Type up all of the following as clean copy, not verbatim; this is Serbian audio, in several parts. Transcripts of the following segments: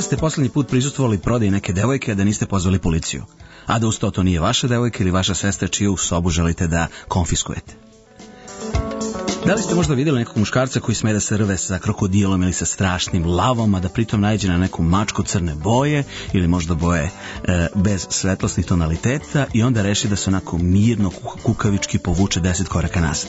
ste poslednji put prisustvovali prodaji neke devojke, a da niste pozvali policiju? A da uz to nije vaša devojka ili vaša sestra čiju sobu želite da konfiskujete? Da li ste možda vidjeli nekog muškarca koji sme da se rve sa krokodilom ili sa strašnim lavom, a da pritom naiđe na neku mačku crne boje ili možda boje bez svetlosnih tonaliteta i onda reši da se onako mirno kukavički povuče 10 koraka nazad?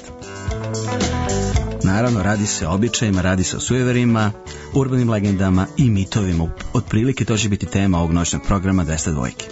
Naravno, radi se o običajima, radi se o sujeverima, urbanim legendama i mitovima. Otprilike to će biti tema ovog noćnog programa 10 dvojke.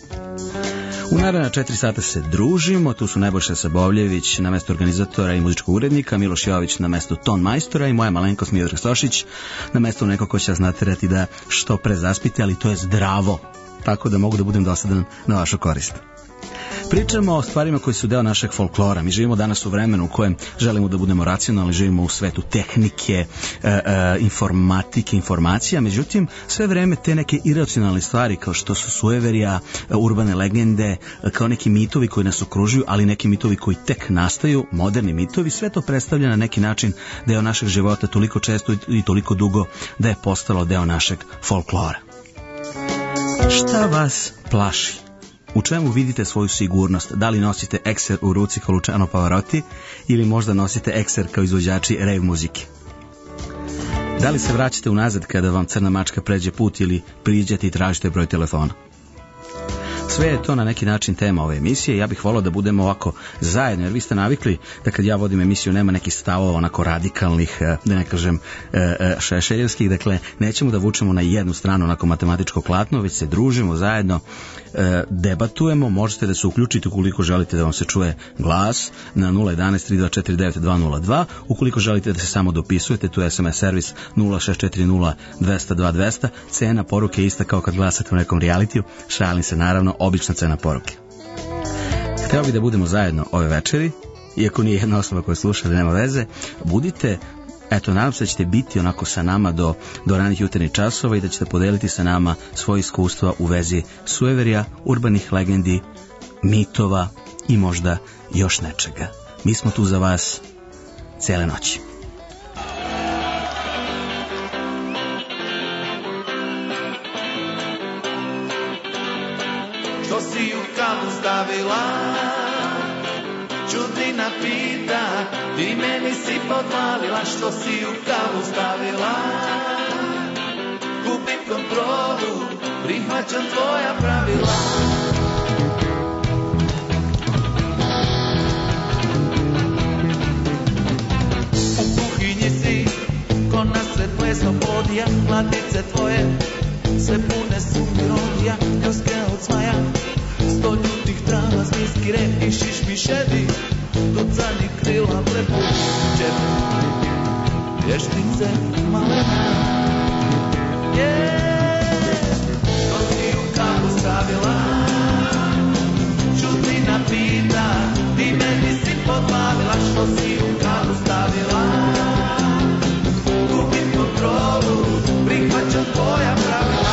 U naredna 4 sata se družimo, tu su Nebojša Sabovljević na mesto organizatora i muzičkog urednika, Miloš Jović na mesto ton majstora i moja malenkost Miodrag Stošić na mesto neko ko će vas naterati da što pre zaspite, ali to je zdravo, tako da mogu da budem dosadan na vašu korist. Pričamo o stvarima koji su deo našeg folklora. Mi živimo danas u vremenu u kojem želimo da budemo racionalni, živimo u svetu tehnike, informatike, informacija, međutim sve vreme te neke iracionalne stvari kao što su sujeverija, urbane legende, kao neki mitovi koji nas okružuju, ali neki mitovi koji tek nastaju, moderni mitovi, sve to predstavlja na neki način deo našeg života toliko često i toliko dugo da je postalo deo našeg folklora. Šta vas plaši? U čemu vidite svoju sigurnost? Da li nosite ekser u ruci kao Luciano Pavarotti ili možda nosite ekser kao izvođači rave muzike? Da li se vraćate unazad kada vam crna mačka pređe put ili priđete i tražite broj telefona? Sve je to na neki način tema ove emisije. Ja bih volao da budemo ovako zajedno, jer vi ste navikli da kad ja vodim emisiju nema nekih stavova onako radikalnih, da ne kažem šešeljevskih, dakle nećemo da vučemo na jednu stranu onako matematičko klatno, već se družimo zajedno, debatujemo, možete da se uključite ukoliko želite da vam se čuje glas na 011 3249 202, ukoliko želite da se samo dopisujete, tu je SMS servis 0640 202 200, cena poruke je ista kao kad glasate u nekom realitiju, šalim se naravno, obična cena poruke. Hteo bih da budemo zajedno ove večeri, iako nije jedna osoba koja sluša, da nema veze, budite, eto, nadam se da ćete biti onako sa nama do ranih jutarnjih časova i da ćete podeliti sa nama svoje iskustva u vezi sujeverija, urbanih legendi, mitova i možda još nečega. Mi smo tu za vas cijele noći. Što si u kavu stavila, čudrina pita, ti meni si podvalila. Što si u kavu stavila, gubim kontrolu, prihvaćam tvoja pravila. U kuhinji si, ko na sred plesno podija, platice tvoje sve pune su mirodija, ljuske od smaja, 100 ljutih trava, zmijski rep i šišmiševi, do zadnjih krila prepuće, vještice malena. Što si u kavu stavila, čudrina pita, ti meni si podvalila. Što si u kavu stavila, gubim kontrolu, prihvaćam tvoja pravila.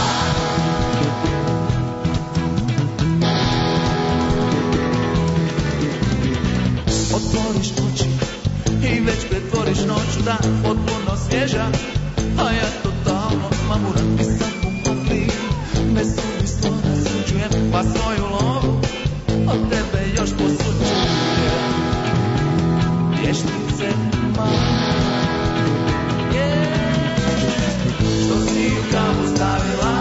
Otvoriš oči i već pretvoriš noć u dan, potpuno svježa, a ja totalno mamuran i sam umokli. Nesuvislo rasuđujem, pa svoju lovu od tebe još posuđujem. Vještice male, što si u kavu stavila,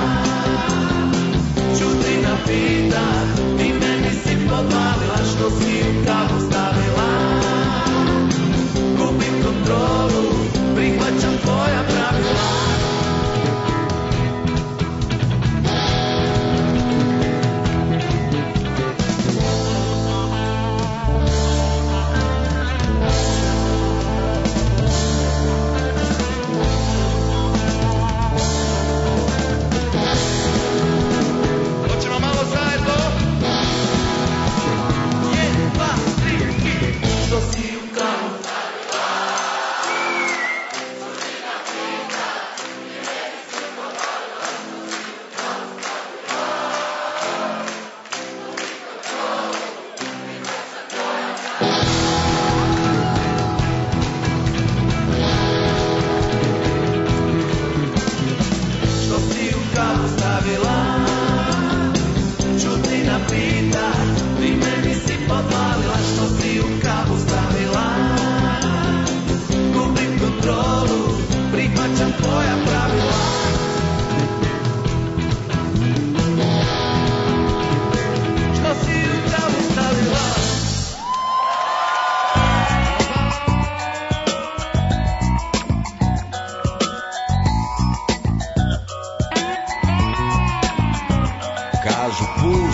čudrina pita, ti meni si podvalila. Što si u kavu stavila, gubim kontrolu, prihvaćam tvoja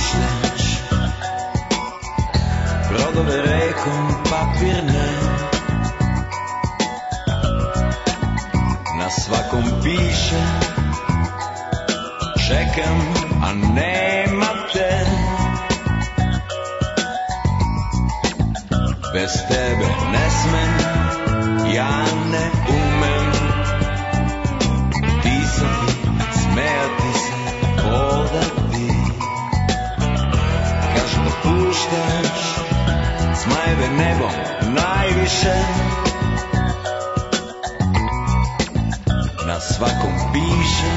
puštaš brodove rekom papirne, na svakom piše čekam, a nema te. Bez tebe ne smem, ja ne umem pisati, smejati se, hodati. Kažu da puštaš zmajeve nebom najviše, na svakom piše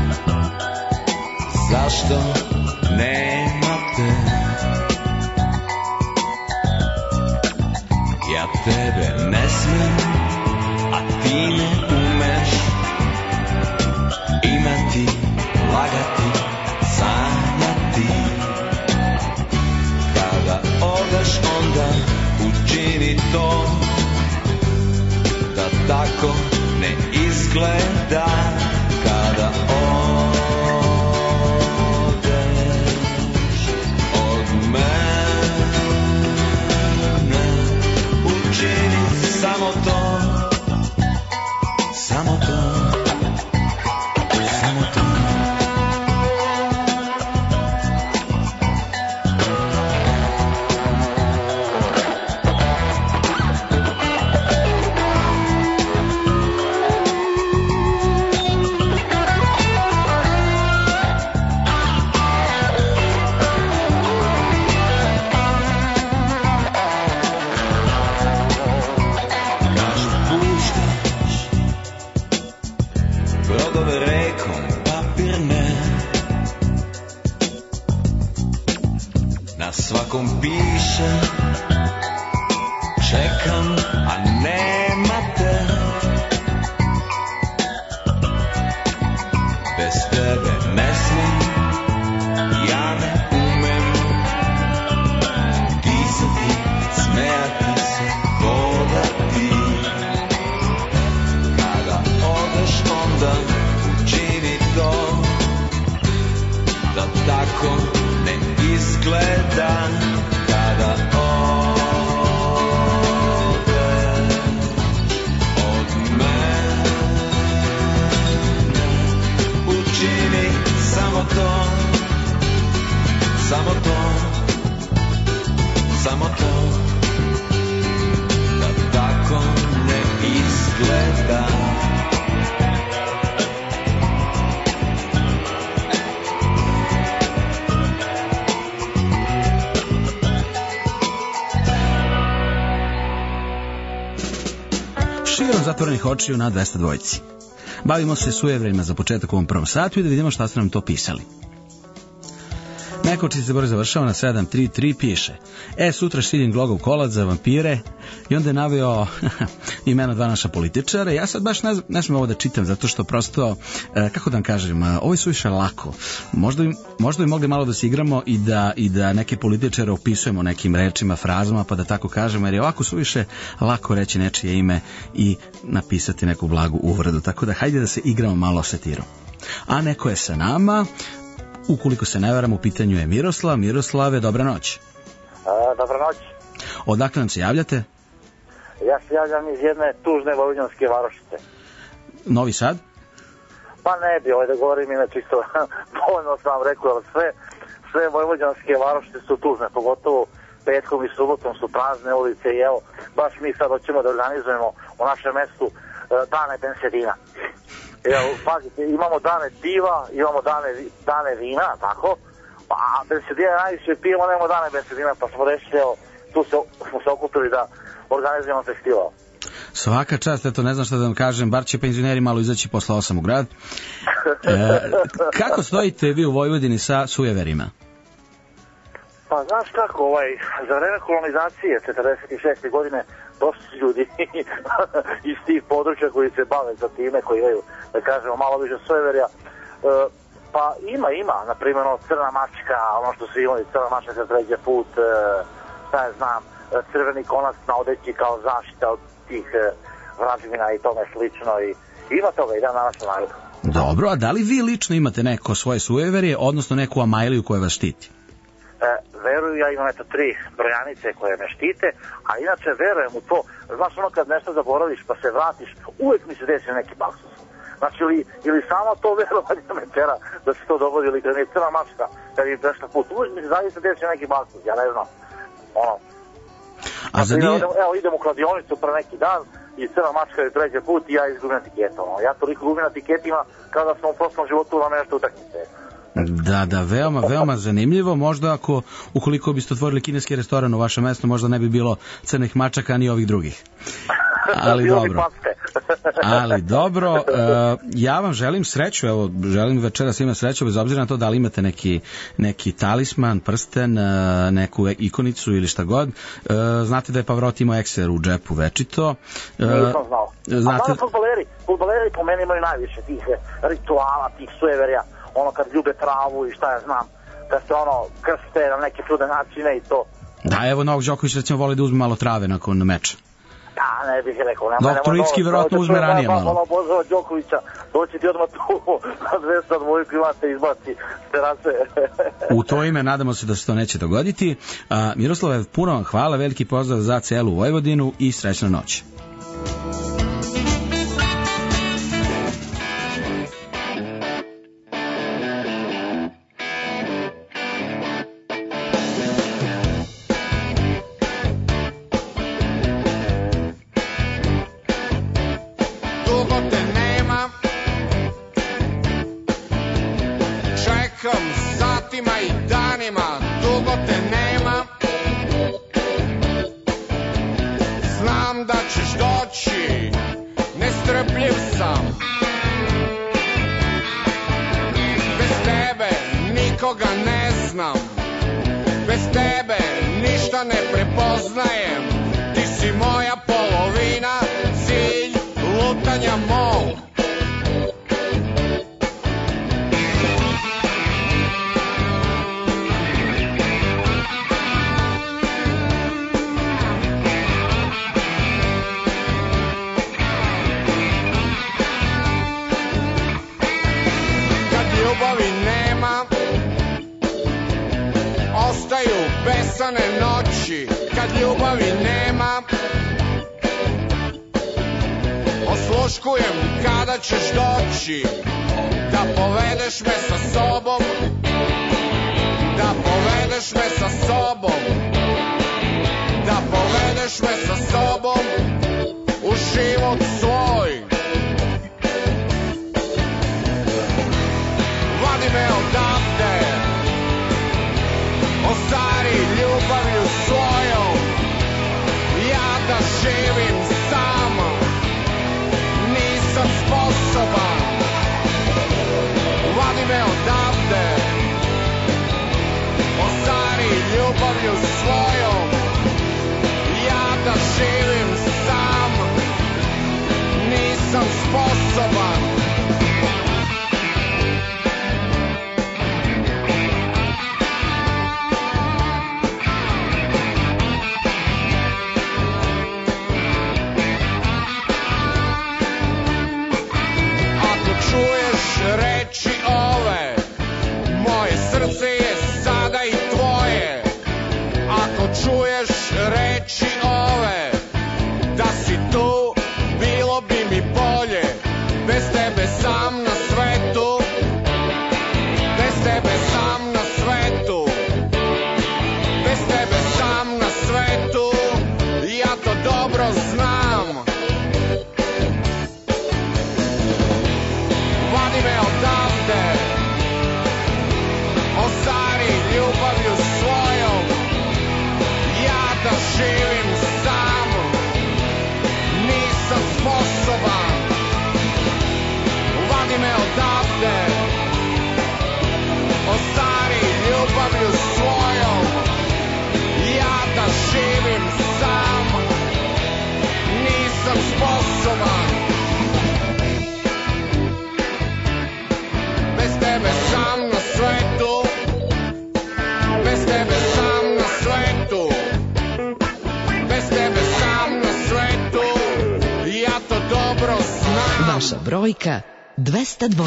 zašto nema te. Ja tebe ne smem, a ti ne umeš imati, lagati, sanjati. Kada odeš onda učini to da tako ne izgleda. Kada odeš od mene, učini samo to, samo to, samo to. Svakom piše čekam, a nema te. Bez tebe ne smem, ja ne umem pisati, smejati se, hodati. Kada odeš onda učini to da tako ne izgleda. Kada odeš od mene, učini samo to, samo to, samo to, da tako ne izgleda. Širom zatvorenih očiju na 202. Bavimo se sujevremima za početak u ovom prvom satu i da vidimo šta ste nam to pisali. Neko čiji se broj završava na 733 piše: sutra stidim glogov kolac za vampire, i onda je naveo imena dva naša političara. Ja sad baš ne smijem ovo da čitam, zato što prosto, kako da vam kažem, ovo je suviše lako. Možda bi mogli malo da se igramo i da neke političare opisujemo nekim rečima, frazama, pa da tako kažemo, jer je ovako suviše lako reći nečije ime i napisati neku blagu uvredu. Tako da hajde da se igramo malo satirom. A neko je sa nama. Ukoliko se ne varam, u pitanju je Miroslav. Miroslave, dobra noć. Dobra noć. Odakle nam se javljate? Ja se javljam iz jedne tužne vojvođanske varošice. Novi Sad? Pa ne bi da govorim, inače isto dovoljno sam vam rekao, ali sve vojvođanske varošice su tužne, pogotovo petkom i subotom su prazne ulice i evo, baš mi sad hoćemo da organizujemo u našem mestu dane bensedina. Evo, pazite, imamo dane piva, imamo dane vina, tako, a bensedina najviše pijemo, nemamo dane bensedina, pa smo rešili, evo, tu smo se okupili da organizujemo festival. Svaka čast, eto, ne znam šta da vam kažem, bar će penzioneri malo izaći posle 8 u grad. Kako stojite vi u Vojvodini sa sujeverima? Pa znaš kako, za vreme kolonizacije 46. godine došli su ljudi iz tih područja koji se bave za time, koji imaju, da kažemo, malo više sujeverja. Pa ima, na primjer, crna mačka, ono što su imali, crna mačka kad pređe put, šta je znam, crveni konac na odeći kao zaštita od tih vražbina i tome slično, i ima toga i dan danas u narodu. Dobro, a da li vi lično imate neko svoje sujeverje, odnosno neku amajliju koja vas štiti? veruju, ja imam 3 brojanice koje me štite, a inače verujem u to, znaš ono kad nešto zaboraviš pa se vratiš, uvek mi se desi neki baksus. Znači ili samo to verovanje me tera da se to dogodi, ili kad mi je crna mačka, kad je prešla put, uvek mi se zaista desi neki baksus, ja ne znam, ono. Evo idem u kladionicu pre neki dan i crna mačka je pređe put i ja izgubim etiketu, ono. Ja toliko gubim etiketima kada smo u prošlom životu na nešto utakmice. Da, veoma zanimljivo. Možda ukoliko biste otvorili kineski restoran u vašem mestu, možda ne bi bilo crnih mačaka ni ovih drugih. Ali dobro, ja vam želim sreću, evo, želim večeras imati sreću, bez obzira na to da li imate neki talisman, prsten, neku ikonicu ili šta god. Znate da je Pavarotti imao ekser u džepu večito. Nisam znao. A fudbaleri po meni imaju najviše tih rituala, tih sujeverja, ono kad ljube travu i šta ja znam, da se ono krste na neke čude načine i to. Da, evo Novak Đoković recimo voli da uzme malo trave nakon meča. Da, ne bih rekao. Doktor Icki verovatno uzme ranije malo. Hvala Božova Đokovića, doći ti odmah tu na 200 dvojku i vas se izbaci s terase. U to ime nadamo se da se to neće dogoditi. Miroslave, puno vam hvala, veliki pozdrav za celu Vojvodinu i srećna noć. Brojka 202.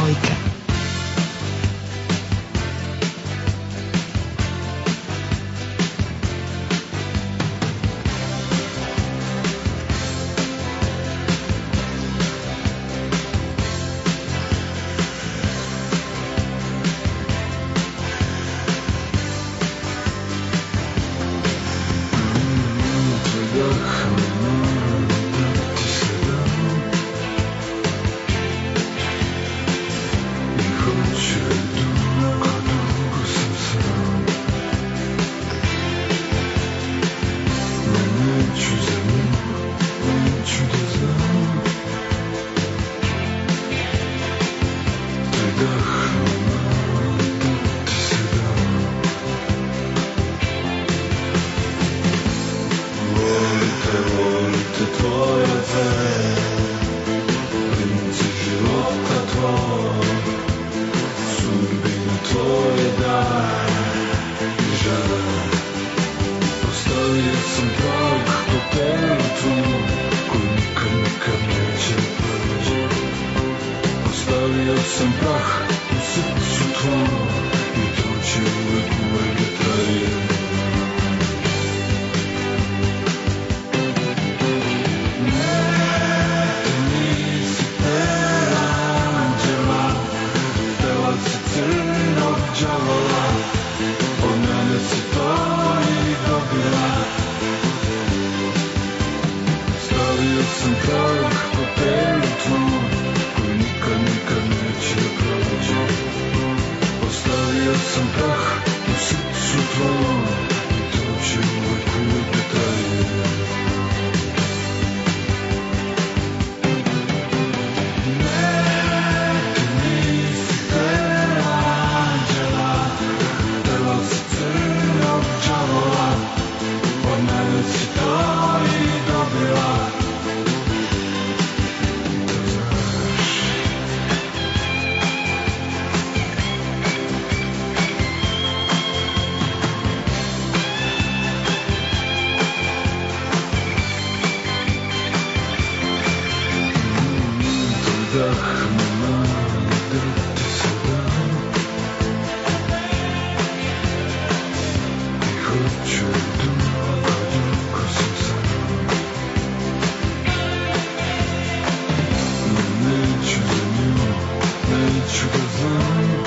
Ostavio sam prah u srcu tvom i to će uvek da traje. Ne, ti nisi pera anđela, htela si crnog đavola, od mene si to i dobila. Ostavio sam prah po telu tvom, koji nikad neće da prođe. Ostavio sam prah u srcu tvom i to će uvek da traje. Ne, ti nisi pera anđela, htela si crnog đavola, od mene si to i dobila. Dah me mali da ti se dam i hoću duboko sam sam. No neću za nju, neću da znam.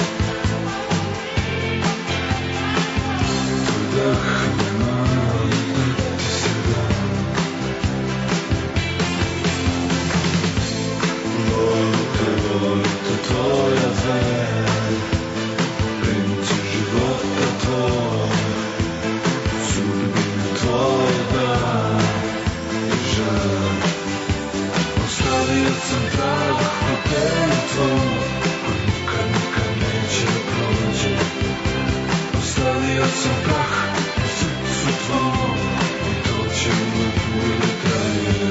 Tvoj dah me mali da ti se dam. Volite tvoja zver, princu života tvoj, sudbine tvoj dan i žal. Ostavio sam trag po telu tvom, koji nikad neće da prođe. Ostavio sam prah u srcu tvom i to će uvek da traje.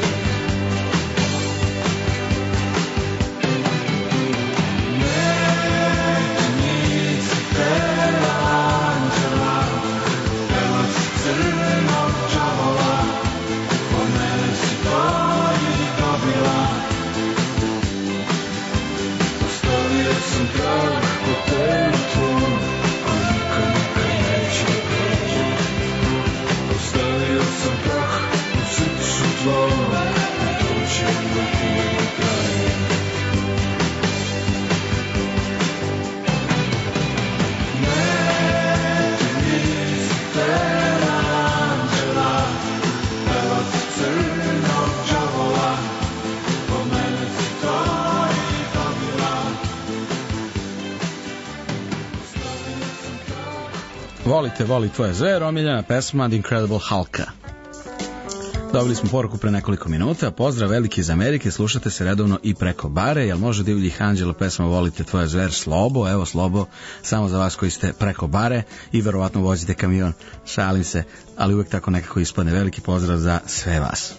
Volite, voli tvoje zver, omiljena pesma The Incredible Hulka. Dobili smo poruku pre nekoliko minuta. Pozdrav veliki iz Amerike, slušate se redovno i preko bare. Jel može Divljih anđela pesma Volite tvoje zver? Slobo, evo Slobo, samo za vas koji ste preko bare i verovatno vozite kamion. Šalim se, ali uvek tako nekako ispadne. Veliki pozdrav za sve vas.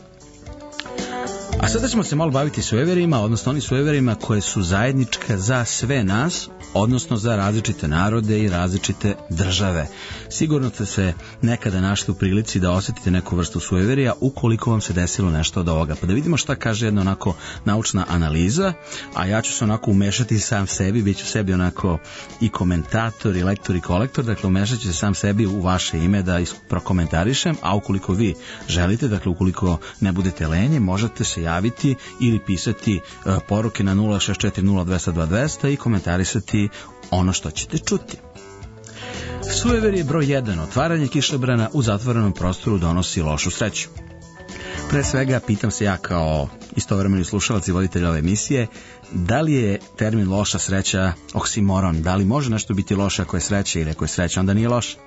A sada ćemo se malo baviti sueverima, odnosno onim sueverima koje su zajedničke za sve nas, odnosno za različite narode i različite države. Sigurno ste se nekada našli u prilici da osjetite neku vrstu sueverija ukoliko vam se desilo nešto od ovoga. Pa da vidimo šta kaže jedna onako naučna analiza, a ja ću se onako umešati sam sebi, bit ću sebi onako i komentator i lektor i kolektor, dakle umešat ću se sam sebi u vaše ime da prokomentarišem, a ukoliko vi želite, dakle ukoliko ne budete lenji, možete se javiti ili pisati poruke na 0640222 i komentarisati ono što ćete čuti. Sujever je broj 1. Otvaranje kišobrana u zatvorenom prostoru donosi lošu sreću. Pre svega, pitam se ja kao istovremeni slušalac i voditelj ove emisije, da li je termin loša sreća oksimoron? Da li može nešto biti loše ako je sreća ili ako je sreća onda nije loša?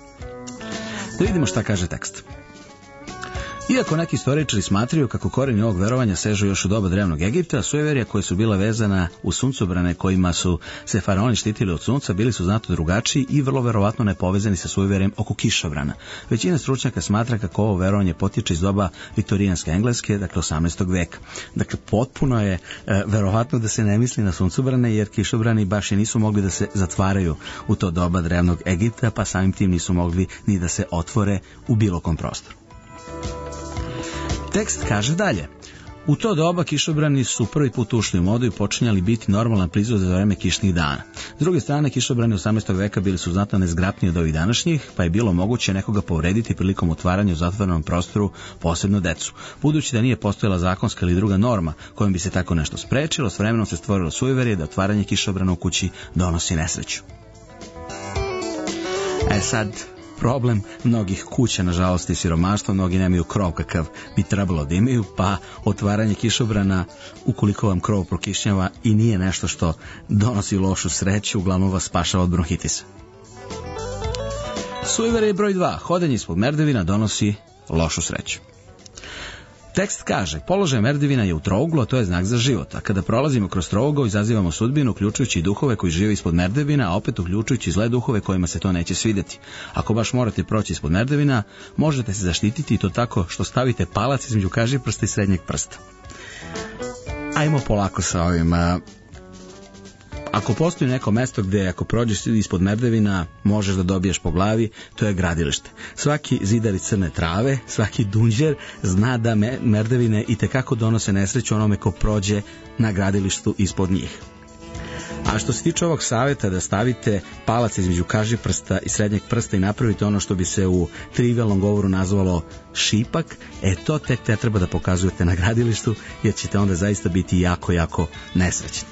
Da vidimo šta kaže tekst. Iako neki istoričari smatraju kako korijeni ovog verovanja sežu još u doba drevnog Egipta, sujeverija koje su bila vezana u suncobrane kojima su se faraoni štitili od sunca bili su znatno drugačiji i vrlo verovatno ne povezani sa sujeverjem oko kišobrana. Većina stručnjaka smatra kako ovo verovanje potječe iz doba viktorijanske Engleske, dakle 18. veka. Dakle, potpuno je verovatno da se ne misli na suncobrane, jer kišobrani baš i nisu mogli da se zatvaraju u to doba drevnog Egipta, pa samim tim nisu mogli ni da se otvore u bilo kom prostoru. Tekst kaže dalje. U to doba kišobrani su prvi put ušli u modu i počinjali biti normalan prizvod za vreme kišnih dana. S druge strane, kišobrani 18. veka bili su znatno nezgrapniji od ovih današnjih, pa je bilo moguće nekoga povrediti prilikom otvaranja u zatvorenom prostoru, posebno decu. Budući da nije postojala zakonska ili druga norma kojom bi se tako nešto sprečilo, s vremenom se stvorilo sujeverje da otvaranje kišobrana u kući donosi nesreću. Sad, problem mnogih kuća, nažalost, i siromaštva, mnogi nemaju krov kakav bi trebalo da imaju, pa otvaranje kišobrana, ukoliko vam krov prokišnjava, i nije nešto što donosi lošu sreću, uglavnom vas spašava od bronhitisa. Sujeverje broj 2. Hodanje ispod merdevina donosi lošu sreću. Tekst kaže, položaj merdevina je u trouglu, a to je znak za život, a kada prolazimo kroz trougao izazivamo sudbinu, uključujući i duhove koji žive ispod merdevina, a opet uključujući zle duhove kojima se to neće svidjeti. Ako baš morate proći ispod merdevina, možete se zaštititi, i to tako što stavite palac između kažiprsta i srednjeg prsta. Ajmo polako sa ovim. Ako postoji neko mesto gdje ako prođeš ispod merdevina možeš da dobiješ po glavi, to je gradilište. Svaki zidar iz crne trave, svaki dunđer zna da merdevine itekako donose nesreću onome ko prođe na gradilištu ispod njih. A što se tiče ovog savjeta da stavite palac između kažiprsta i srednjeg prsta i napravite ono što bi se u trivialnom govoru nazvalo šipak, to tek ne treba da pokazujete na gradilištu, jer ćete onda zaista biti jako, jako nesrećni.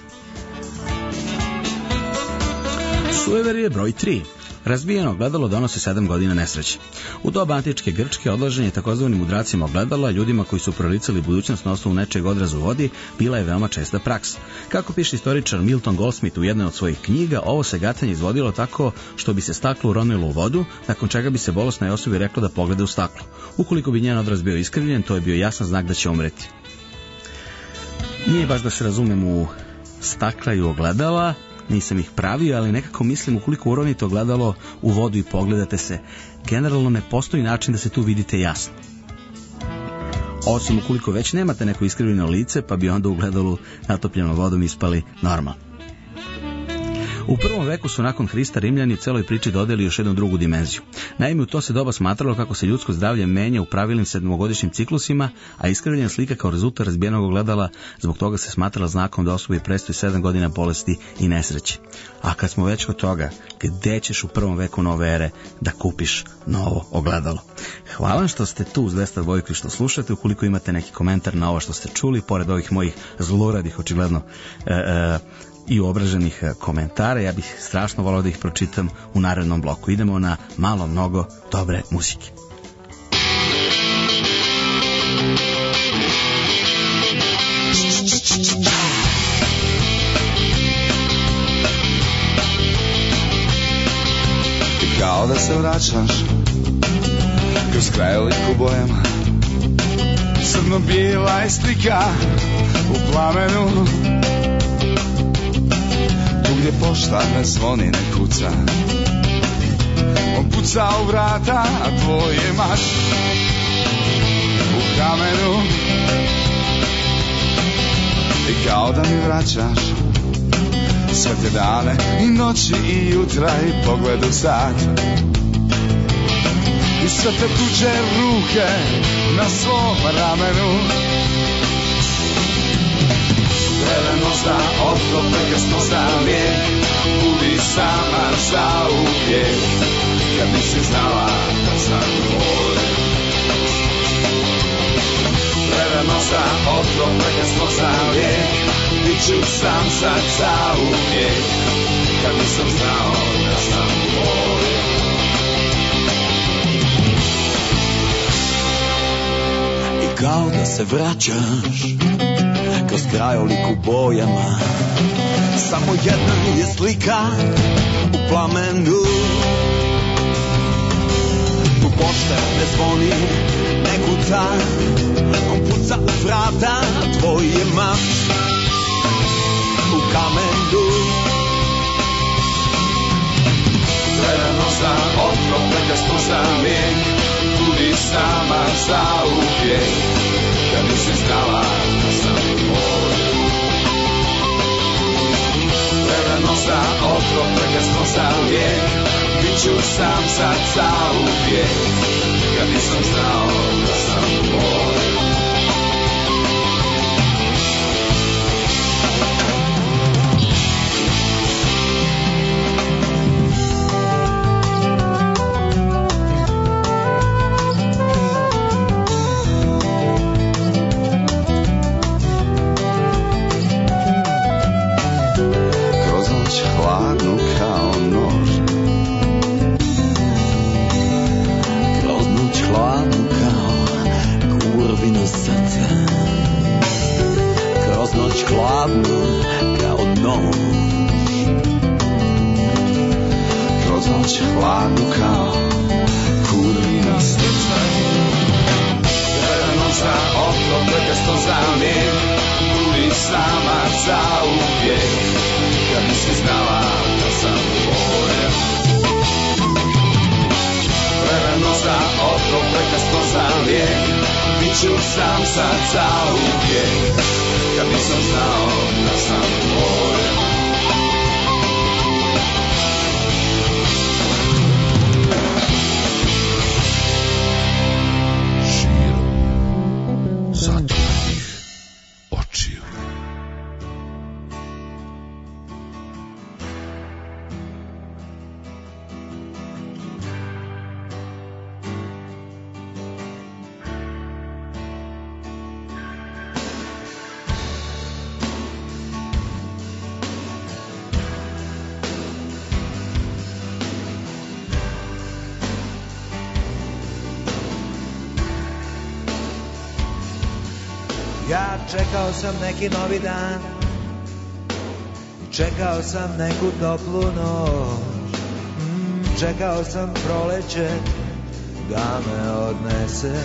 Sujeverje broj 3. Razbijeno ogledalo donosi 7 godina nesreće. U doba antičke Grčke odlaženje takozvanim mudracima ogledala, ljudima koji su proricali budućnost na osnovu nečeg odraza u vodi, bila je veoma česta praksa. Kako piše istoričar Milton Goldsmith u jednoj od svojih knjiga, ovo se gatanje izvodilo tako što bi se staklo uronilo u vodu, nakon čega bi se bolesnoj osobi reklo da pogleda u staklo. Ukoliko bi njen odraz bio iskrivljen, to je bio jasan znak da će umreti. Nije baš da se razumem u stakla i u ogledala, nisam ih pravio, ali nekako mislim ukoliko uronite ogledalo u vodu i pogledate se, generalno ne postoji način da se tu vidite jasno. Osim ukoliko već nemate neko iskrivljeno lice, pa bi onda u ogledalu natopljenom vodom ispali normalno. U prvom veku su nakon Hrista Rimljani u celoj priči dodali još jednu drugu dimenziju. Naime, u to se doba smatralo kako se ljudsko zdravlje menja u pravilnim 7-godišnjim ciklusima, a iskrivljena slika kao rezultat razbijenog ogledala zbog toga se smatrala znakom da osobi predstoji 7 godina bolesti i nesreće. A kad smo već kod toga, gde ćeš u prvom veku nove ere da kupiš novo ogledalo? Hvala što ste tu uz 200 dvojke što slušate. Ukoliko imate neki komentar na ovo što ste čuli, pored ovih mojih zluradih, očigledno i obraženih komentara, ja bih strašno volao da ih pročitam u narednom bloku. Idemo na malo mnogo dobre muzike. I kao da se vraćaš kroz krajolik u bojama, crno-bijela je slika u plamenu, gdje pošta ne zvoni, ne kuca. On puca u vrata, a tvoj je mač u kamenu. I kao da mi vraćaš sve te dane i noći i jutra i pogled u sat. I sve te tuđe ruke na svom ramenu. Prelemosta, oko prekasno za lijek, budi sama za uvijek, kad nisi znala da sam tvoj. Prelemosta, oko prekasno za lijek, bit ću sam sad za uvijek, kad nisam znao da sam tvoj. I kao da se vraćaš kroz krajolik u bojama, samo jedna je slika u plamenu. Tu pošte ne zvoni, ne kuca, on puca u vrata, tvoj je mač u kamenu. Gledano za okno, prekasno za lijek, budi sama za uvijek, kad nisi znala da sam tvoj. Gledano za okno, prekasno za lijek, bit ću sam sad za uvijek, kad nisam znao da sam tvoj. noć hladnu kao kurvino srce. Gledano za oko prekasto zamir, budi sama zauvijek, kad nisi znala da sam tvoja. Gledano za oko prekasto zamir, bit ću sam sad zauvijek, kad nisam znao da sam tvoja. Zatvorenih očiju. Ja čekao sam neki novi dan, čekao sam neku toplu noć, čekao sam proleće da me odnese.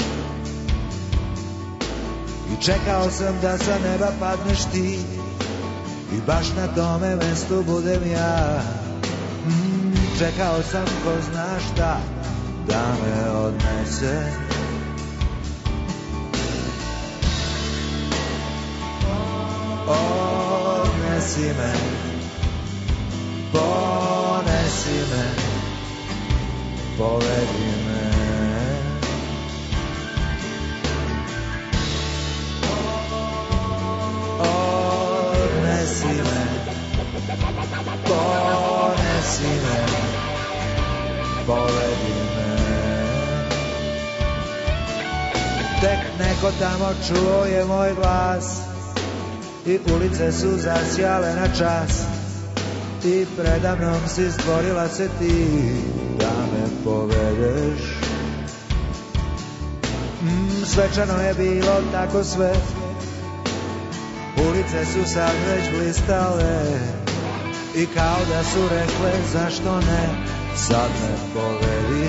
I čekao sam da sa neba padneš ti i baš na tome mestu budem ja. Čekao sam ko zna šta da me odnese. Odnesi me, ponesi me, povedi me. Odnesi me, ponesi me, povedi me. Tek neko tamo čuo je moj glas i ulice su zasjale na čas i predamnom si stvorila se ti da me povedeš. Svečano je bilo tako sve, ulice su sad već blistale i kao da su rekle zašto ne, sad me povedi.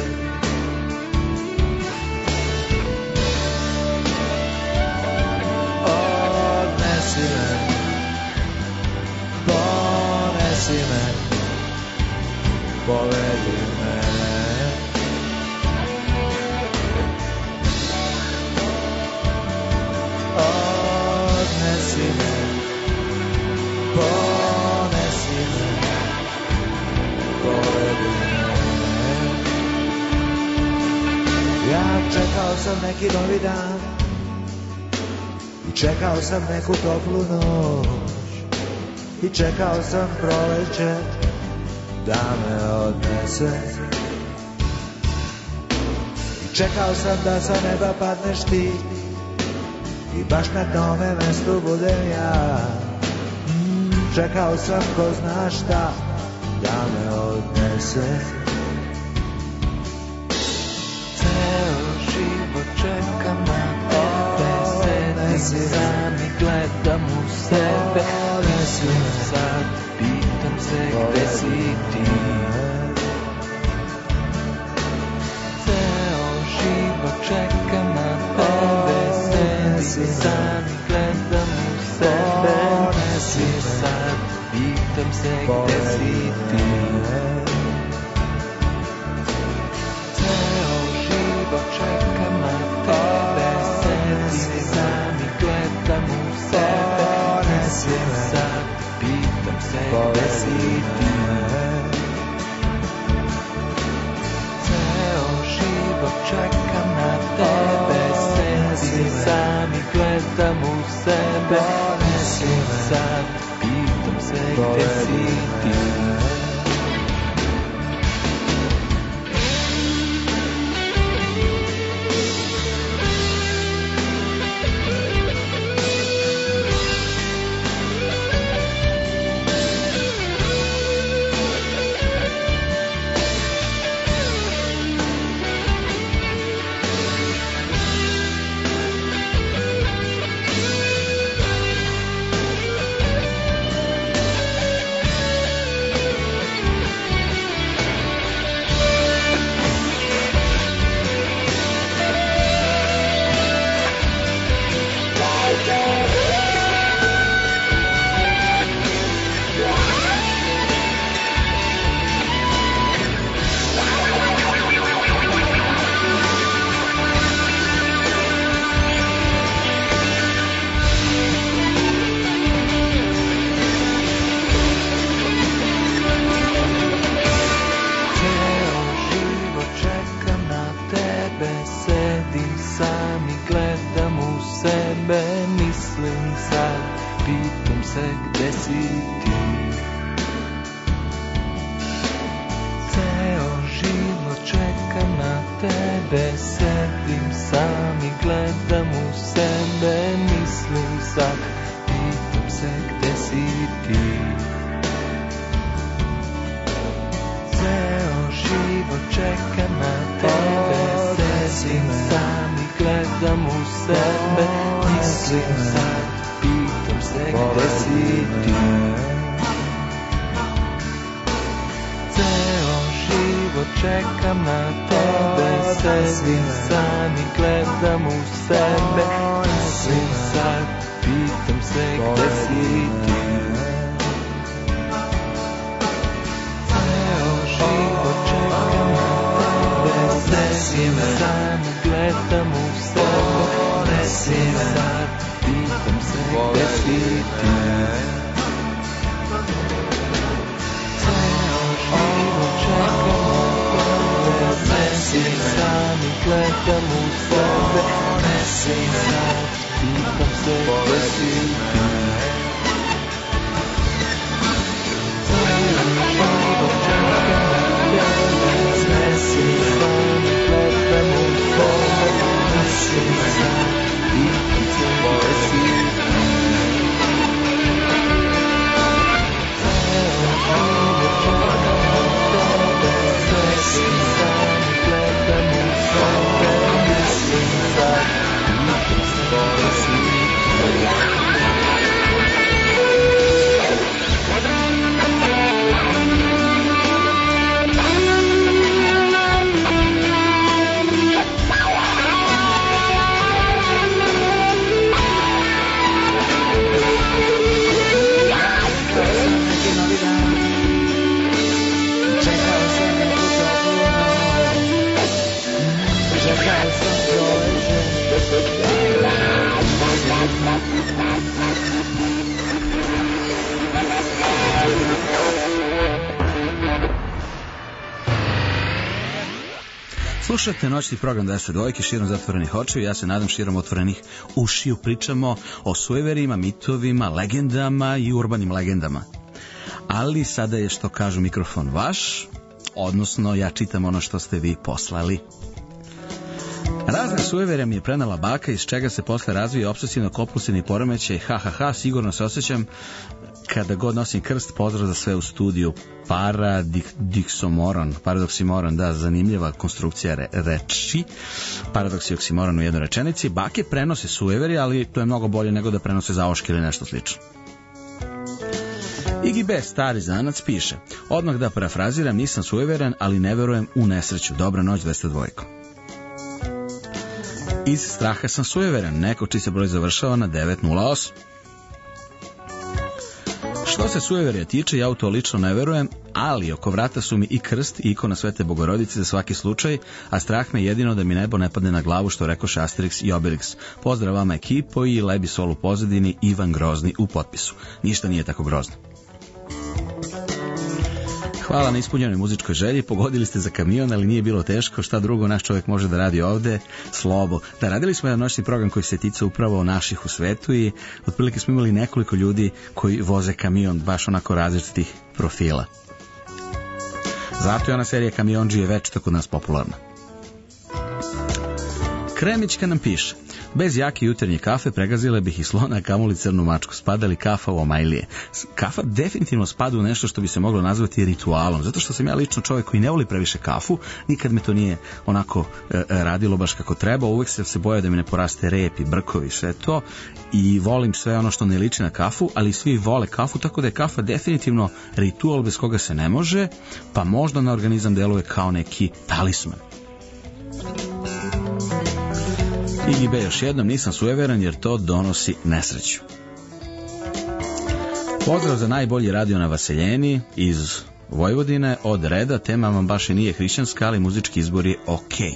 Odnesi me, ponesi me, povedi me. Odnesi me, ponesi me, povedi me. Ja čekao sam neki novi dan i čekao sam neku toplu noć i čekao sam proleće da me odnese. I čekao sam da sa neba padneš ti i baš na tome mestu budem ja. Čekao sam ko zna šta da me odnese. Ceo život čekam na tebe, sedim sam i gledam u sebe. Sad pitam se gde si ti. Ceo život čekam na tebe, sedim sam i gledam u sebe. Sad pitam se gde si ti. Ceo život čekam na tebe, sedim sam i gledam u sebe. Sad pitam se gde si ti. Ceo život čekam na tebe, sedim sam i gledam u sebe. Sad pitam se gde si ti. gde si ti. Ceo život čekam na tebe, sedim sam i gledam u sebe, mislim sad, pitam se gde si ti. Ceo život čekam na tebe, sedim sam i gledam u sebe, mislim sad, pitam se gde si ti. Ceo život čekam na tebe, sedim sam i gledam u sebe, mislim sad, pitam se gde si ti. Ceo život čekam na tebe, sedim sam i gledam u sebe, mislim sad, pitam se gde si ti. Sedim sam i gledam u sebe, mislim sad, pitam se gde si ti. Ceo život čekam na tebe, sedim sam i gledam u sebe, mislim sad, pitam se gde si ti. Slušajte noćni program 22 širom zatvorenih očiju, ja se nadam širom otvorenih ušiju. Pričamo o sueverima, mitovima, legendama i urbanim legendama. Ali sada je, što kažu, mikrofon vaš, odnosno ja čitam ono što ste vi poslali. Razne suevere mi je prenala baka, iz čega se posle razvije obsesivno-kompulsivni poremećaj. Sigurno se osjećam kada god nosim krst. Pozdrav za sve u studiju. Paradoksimoron, da, zanimljiva konstrukcija reči. Paradoks i oksimoron u jednoj rečenici. Bake prenose sueveri, ali to je mnogo bolje nego da prenose zaoške ili nešto slično. Iggy B, stari zanac, piše: odmah da parafraziram, nisam sueveran, ali ne verujem u nesreću. Dobra noć, 202. Iz straha sam sueveran, neko čiji se broj završava na 908. Što se sueverija tiče, ja u to lično ne verujem, ali oko vrata su mi i krst i ikona Svete Bogorodice za svaki slučaj, a strah me jedino da mi nebo ne padne na glavu, što rekoše Asterix i Obelix. Pozdrav vama ekipo i Lebi Sol u pozadini, Ivan Grozni u potpisu. Ništa nije tako grozno. Hvala na ispunjenoj muzičkoj želji, pogodili ste za kamion, ali nije bilo teško, šta drugo naš čovjek može da radi ovde, slobo. Da, radili smo jedan noćni program koji se tica upravo naših u svetu i otprilike smo imali nekoliko ljudi koji voze kamion, baš onako različitih profila. Zato je ona serija Kamionđije večito kod nas popularna. Kremićka nam piše: bez jake jutarnje kafe pregazile bih i slona, kamoli crnu mačku. Spada li kafa u omajlije? Kafa definitivno spada u nešto što bi se moglo nazvati ritualom, zato što sam ja lično čovjek koji ne voli previše kafu, nikad me to nije onako radilo baš kako treba, uvek se bojao da mi ne poraste rep i brkovi, sve to, i volim sve ono što ne liči na kafu, ali svi vole kafu, tako da je kafa definitivno ritual bez koga se ne može, pa možda na organizam deluje kao neki talisman. Iggy B, još jednom, nisam sueveran jer to donosi nesreću. Pozdrav za najbolji radio na Vaseljeni iz Vojvodine od Reda. Tema vam baš i nije hrišćanska, ali muzički izbor je okej.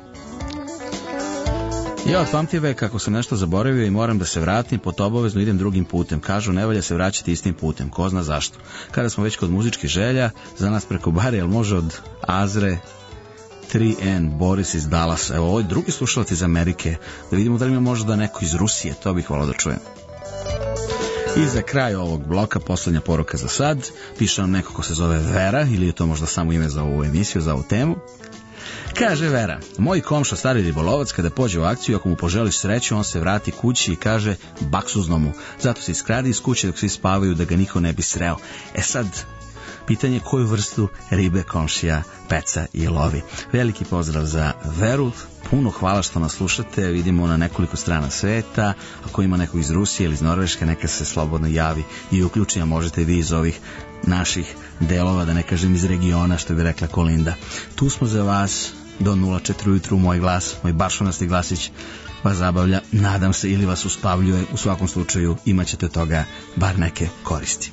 Ja od pamtive kako sam nešto zaboravio i moram da se vratim, pot obavezno idem drugim putem. Kažu, ne valja se vraćati istim putem, ko zna zašto. Kada smo već kod muzičkih želja, za nas preko bare, jel može od Azre 3N, Boris iz Dallasa. Evo, ovo je drugi slušalac iz Amerike. Da vidimo da li ima možda neko iz Rusije, to bih volao da čujem. I za kraj ovog bloka poslednja poruka za sad. Piše nam neko ko se zove Vera, ili je to možda samo ime za ovu emisiju, za ovu temu. Kaže Vera, moj komša stari ribolovac kada pođe u akciju, ako mu poželiš sreću, on se vrati kući i kaže baksuzno mu. Zato se iskradi iz kuće dok svi spavaju da ga niko ne bi sreo. E sad, pitanje koju vrstu ribe komšija peca i lovi. Veliki pozdrav za Veru, puno hvala što nas slušate, vidimo na nekoliko strana sveta, ako ima neko iz Rusije ili iz Norveške, neka se slobodno javi i uključi, a možete vi iz ovih naših delova, da ne kažem iz regiona, što bi rekla Kolinda. Tu smo za vas do 04 ujutru, moj glas, moj bašonasti glasić vas zabavlja, nadam se, ili vas uspavljuje, u svakom slučaju imat ćete od toga bar neke koristi.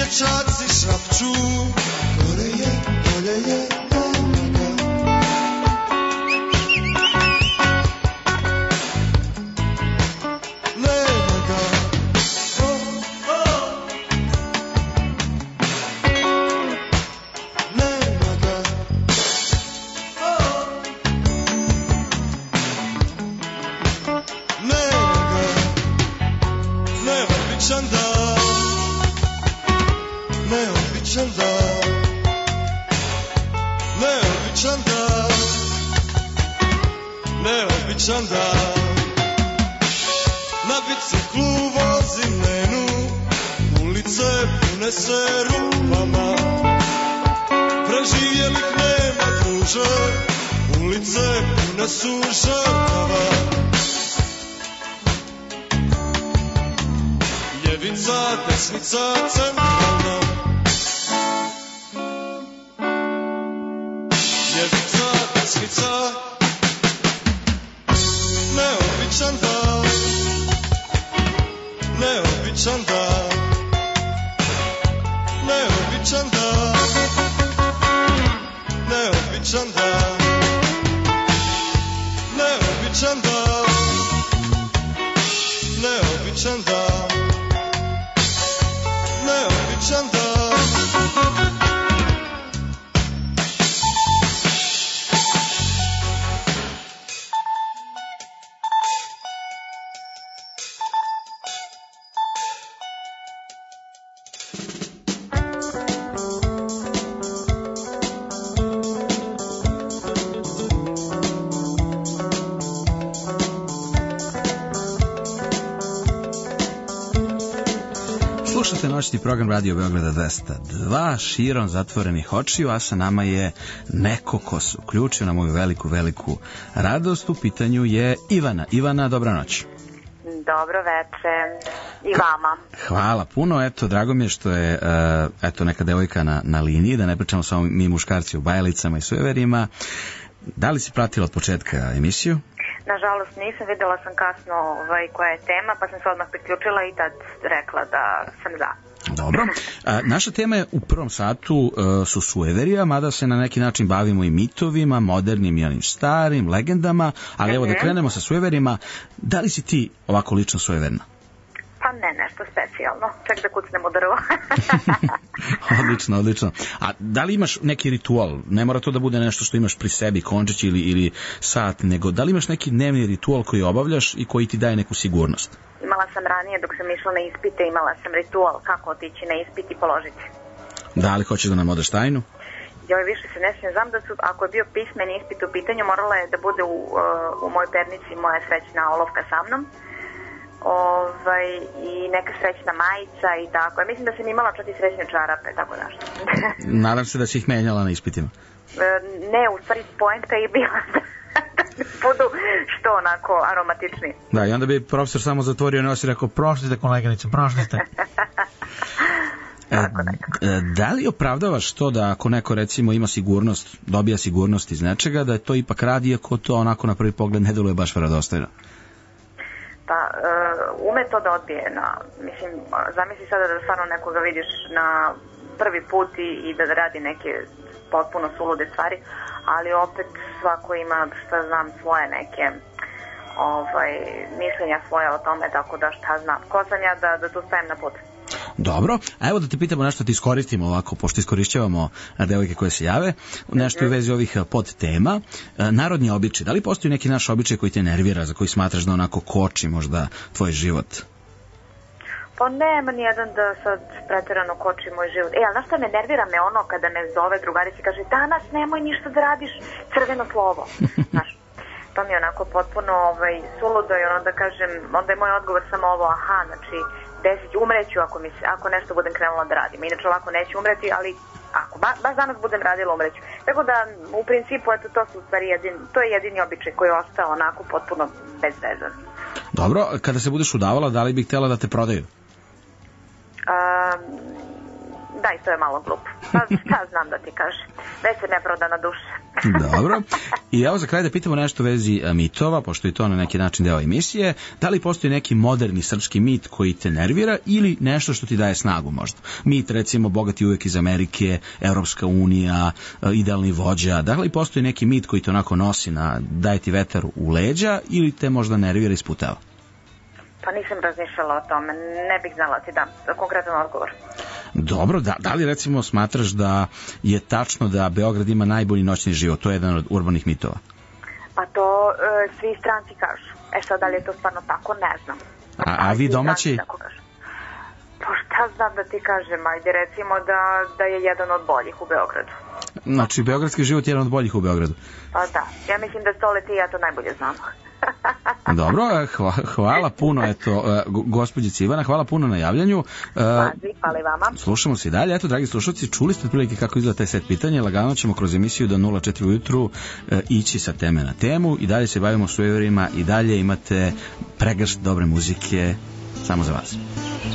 dječaci šapću, gore je, bolje je, nema ga. Neobičan dan, na biciklu vozim Lenu, ulice pune se rupama, preživjelih nema druže, ulice pune su žrtava. Ljevica, desnica, centralna, ljevica, desnica, neobičan dan, neobičan dan, neobičan dan, neobičan dan, neobičan dan, neobičan dan, neobičan dan. Slušate noćni program Radio Beograda 202 širom zatvorenih očiju, a sa nama je neko ko se uključio na moju veliku radost. U pitanju je Ivana. Ivana, dobra noć. Dobro veče i vama. Hvala puno, eto, drago mi je što je eto neka devojka na liniji, da ne pričamo samo mi muškarci u bajelicama i sujeverima. Da li si pratila od početka emisiju? Nažalost nisam, videla sam kasno koja je tema, pa sam se odmah priključila i tad rekla da sam za. Dobro. Naša tema je u prvom satu su sujeverija, mada se na neki način bavimo i mitovima, modernim i onim starim, legendama, ali evo da krenemo sa sujeverima. Da li si ti ovako lično sujeverna? Pa ne, nešto specijalno. Ček da kucnem u drvo. Odlično. A da li imaš neki ritual? Ne mora to da bude nešto što imaš pri sebi, končić ili sat, nego da li imaš neki dnevni ritual koji obavljaš i koji ti daje neku sigurnost? Imala sam ranije, dok sam išla na ispite, imala sam ritual kako otići na ispit i položiti. Da li hoćeš da nam odeš tajnu? Joj, više se ne smijem. Znam da su, ako je bio pismeni ispit u pitanju, morala je da bude u mojoj pernici moja srećna olovka sa mnom. I neka srećna majica i tako. Ja mislim da sam imala čak i srećne čarape, tako nešto. Nadam se da si ih menjala na ispitima. Ne, u stvari poenta je bila da budu što onako aromatični. Da, i onda bi profesor samo zatvorio nos i rekao, prošlite koleginice, prošlite. Da li opravdavaš to da ako neko recimo ima sigurnost, dobija sigurnost iz nečega, da je to ipak radi, iako to onako na prvi pogled ne deluje baš verodostojno? Pa, ume to da odbije. Mislim, zamisli sada da stvarno nekoga vidiš na prvi put i da radi neke potpuno sulude stvari, ali opet svako ima, šta znam, svoje neke mišljenja svoje o tome, tako da šta znam. Ko sam ja da tu stajem na put? Dobro, a evo da te pitamo nešto, ti iskoristimo ovako, pošto iskorišćavamo devojke koje se jave, nešto u vezi ovih podtema. Narodni običaj, da li postoji neki naš običaj koji te nervira, za koji smatraš da onako koči možda tvoj život? Pa nema nijedan da sad pretjerano koči moj život. Ali znaš šta me nervira me ono kada me zove drugarica i kaže danas nemoj ništa da radiš, crveno slovo. Znaš, to mi je onako potpuno suludo i ono da kažem, onda je moj odgovor samo ovo, aha, znači umreću ako nešto budem krenula da radim. Inače ovako neću umreti, ali ako baš danas budem radila, umreću. Tako da u principu eto, to je jedini običaj koji je ostao onako potpuno bezvezan. Dobro, kada se budeš udavala, da li bih htjela da te prodaju? daj, to je malo glupo. Pa šta znam da ti kažem? Već se neprodana duša. Dobro. I evo za kraj da pitamo nešto u vezi mitova, pošto je to na neki način deo emisije. Da li postoji neki moderni srpski mit koji te nervira ili nešto što ti daje snagu možda? Mit, recimo, bogati uvek iz Amerike, Evropska unija, idealni vođa. Da li postoji neki mit koji te onako nosi daje ti vetar u leđa ili te možda nervira i sputava? Pa nisam razmišljala o tome, ne bih znala ti dam konkretan odgovor. Dobro, da li recimo smatraš da je tačno da Beograd ima najbolji noćni život? To je jedan od urbanih mitova. Pa to svi stranci kažu. Sad, da li je to stvarno tako, ne znam. A vi domaći? Pa šta znam da ti kažem, ajde recimo da je jedan od boljih u Beogradu. Znači, beogradski život je jedan od boljih u Beogradu. Pa da, ja mislim da Stole ti i ja to najbolje znamo. Dobro, hvala puno, eto, gospođici Ivana, hvala puno na javljanju. Hvala i vama. Slušamo se i dalje. Eto, dragi slušalci, čuli ste otprilike kako izgleda taj set pitanja. Lagano ćemo kroz emisiju do 04 ujutru ići sa teme na temu i dalje se bavimo sujeverima i dalje imate pregršt dobre muzike samo za vas.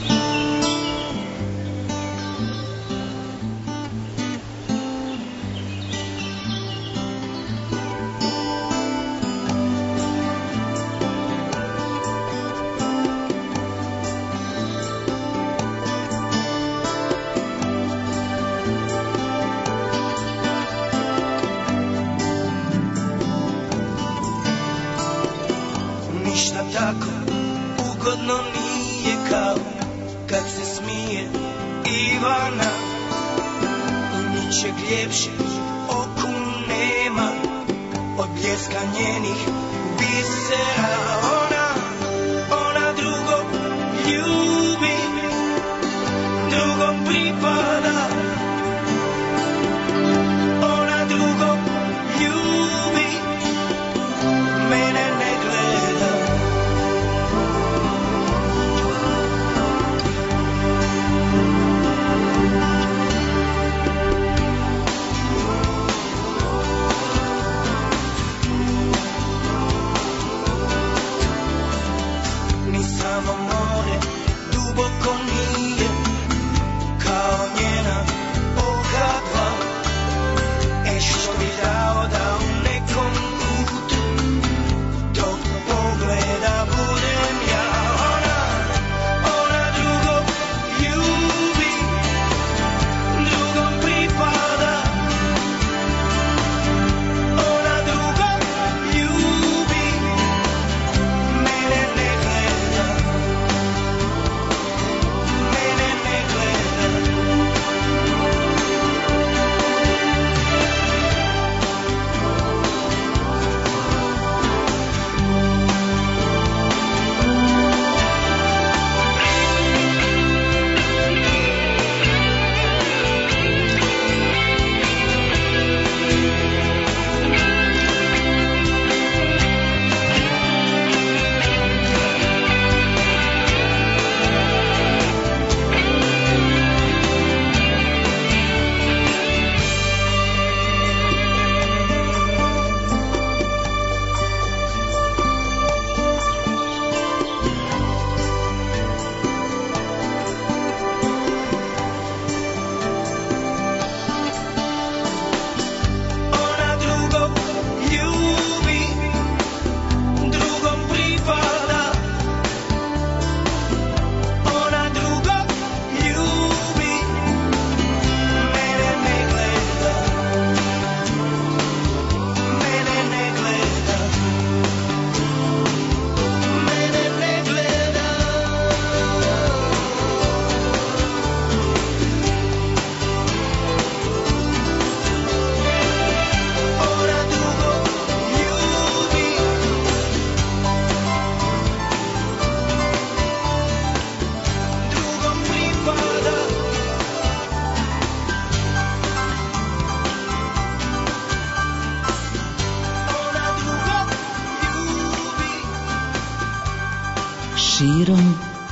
Širom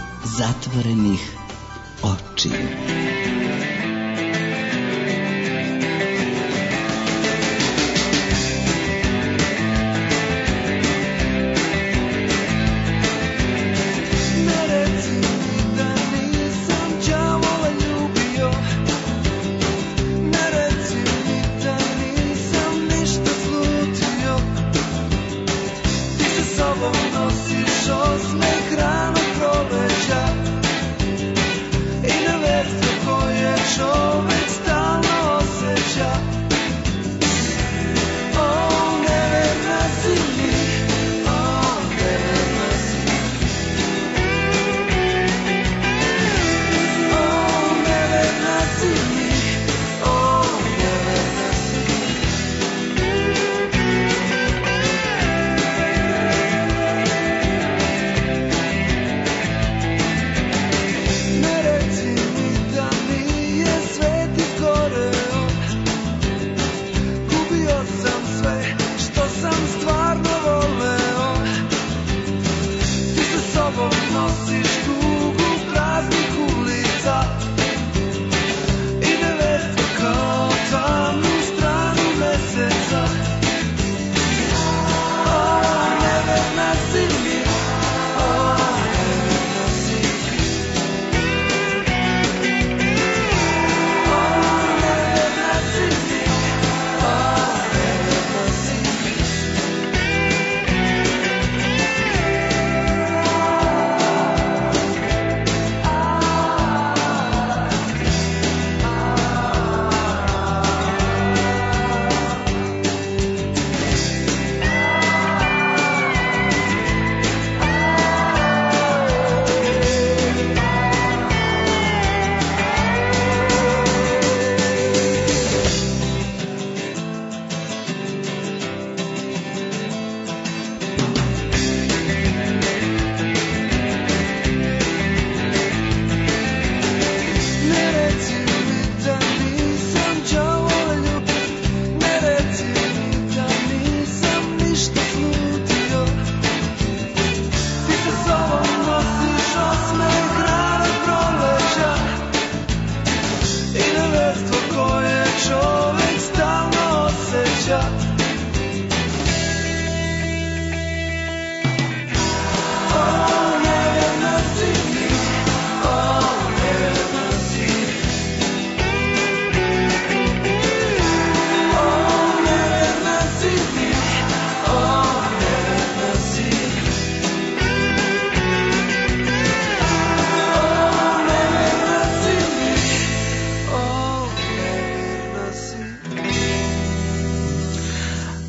zatvorenih očiju.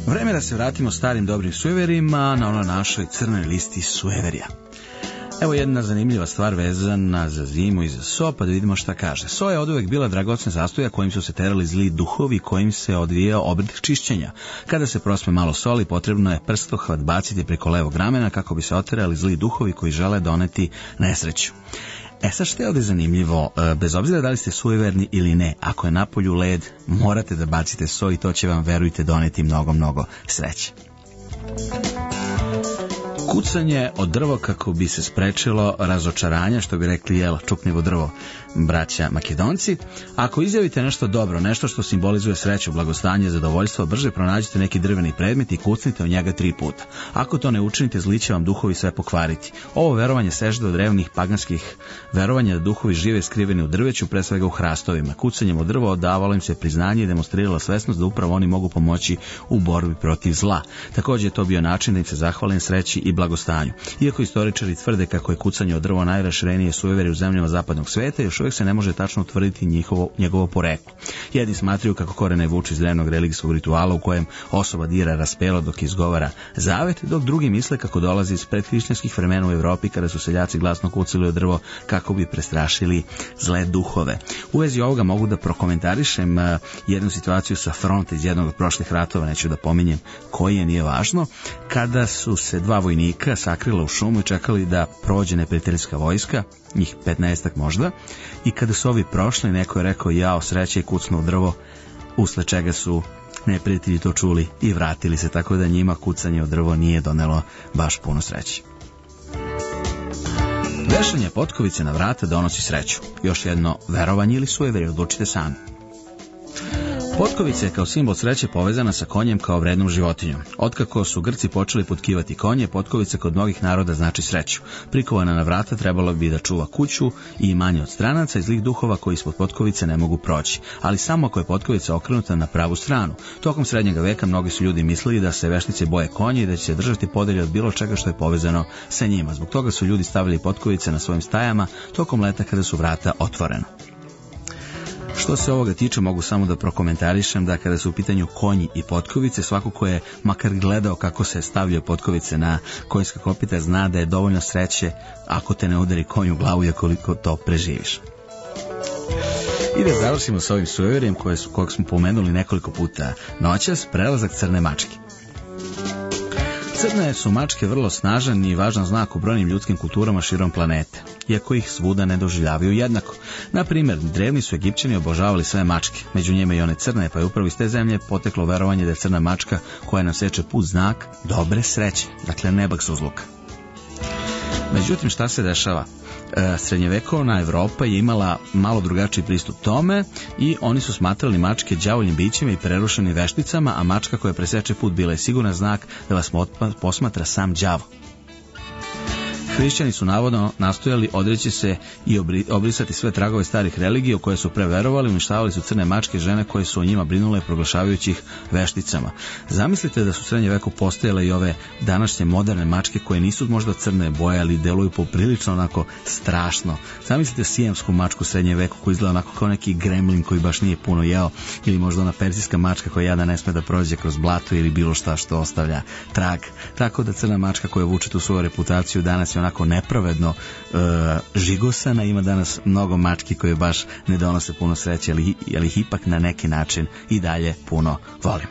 Vreme da se vratimo starim dobrim sujeverima na onoj našoj crnoj listi sujeverija. Evo jedna zanimljiva stvar vezana za zimu i za so, pa da vidimo šta kaže. So je oduvek bila dragocna zastoja kojim su se terali zli duhovi, kojim se odvijao obred čišćenja. Kada se prospe malo soli, potrebno je prstohvat baciti preko levog ramena kako bi se oterali zli duhovi koji žele doneti nesreću. Sad što je ovdje zanimljivo, bez obzira da li ste sujeverni ili ne, ako je napolju led, morate da bacite so i to će vam, verujte, doneti mnogo sreće. Kucanje od drvo kako bi se sprečilo razočaranje, što bi rekli, čuknivo drvo braća Makedonci. Ako izjavite nešto dobro, nešto što simbolizuje sreću, blagostanje, zadovoljstvo, brže pronađite neki drveni predmet i kucnite o njega 3 puta. Ako to ne učinite, zli će vam duhovi sve pokvariti. Ovo verovanje seže od drevnih paganskih verovanja da duhovi žive skriveni u drveću, pre svega u hrastovima. Kucanjem od drva odavalo im se priznanje i demonstrirala svesnost da upravo oni mogu pomoći u borbi protiv zla. Također je to bio način da im se zahvalim sreći i blagostanju. Iako istoričari tvrde kako je kucanje od drva najraširenije sujeverje u zemljama zapadnog sveta, još uvijek se ne može tačno utvrditi njegovo poreklo. Jedni smatraju kako korene vuče iz drevnog religijskog rituala u kojem osoba dira raspelo dok izgovara zavet, dok drugi misle kako dolazi iz predhrišćanskih vremena u Evropi kada su seljaci glasno kucali od drvo kako bi prestrašili zle duhove. U vezi ovoga mogu da prokomentarišem jednu situaciju sa fronta iz jednog od prošlih ratova, neću da pominjem koji je, nije važno, kada su se 2 vojnika sakrila u šumu i čekali da prođe neprijateljska vojska, njih 15 možda, i kada su ovi prošli, neko je rekao jao sreće i kucnuo drvo, usled čega su neprijatelji to čuli i vratili se, tako da njima kucanje od drvo nije donelo baš puno sreće. Vešanje potkovice na vrata donosi sreću. Još jedno verovanje ili sujeverje, odlučite sami. Potkovica je kao simbol sreće povezana sa konjem kao vrednom životinjom. Otkako su Grci počeli potkivati konje, potkovica kod mnogih naroda znači sreću. Prikovana na vrata trebalo bi da čuva kuću i imanje od stranaca i zlih duhova koji ispod potkovice ne mogu proći, ali samo ako je potkovica okrenuta na pravu stranu. Tokom srednjeg veka mnogi su ljudi mislili da se veštice boje konje i da će se držati podalje od bilo čega što je povezano sa njima. Zbog toga su ljudi stavili potkovice na svojim stajama tokom leta kada su vrata otvorena. Što se ovoga tiče, mogu samo da prokomentarišem da kada su u pitanju konji i potkovice, svako ko je makar gledao kako se stavljaju potkovice na konjska kopita zna da je dovoljno sreće ako te ne udari konj u glavu i koliko to preživiš. I da završimo s ovim sujeverjem kojeg smo pomenuli nekoliko puta noćas, prelazak crne mačke. Crne su mačke vrlo snažan i važan znak u brojnim ljudskim kulturama širom planete, iako ih svuda ne doživljavaju jednako. Na primjer, drevni su Egipćani obožavali sve mačke, među njima i one crne, pa je upravo iz te zemlje poteklo verovanje da je crna mačka koja nam seče put znak dobre sreće, dakle nebak suzluka. Međutim, šta se dešava? Srednjevekovna Evropa je imala malo drugačiji pristup tome i oni su smatrali mačke đavoljim bićima i prerušenim vešticama, a mačka koja preseče put bila je siguran znak da vas posmatra sam đavo. Hrišćani su navodno nastojali odreći se i obrisati sve tragove starih religija u koje su preverovali, uništavali su crne mačke žene koje su o njima brinule proglašavajući ih vešticama. Zamislite da su u srednjem veku postojale i ove današnje moderne mačke koje nisu možda crne boje, ali deluju poprilično onako strašno. Zamislite sijamsku mačku u srednjem veku koja izgleda onako kao neki gremlin koji baš nije puno jeo, ili možda ona persijska mačka koja jada ne sme da prođe kroz blato ili bilo šta što ostavlja trag. Tako da crna mačka koja vuče tu svoju reputaciju danas je onako nepravedno žigosana. Ima danas mnogo mački koje baš ne donose puno sreće, ali ih ipak na neki način i dalje puno volimo.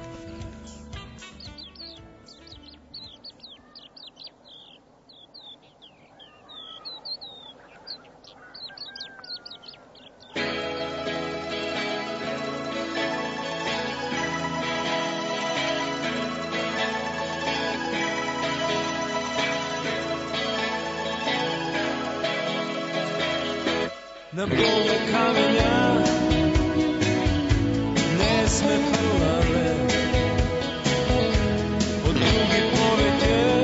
Na bole kamenja ne sme plave, od drugi poveke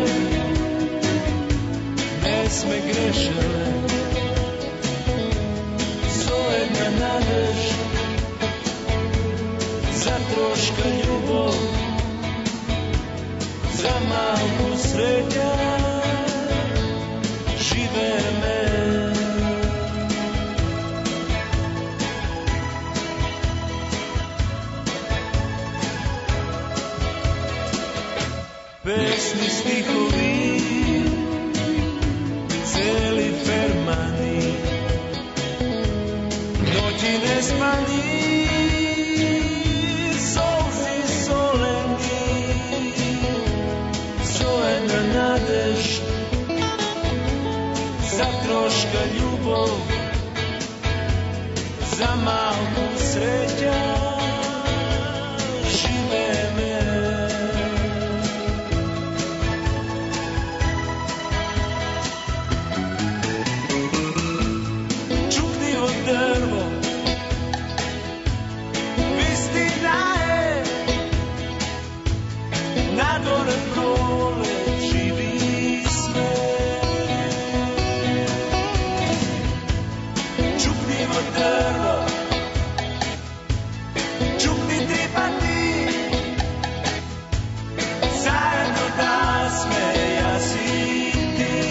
ne sme grešele, zove na nadež za troška ljubov, za malku srednja žive me. pesni stihovi, celi fermani, noći nespani, solzi soleni, zojena nadež, zatroška ljubav, za malku sreća, žive me. Čuknivo drvo, istina je, nadvore prole, živi sve. Čuknivo drvo, čukni tripati, zajedno da smeja si ti.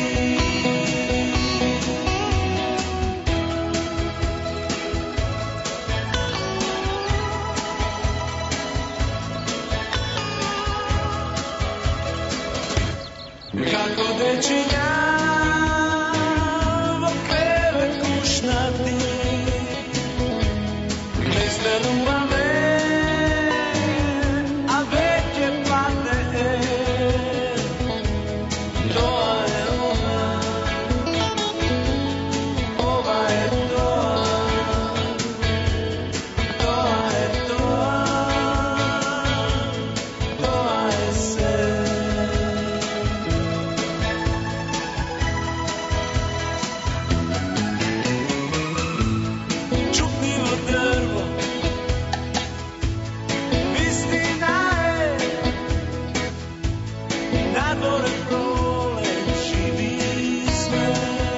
Kako dečinja vo krevet kušnati, ne zmenuva me, a već je pade. Toa je ova, ova je toa, toa je toa, toa je se. Čuknivo drvo, istina je, nadvore prole, živi sve.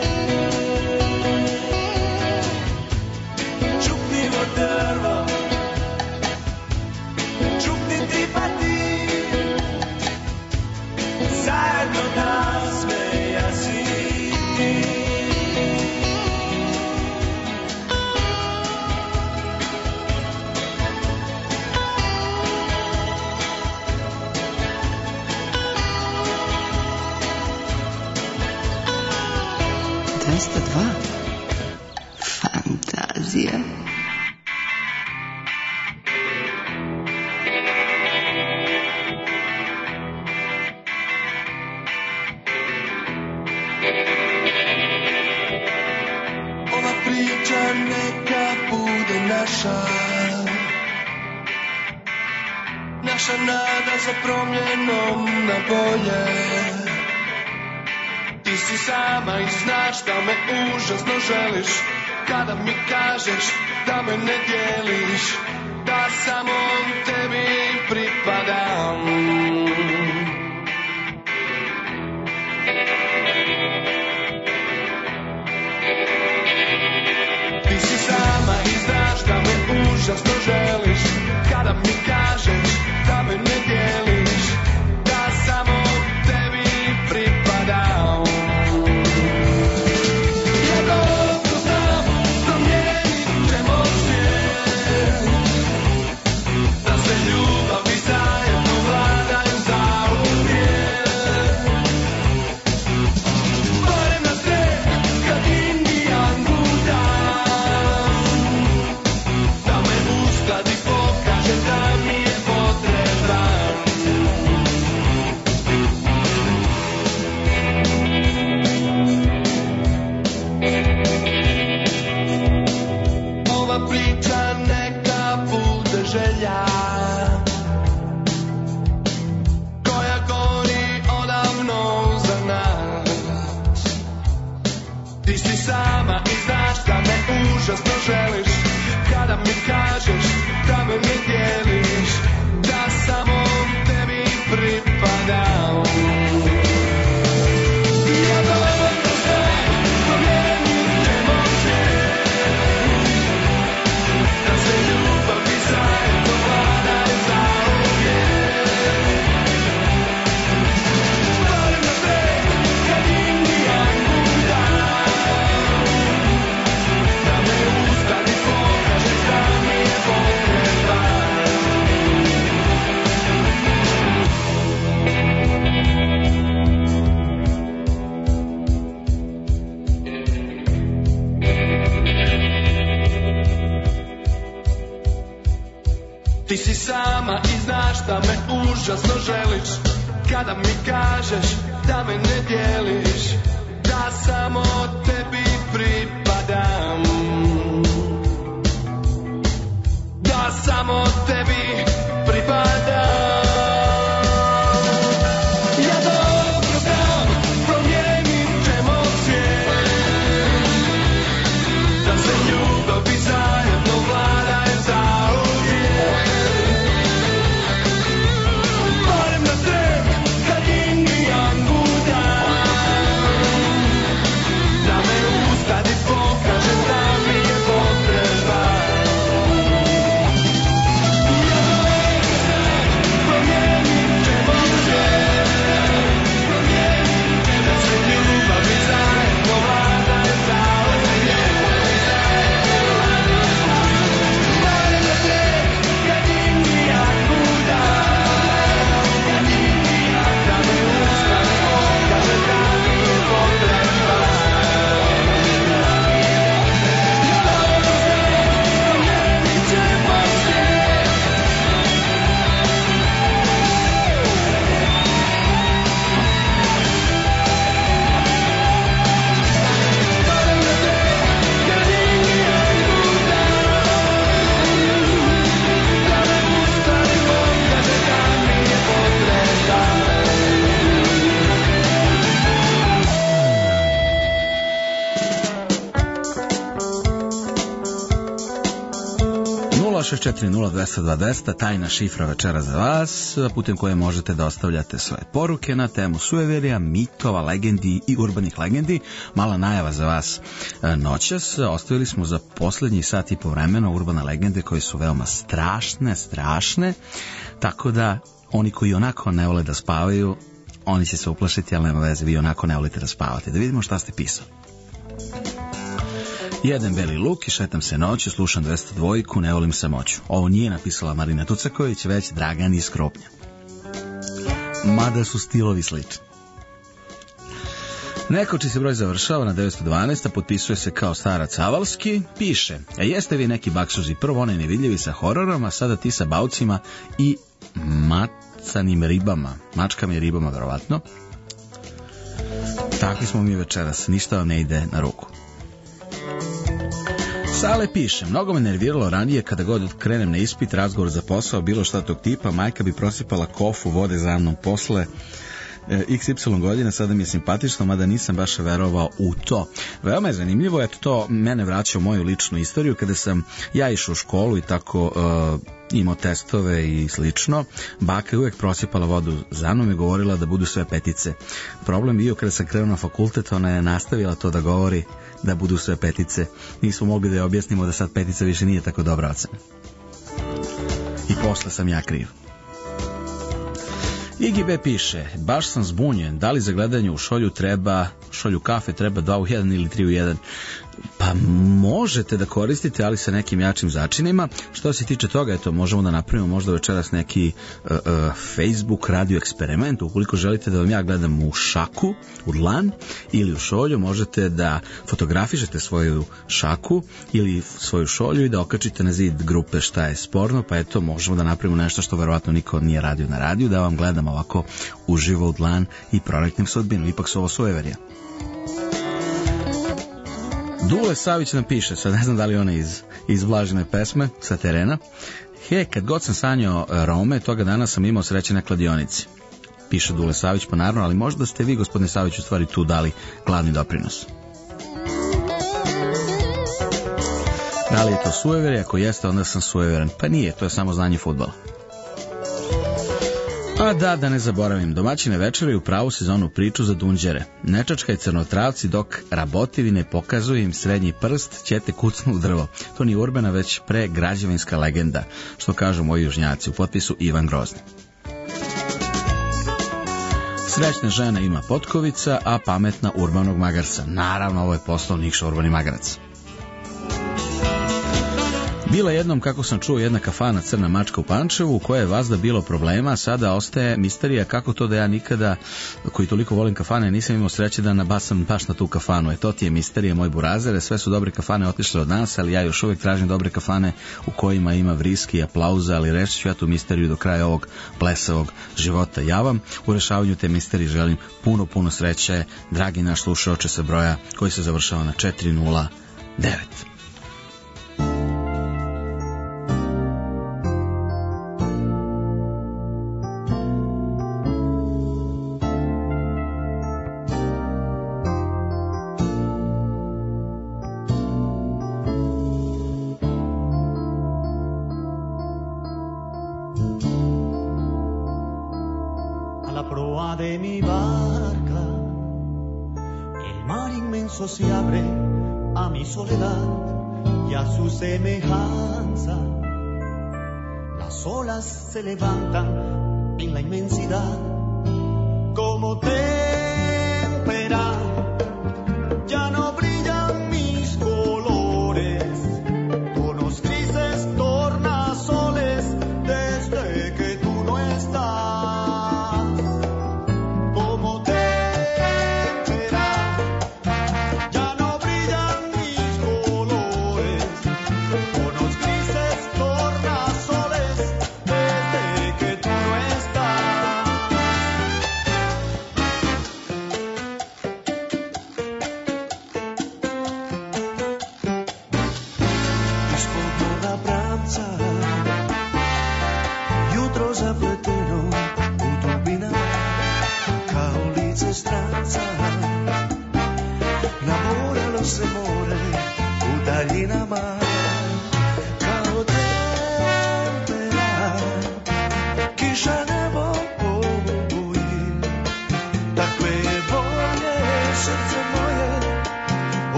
Čuknivo drvo, čukni tripati, zajedno da smeja si ti. Fantazija. Ova priča neka bude naša, naša nada za promjenom na bolje. Ti si sama i znaš da me užasno želiš, kada mi kažeš da me ne dijeliš, da samo tebi pripadam. Ti si sama i znaš da me užasno želiš, kada mi kažeš da me ne dijeliš, da samo tebi pripadam. Ja dobro znam, promijenit ćemo svijet, da se ljubav i zajedno vlada. sama i znaš da me užasno želiš. Kada mi kažeš da me ne dijeliš, da samo tebi pripadam, da samo tebi pripadam. Ja dobro znam, promijenit ćemo svijet, da se ljubavi zajedno vladaju zauvijek. Barem na tren, kad Indijan budam, da me ustadi pokaže da mi je potreban. tajna šifra večera za vas, putem koje možete da ostavljate svoje poruke na temu sueverija, mitova, legendi i urbanih legendi. Mala najava za vas noćas. Ostavili smo za poslednji sat i po vremena urbane legende koje su veoma strašne, tako da oni koji onako ne vole da spavaju, oni će se uplašiti, ali nema veze, vi onako ne volite da spavate. Da vidimo šta ste pisali. Jedan beli luk i šetam se noću, slušam 202, ne volim samoću. Ovo nije napisala Marina Tucaković, već Dragan iz Krupnja. Mada su stilovi slični. Neko čiji se broj završava na 912, potpisuje se kao Starac Avalski, piše: jeste vi neki baksuzi, prvo onaj nevidljivi sa hororom, a sada ti sa baucima i macanim ribama, mačkama i ribama verovatno. Takvi smo mi večeras, ništa vam ne ide na ruku. Sale piše: mnogo me nerviralo ranije kada god krenem na ispit, razgovor za posao, bilo šta tog tipa, majka bi prosipala kofu vode za mnom posle XY godina, sada mi je simpatično, mada nisam baš verovao u to. Veoma je zanimljivo, eto to mene vraća u moju ličnu istoriju, kada sam ja išao u školu i tako imao testove i slično, baka je uvek prosipala vodu za mnom i govorila da budu sve petice. Problem bio kada sam krenuo na fakultet, ona je nastavila to da govori da budu sve petice. Nismo mogli da je objasnimo da sad petica više nije tako dobra ocena. I posle sam ja kriv. IGB piše: baš sam zbunjen, da li za gledanje u šolju kafe treba 2 u 1 ili 3 u 1? Pa možete da koristite, ali sa nekim jačim začinima. Što se tiče toga, eto, možemo da napravimo možda večeras neki Facebook radio eksperiment. Ukoliko želite da vam ja gledam u šaku, u dlan ili u šolju, možete da fotografišete svoju šaku ili svoju šolju i da okačite na zid grupe Šta je sporno, pa eto, možemo da napravimo nešto što verovatno niko nije radio na radiju, da vam gledam ovako uživo u dlan i proreknem sudbinu. Ipak su ovo sueverija. Dule Savić nam piše, sad ne znam da li ona iz Vlažine pesme sa terena: kad god sam sanjao Rome, toga dana sam imao sreće na kladionici. Piše Dule Savić, pa naravno, ali možda ste vi, gospodine Savić, u stvari tu dali glavni doprinos. Da li je to sueverje? Ako jeste, onda sam sueveran. Pa nije, to je samo znanje fudbala. A da ne zaboravim, domaćine večere u pravu sezonu priču za dunđere. Nečačka i crnotravci, dok rabotivi ne pokazuju im srednji prst, ćete kucnu u drvo. To nije urbana, već pregrađevinska legenda, što kažu moji južnjaci, u potpisu Ivan Grozni. Srećna žena ima potkovica, a pametna urbanog magarca. Naravno, ovo je poslao Nikša Urbani magarac. Bila jednom, kako sam čuo, jedna kafana Crna mačka u Pančevu u kojoj je vazda bilo problema, sada ostaje misterija kako to da ja nikada, koji toliko volim kafane, nisam imao sreće da nabasam baš na tu kafanu. To ti je misterija, moj burazere, sve su dobre kafane otišle od nas, ali ja još uvijek tražim dobre kafane u kojima ima vriski i aplauza, ali reći ću ja tu misteriju do kraja ovog blesavog života. Ja vam u rešavanju te misterije želim puno sreće, dragi naš slušaoče sa broja koji se završava na 409. Se abre a mi soledad y a su semejanza. Las olas se levantan en la inmensidad como témpera. Ya no brillan mis colores, tonos grises, tornasoles, desde que tú no estás. Como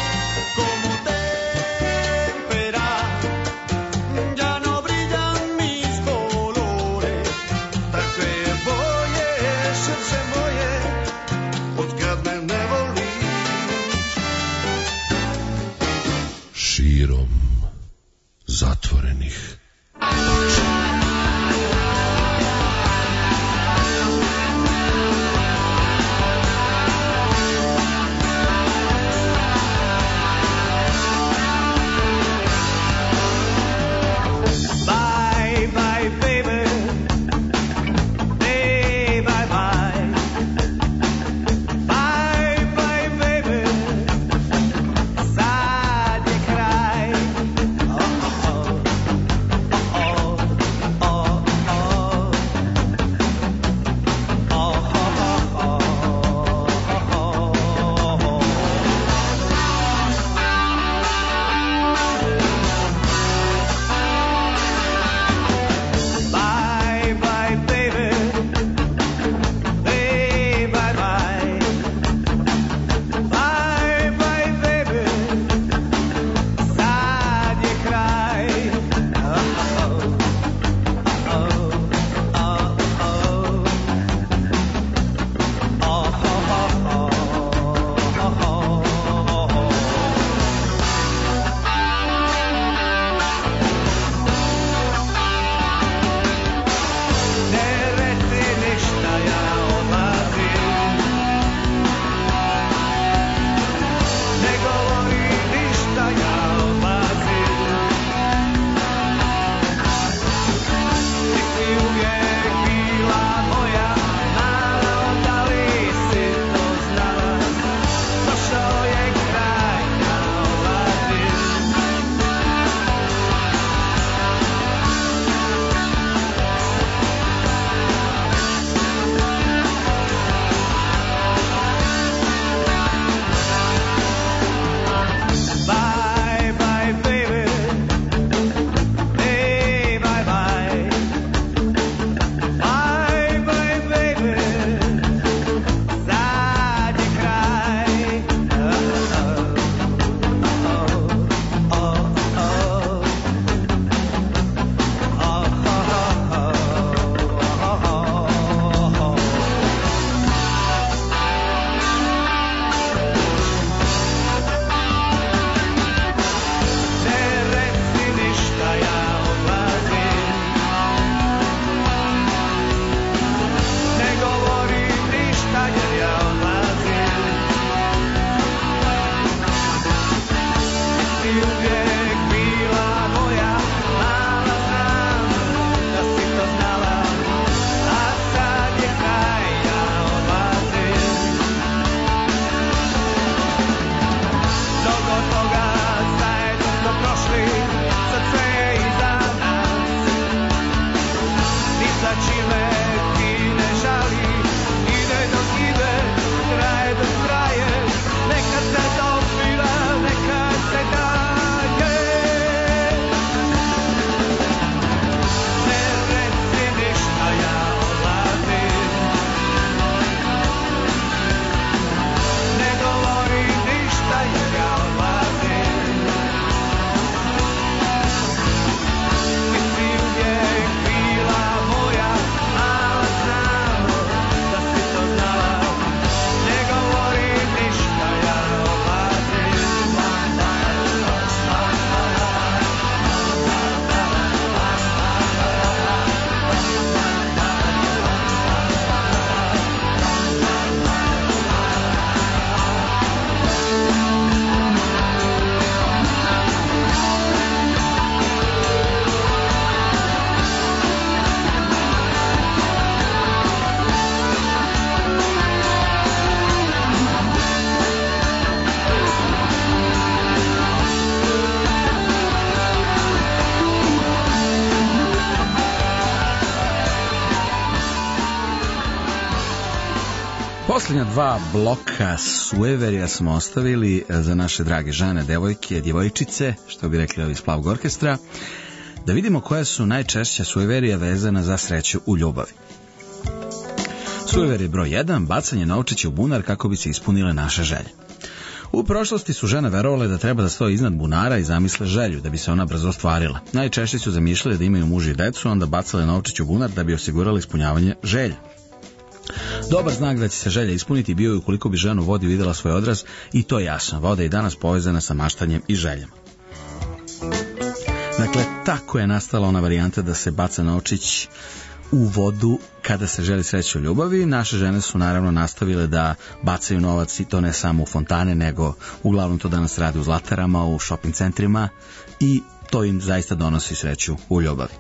ya no brillan mis zatvorenih očiju. Posljednja dva bloka Sueverija smo ostavili za naše drage žene, devojke, djevojčice, što bi rekli ovi iz Plavog orkestra, da vidimo koja su najčešća Sueverija vezana za sreću u ljubavi. Sueverij broj 1, bacanje novčića u bunar kako bi se ispunile naše želje. U prošlosti su žene verovale da treba da stoje iznad bunara i zamisle želju, da bi se ona brzo ostvarila. Najčešće su zamišljale da imaju muž i decu, onda bacale novčić u bunar da bi osigurali ispunjavanje želja. Dobar znak da će se želja ispuniti bio je ukoliko bi žena u vodi videla svoj odraz, i to je jasno, voda je i danas povezana sa maštanjem i željama. Dakle, tako je nastala ona varijanta da se baca novčić u vodu kada se želi sreće u ljubavi. Naše žene su naravno nastavile da bacaju novac i to ne samo u fontane, nego uglavnom to danas rade u zlatarama, u shopping centrima i to im zaista donosi sreću u ljubavi.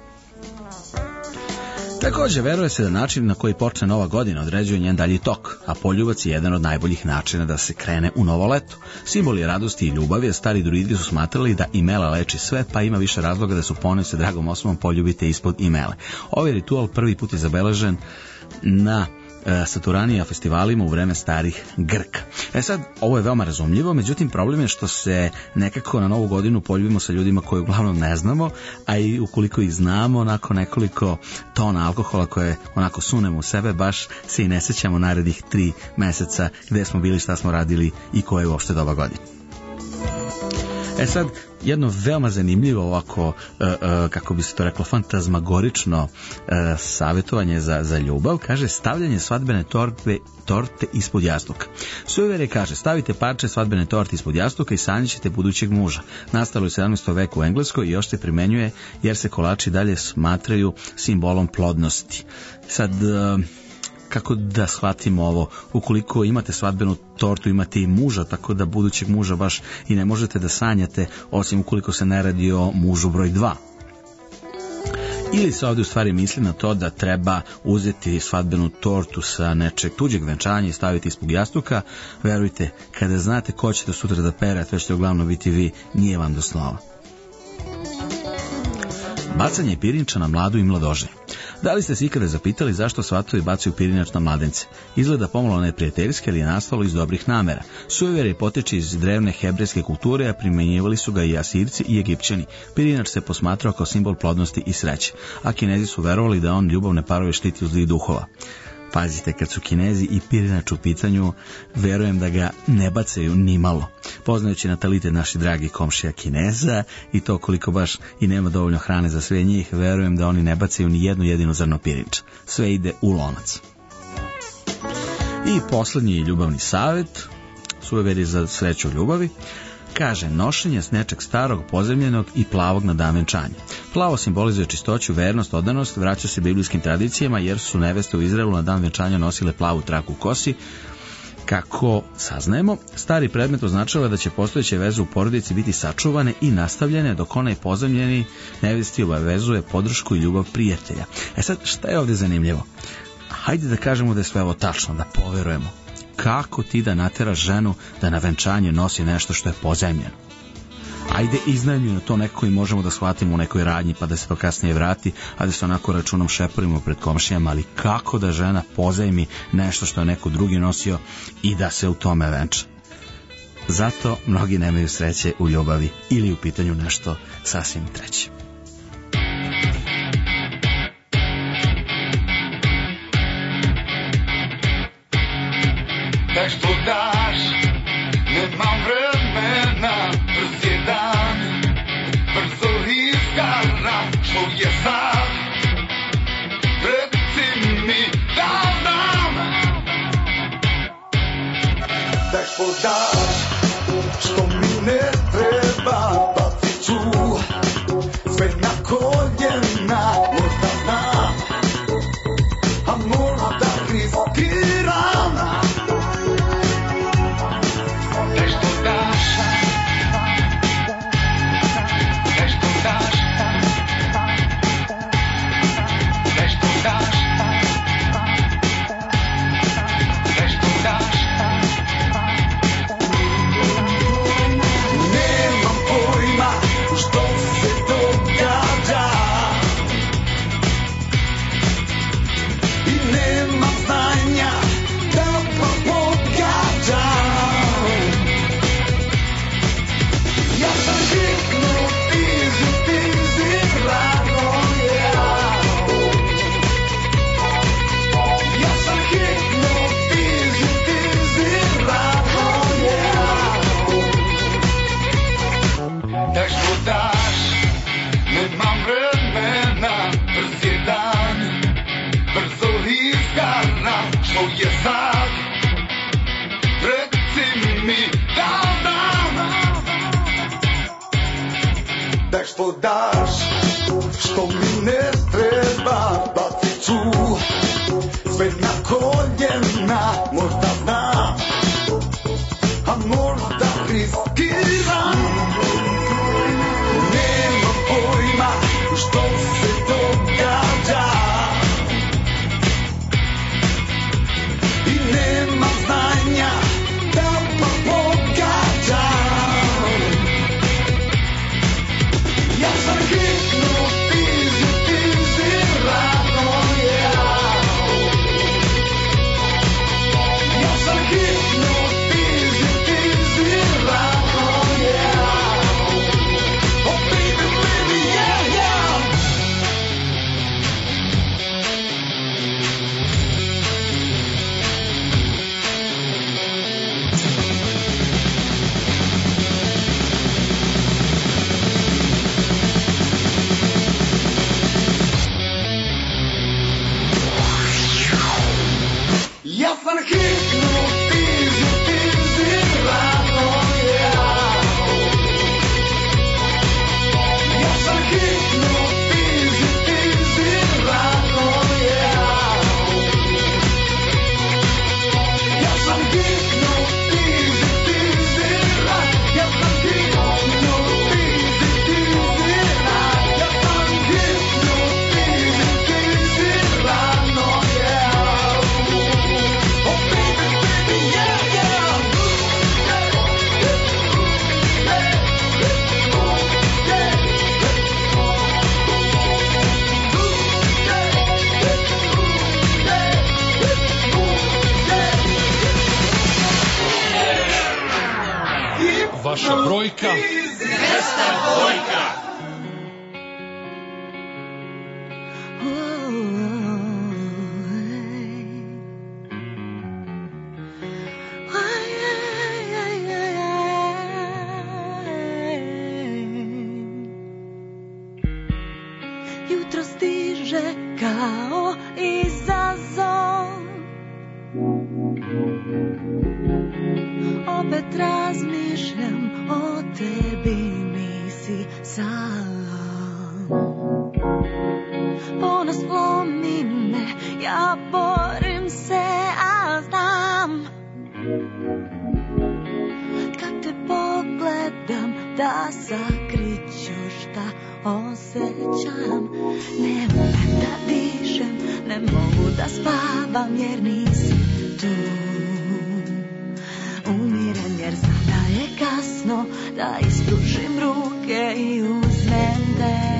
Također, veruje se da način na koji počne nova godina određuje njen dalji tok, a poljubac je jedan od najboljih načina da se krene u novo leto. Simboli radosti i ljubavi, a stari druidi su smatrali da imela leči sve, pa ima više razloga da se ponovo se dragom osobom poljubite ispod imele. Ovaj ritual prvi put je zabeležen na Saturanija festivalima u vreme starih Grka. Sad, ovo je veoma razumljivo, međutim problem je što se nekako na novu godinu poljubimo sa ljudima koje uglavnom ne znamo, a i ukoliko ih znamo, nakon nekoliko tona alkohola koje onako sunemo u sebe, baš se i ne sećamo narednih 3 meseca gde smo bili, šta smo radili i koje je uopšte doba godine. Sad, jedno veoma zanimljivo ovako, kako bi se to reklo, fantazmagorično savjetovanje za ljubav, kaže stavljanje svadbene torte ispod jastuka. Sujevere kaže, stavite parče svadbene torte ispod jastuka i sanjaćete budućeg muža. Nastalo je u 17. veku u Engleskoj i još se primenjuje jer se kolači dalje smatraju simbolom plodnosti. Sad, kako da shvatimo ovo? Ukoliko imate svadbenu tortu, imate i muža, tako da budućeg muža baš i ne možete da sanjate, osim ukoliko se ne radi o mužu broj 2. Ili se ovdje u stvari misli na to da treba uzeti svadbenu tortu sa nečeg tuđeg venčanja i staviti ispod jastuka. Verujte, kada znate ko ćete sutra da pere, to ćete uglavnom biti vi, nije vam do snova. Bacanje pirinča na mladu i mladoženju. Da li ste se ikada zapitali zašto svatovi bacaju pirinač na mladence? Izgleda pomalo neprijateljski, ali je nastalo iz dobrih namera. Sujevere potiče iz drevne hebrejske kulture, a primjenjivali su ga i Asirci i Egipćani. Pirinač se posmatrao kao simbol plodnosti i sreće, a Kinezi su verovali da on ljubavne parove štiti od zlih duhova. Pazite, kad su Kinezi i pirinač u pitanju, verujem da ga ne bacaju ni malo. Poznajući natalitet naših dragih komšija Kineza i to koliko baš i nema dovoljno hrane za sve njih, verujem da oni ne bacaju ni jedno jedino zrno pirinča. Sve ide u lonac. I posljednji ljubavni savjet, sujeveri za sreću u ljubavi, kaže nošenje s nečeg starog, pozemljenog i plavog na dan venčanja. Plavo simbolizuje čistoću, vernost, odanost, vraća se biblijskim tradicijama jer su neveste u Izraelu na dan venčanja nosile plavu traku u kosi. Kako saznajemo, stari predmet označava da će postojeće veze u porodici biti sačuvane i nastavljene, dok onaj pozemljeni nevesti obavezuje podršku i ljubav prijatelja. Sad, šta je ovdje zanimljivo? Hajde da kažemo da je sve ovo tačno, da poverujemo. Kako ti da nateraš ženu da na venčanje nosi nešto što je pozajmljeno? Ajde, iznajmljeno to neko i možemo da shvatimo u nekoj radnji pa da se to kasnije vrati, a da se onako računom šeporimo pred komšijama, ali kako da žena pozajmi nešto što je neko drugi nosio i da se u tome venča? Zato mnogi nemaju sreće u ljubavi ili u pitanju nešto sasvim treće. Daj što daš, nemam vremena, brz je dan, brzo izgara, što je sad, reci mi da znam. Daj što daš, što mi ne treba, bacit ću sve na koljena, možda znam, a možda riskiram. Što daš, što mi ne treba, bacit ću sve na koljena, možda znam, a možda riskiram. Nemam pojma što se događa i nemam znanja da pa pogađam. Ja sam hipnotizirano, ja sam hipnotizirano, oh baby, baby, yeah, yeah. Ja sam hipnotizirano, ja sam hipnotizirano, ja sam hipnotizirano, ja sam hipnotizirano, oh baby, baby, yeah, yeah. Vaša brojka 202. Jutro stiže kao izazov, opet razmišljam o tebi, nisi sam. Ponos lomi me, ja borim se, a znam kad te pogledam da sakriću šta osjećam. Ne umem da dišem, ne mogu da spavam jer nisi tu. Umirem jer znam da je kasno, da ispružim ruke i uzmem te.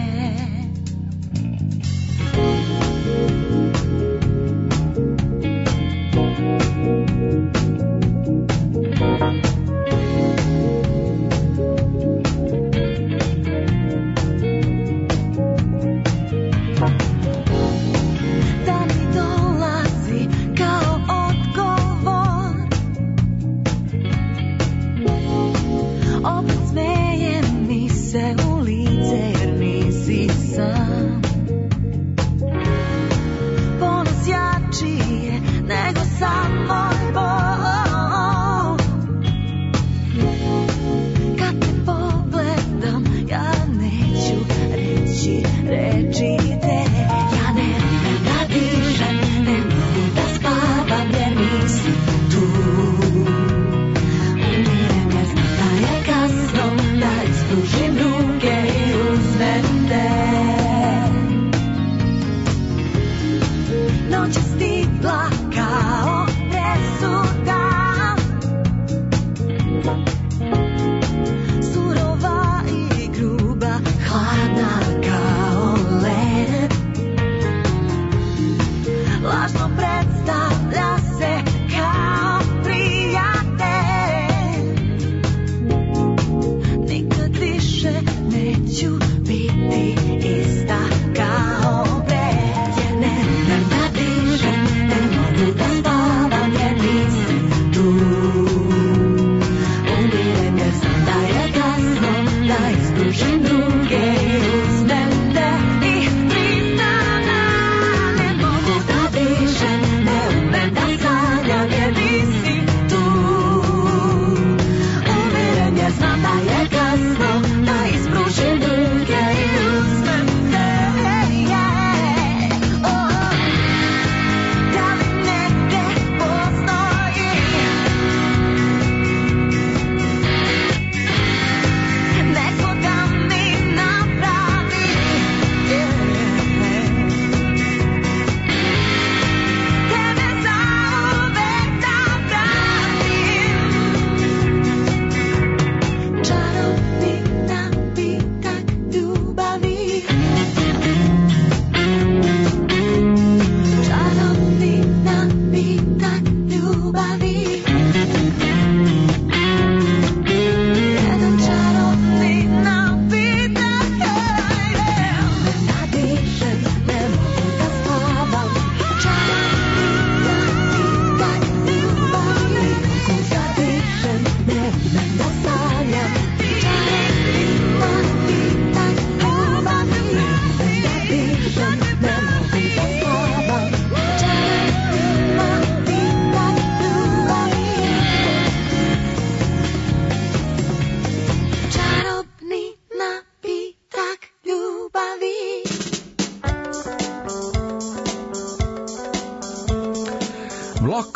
Da mi dolazi kao odgovor, opet smeje mi se u lice jer nisi sam. Ponos jači je nego sam moj bol.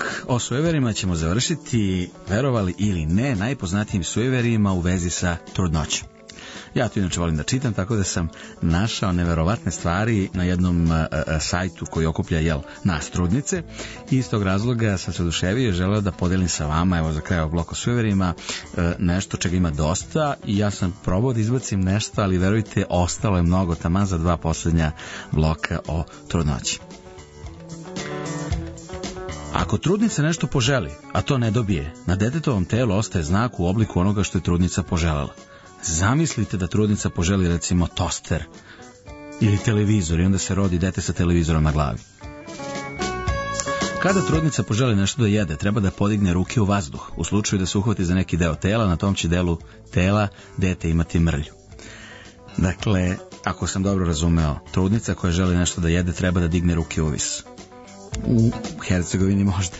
blok o sujeverima ćemo završiti, verovali ili ne, najpoznatijim sujeverima u vezi sa trudnoćom. Ja to inače volim da čitam, tako da sam našao neverovatne stvari na jednom sajtu koji okuplja nas trudnice i iz tog razloga sam se oduševio i želeo da podelim sa vama, evo za kraj ovog bloka o sujeverima, nešto čega ima dosta i ja sam probao da izbacim nešto, ali verujte, ostalo je mnogo, taman za 2 posljednja bloka o trudnoći. Ako trudnica nešto poželi, a to ne dobije, na detetovom telu ostaje znak u obliku onoga što je trudnica poželela. Zamislite da trudnica poželi recimo toster ili televizor i onda se rodi dete sa televizorom na glavi. Kada trudnica poželi nešto da jede, treba da podigne ruke u vazduh. U slučaju da se uhvati za neki deo tela, na tom će delu tela dete imati mrlju. Dakle, ako sam dobro razumeo, trudnica koja želi nešto da jede treba da digne ruke uvis. U Hercegovini možda.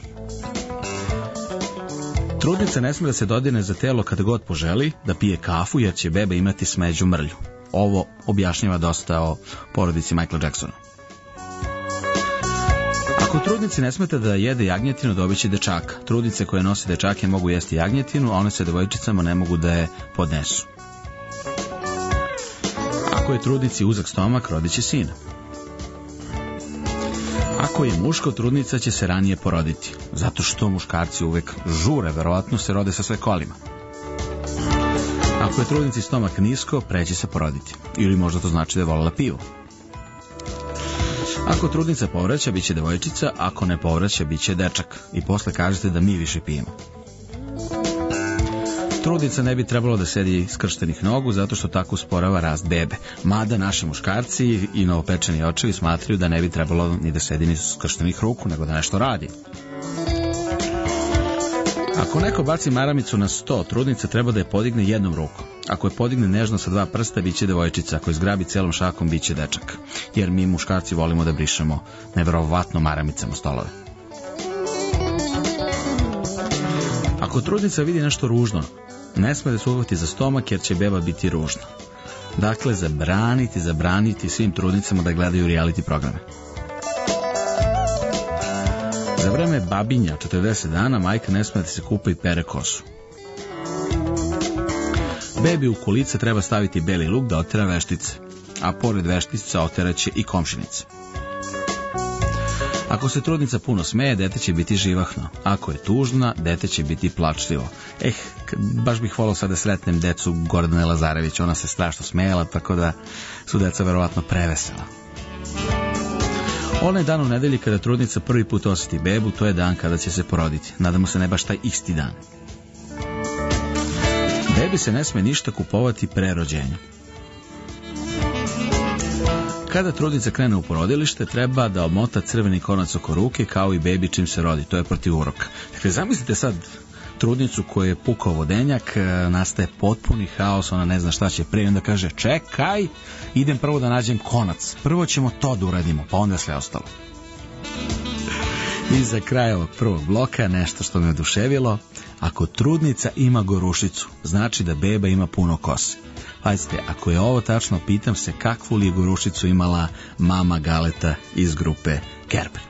Trudnica ne sme da se dodirne za telo kada god poželi, da pije kafu jer će beba imati smeđu mrlju. Ovo objašnjava dosta o porodici Michaela Jacksona. Ako trudnici ne smete da jede jagnjetinu, dobit će dečaka. Trudnice koje nose dečake mogu jesti jagnjetinu, a one sa devojčicama ne mogu da je podnesu. Ako je trudnici uzak stomak, rodit će sina. Ako je muško, trudnica će se ranije poroditi, zato što muškarci uvek žure, verovatno se rode sa sve kolima. Ako je trudnici stomak nisko, pre će se poroditi, ili možda to znači da je volela pivo. Ako trudnica povraća, bit će devojčica, ako ne povraća, bit će dečak. I posle kažete da mi više pijemo. Trudnica ne bi trebalo da sedi skrštenih nogu zato što tako usporava rast bebe. Mada naši muškarci i novopečeni očevi smatraju da ne bi trebalo ni da sedi ni skrštenih ruku, nego da nešto radi. Ako neko baci maramicu na sto, trudnica treba da je podigne jednom rukom. Ako je podigne nežno sa 2 prsta, bit će devojčica. Ako je zgrabi celom šakom, bit će dečak. Jer mi muškarci volimo da brišemo neverovatno maramicama stolove. Ako trudnica vidi nešto ružno, ne sme da se uhvati za stomak jer će beba biti ružna. Dakle, zabraniti svim trudnicama da gledaju reality programe. Za vreme babinja, 40 dana, majka ne sme da se kupa i pere kosu. Bebi u kolice treba staviti beli luk da otera veštice, a pored veštica oteraće i komšinice. Ako se trudnica puno smeje, dete će biti živahno. Ako je tužna, dete će biti plačljivo. Baš bih volao sad da sretnem decu Gordane Lazarević, ona se strašno smejala, tako da su deca verovatno prevesela. Onaj dan u nedelji kada trudnica prvi put osjeti bebu, to je dan kada će se poroditi. Nadamo se ne baš taj isti dan. Bebi se ne sme ništa kupovati pre rođenja. Kada trudnica krene u porodilište, treba da omota crveni konac oko ruke kao i bebi čim se rodi. To je protiv uroka. Dakle, zamislite sad trudnicu koju je pukao vodenjak, nastaje potpuni haos, ona ne zna šta će prije, onda kaže čekaj, idem prvo da nađem konac. Prvo ćemo to da uradimo, pa onda sve ostalo. I za kraj ovog prvog bloka nešto što me oduševilo. Ako trudnica ima gorušicu, znači da beba ima puno kose. Pazite, ako je ovo tačno, pitam se kakvu li gorušicu imala mama Galeta iz grupe Kerber.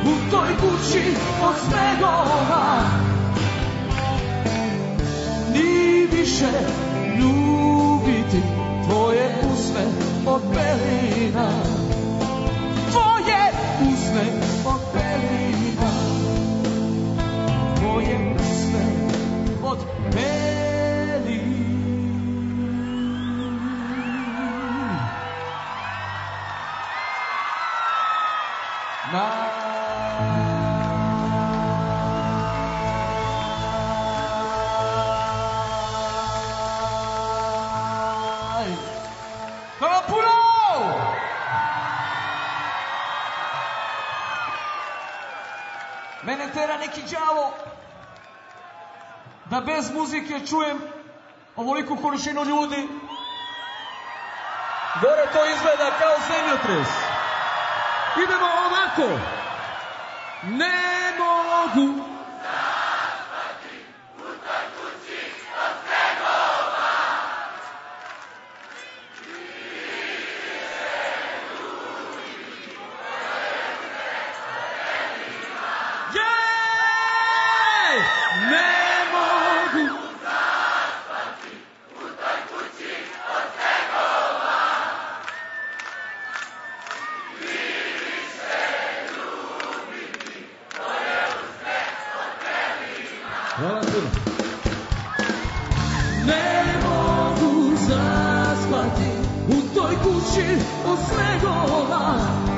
u toj kući od snegova. Ni više ljubiti tvoje usne od pelina, tvoje usne od pelina, tvoje usne od pelina. Mene tera neki đavo da bez muzike čujem ovoliku količinu ljudi. Gore to izgleda kao zemljotres. Idemo ovako. Ne mogu zaspati u toj kući od snegova. Ne mogu zaspati u toj kući od snegova. I više ljubiti tvoje usne od pelina. Hvala puno. Ne mogu zaspati u toj kući od snegova.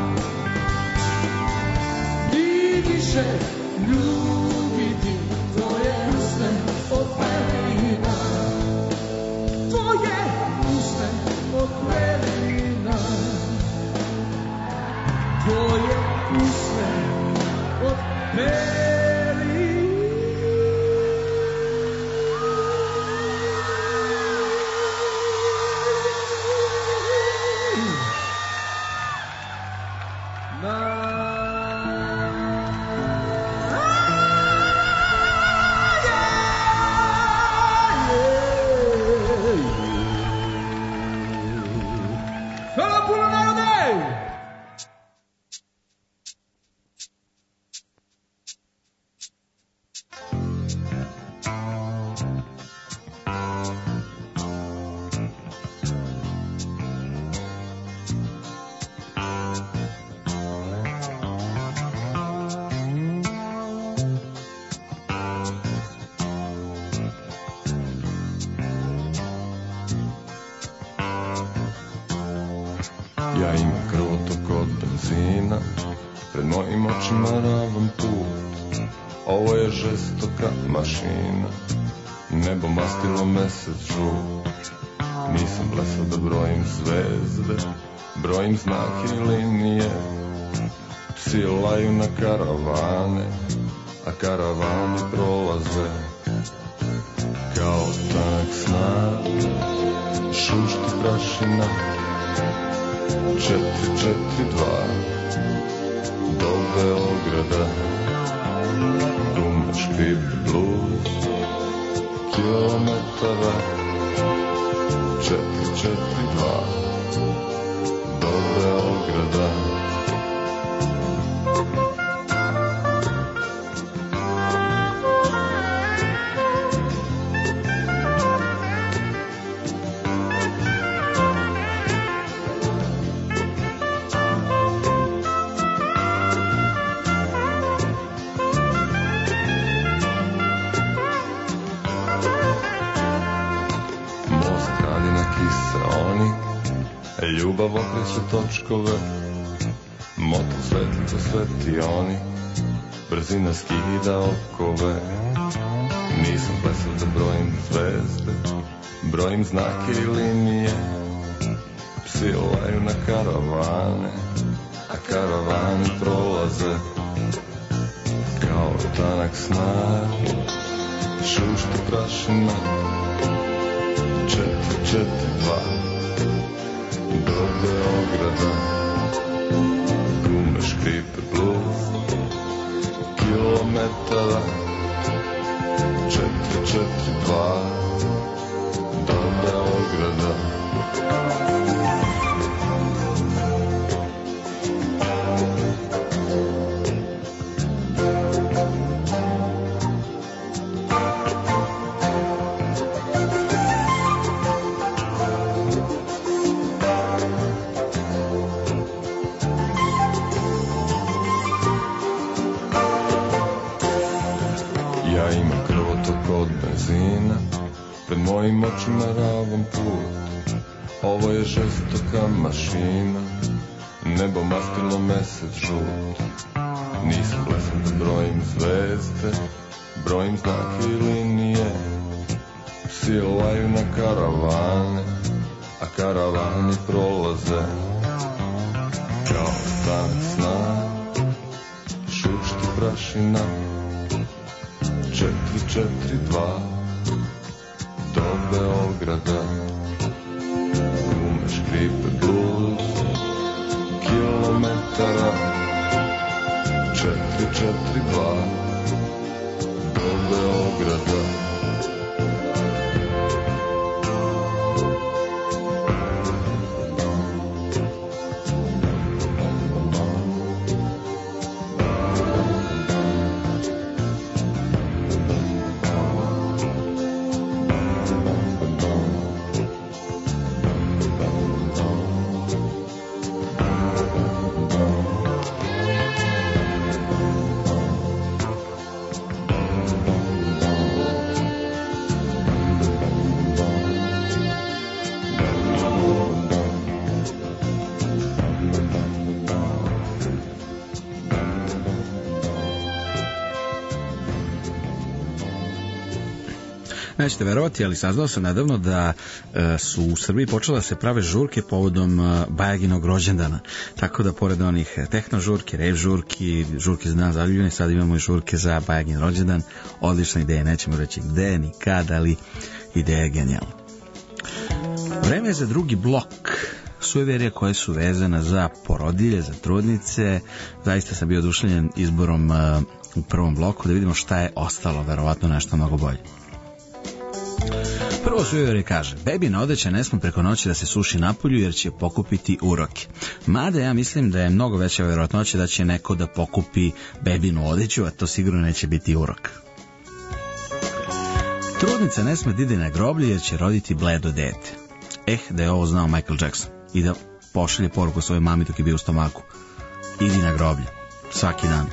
I više ljubiti tvoje usne od pelina, tvoje usne od pelina, tvoje usne od pelina. Ja imam krvotok od benzina, pred mojim očima ravan put. Ovo je žestoka mašina, nebo mastilo mesec žut. Nisam blesao da brojim zvezde, brojim znake i linije. Psi laju na karavane, a karavani prolaze. Kao tanak snag, šušti prašina, 442 do Beograda. Rume, škrip, bluz, kilometara. 442 do Beograda. Ljubav okreće točkove, motor svetlica svetioni, brzina skida okove. Nisam plesao da brojim zvezde, brojim znake i linije. Psi laju na karavane, a karavani prolaze. Kao tanak snag, šušti prašina, 442 do Beograda. Gume, škripe, bluz, kilometara. 442 do Beograda. kod benzina, pred mojim očima ravan put. Ovo je žestoka mašina, nebo mastilo, mesec žut. Nisam blesan da brojim zvezde, brojim znake i linije. Psi laju na karavane, a karavani prolaze. Kao tanec sna, šušti prašina. 442 do Beograda. Gume škripe bluz kilometara. 442 do Beograda. Nećete verovati, ali saznao sam nedavno da su u Srbiji počela se prave žurke povodom Bajaginog rođendana. Tako da pored onih tehno žurki, rave žurki, žurke za dan zaljubljeni, sad imamo i žurke za Bajagin rođendan. Odlična ideja, nećemo reći gde, ni kad, ali ideja je genijalna. Vreme je za drugi blok. Sujeverije koje su vezane za porodilje, za trudnice. Zaista sam bio oduševljen izborom u prvom bloku, da vidimo šta je ostalo, verovatno nešto mnogo bolje. Prvo sujeverje kaže, bebina odeća ne sme preko noći da se suši napolju jer će pokupiti uroke. Mada ja mislim da je mnogo veća verovatnoća da će neko da pokupi bebinu odeću, a to sigurno neće biti urok. Trudnica ne sme da ide na groblje jer će roditi bledo dete. Da je ovo znao Michael Jackson i da pošalje poruku svojoj mami dok je bio u stomaku. Idi na groblje, svaki dan.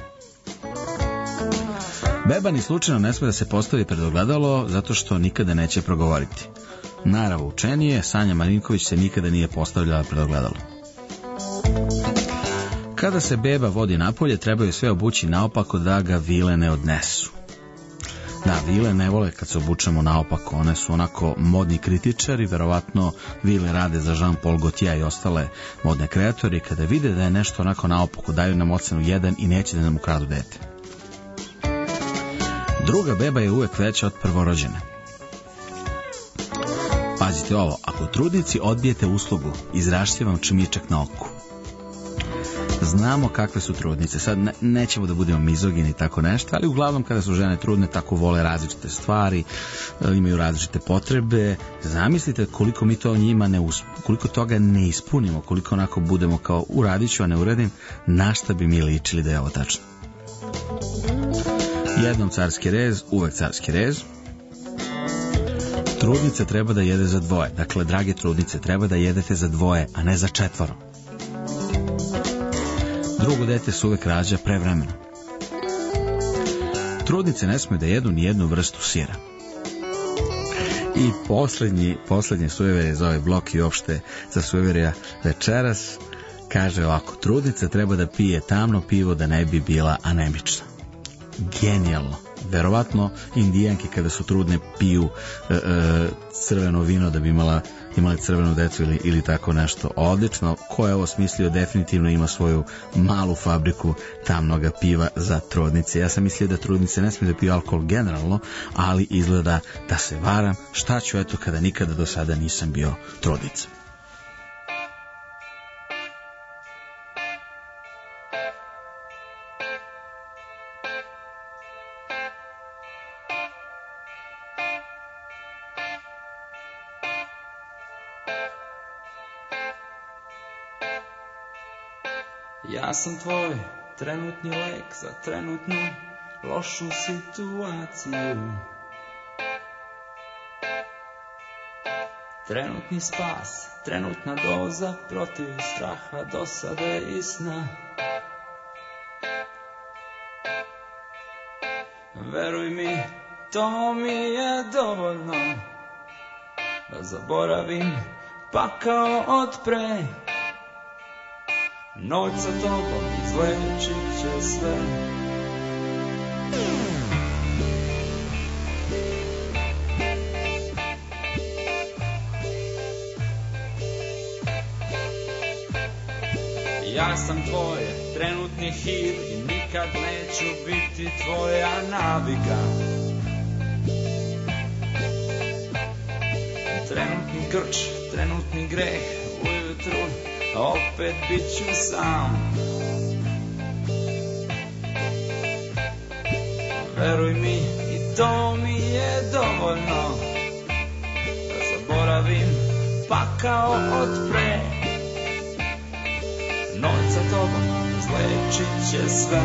Beba ni slučajno ne sme da se postavi pred ogledalo zato što nikada neće progovoriti. Naravo učenije, Sanja Marinković se nikada nije postavljala pred ogledalo. Kada se beba vodi napolje, trebaju sve obući naopako da ga vile ne odnesu. Da, vile ne vole kad se obučemo naopako, one su onako modni kritičari, verovatno vile rade za Jean-Paul Gaultier i ostale modne kreatori, kada vide da je nešto onako naopako, daju nam ocenu 1 i neće da nam ukradu dete. Druga beba je uvek veća od prvorođene. Pazite ovo, ako trudnici odbijete uslugu, izrašće vam čmičak na oku. Znamo kakve su trudnice, sad nećemo da budemo mizogini i tako nešto, ali uglavnom kada su žene trudne tako vole različite stvari, imaju različite potrebe. Zamislite koliko mi to njima koliko toga ne ispunimo, koliko onako budemo kao uradit ću, a ne uradim, na šta bi mi ličili da je ovo tačno. Jednom carski rez, uvek carski rez. Trudnica treba da jede za dvoje. Dakle, drage trudnice, treba da jedete za dvoje, a ne za 4. Drugo dete se uvek rađa prevremeno. Trudnice ne smiju da jedu ni jednu vrstu sira. I poslednji sujeverje za ovaj blok i uopšte za sujeverja večeras kaže ovako, trudnica treba da pije tamno pivo da ne bi bila anemična. Genijalno. Verovatno indijanke kada su trudne piju crveno vino da bi imale crvenu decu ili tako nešto. Odlično. Ko je ovo smislio, definitivno ima svoju malu fabriku tamnoga piva za trudnice. Ja sam mislio da trudnice ne smiju da piju alkohol generalno, ali izgleda da se varam. Šta ću eto kada nikada do sada nisam bio trudnica. Ja sam tvoj trenutni lek za trenutnu lošu situaciju. Trenutni spas, trenutna doza protiv straha, dosade i sna. Veruj mi, to mi je dovoljno da zaboravim pakao od pre. Noć sa tobom izlečit će sve. Ja sam tvoj trenutni hir i nikad neću biti tvoja navika. Trenutni grč, trenutni greh, ujutru opet bit ću sam. Veruj mi, i to mi je dovoljno da zaboravim pakao od pre. Noć sa tobom izlečit će sve.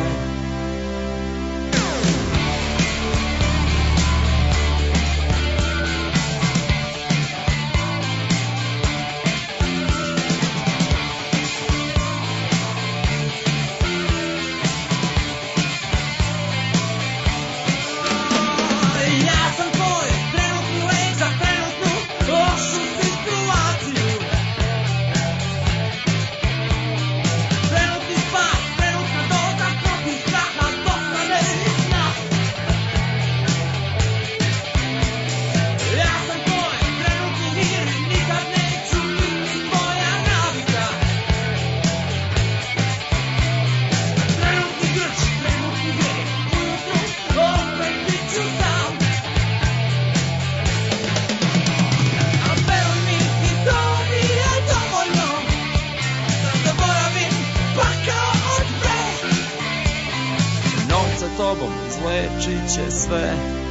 Izlečit će sve.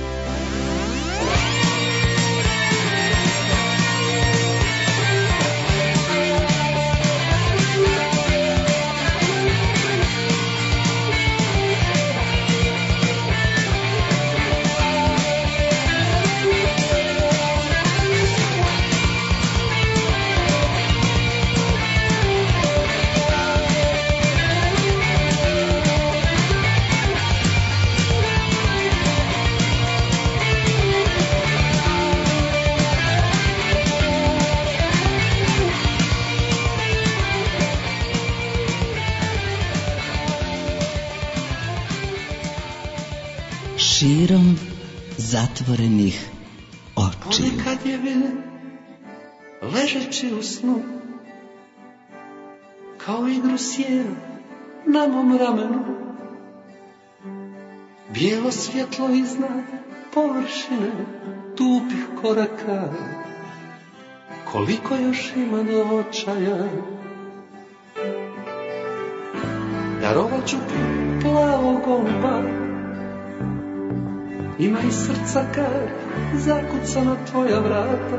Širom zatvorenih očiju. Ponekad je vidim, ležeći u snu, kao igru sjena na mom ramenu. Bijelo svjetlo iznad površine tupih koraka, koliko još ima do očaja. Darovat ću plavog goluba, ima i srca kad zakuca na tvoja vrata.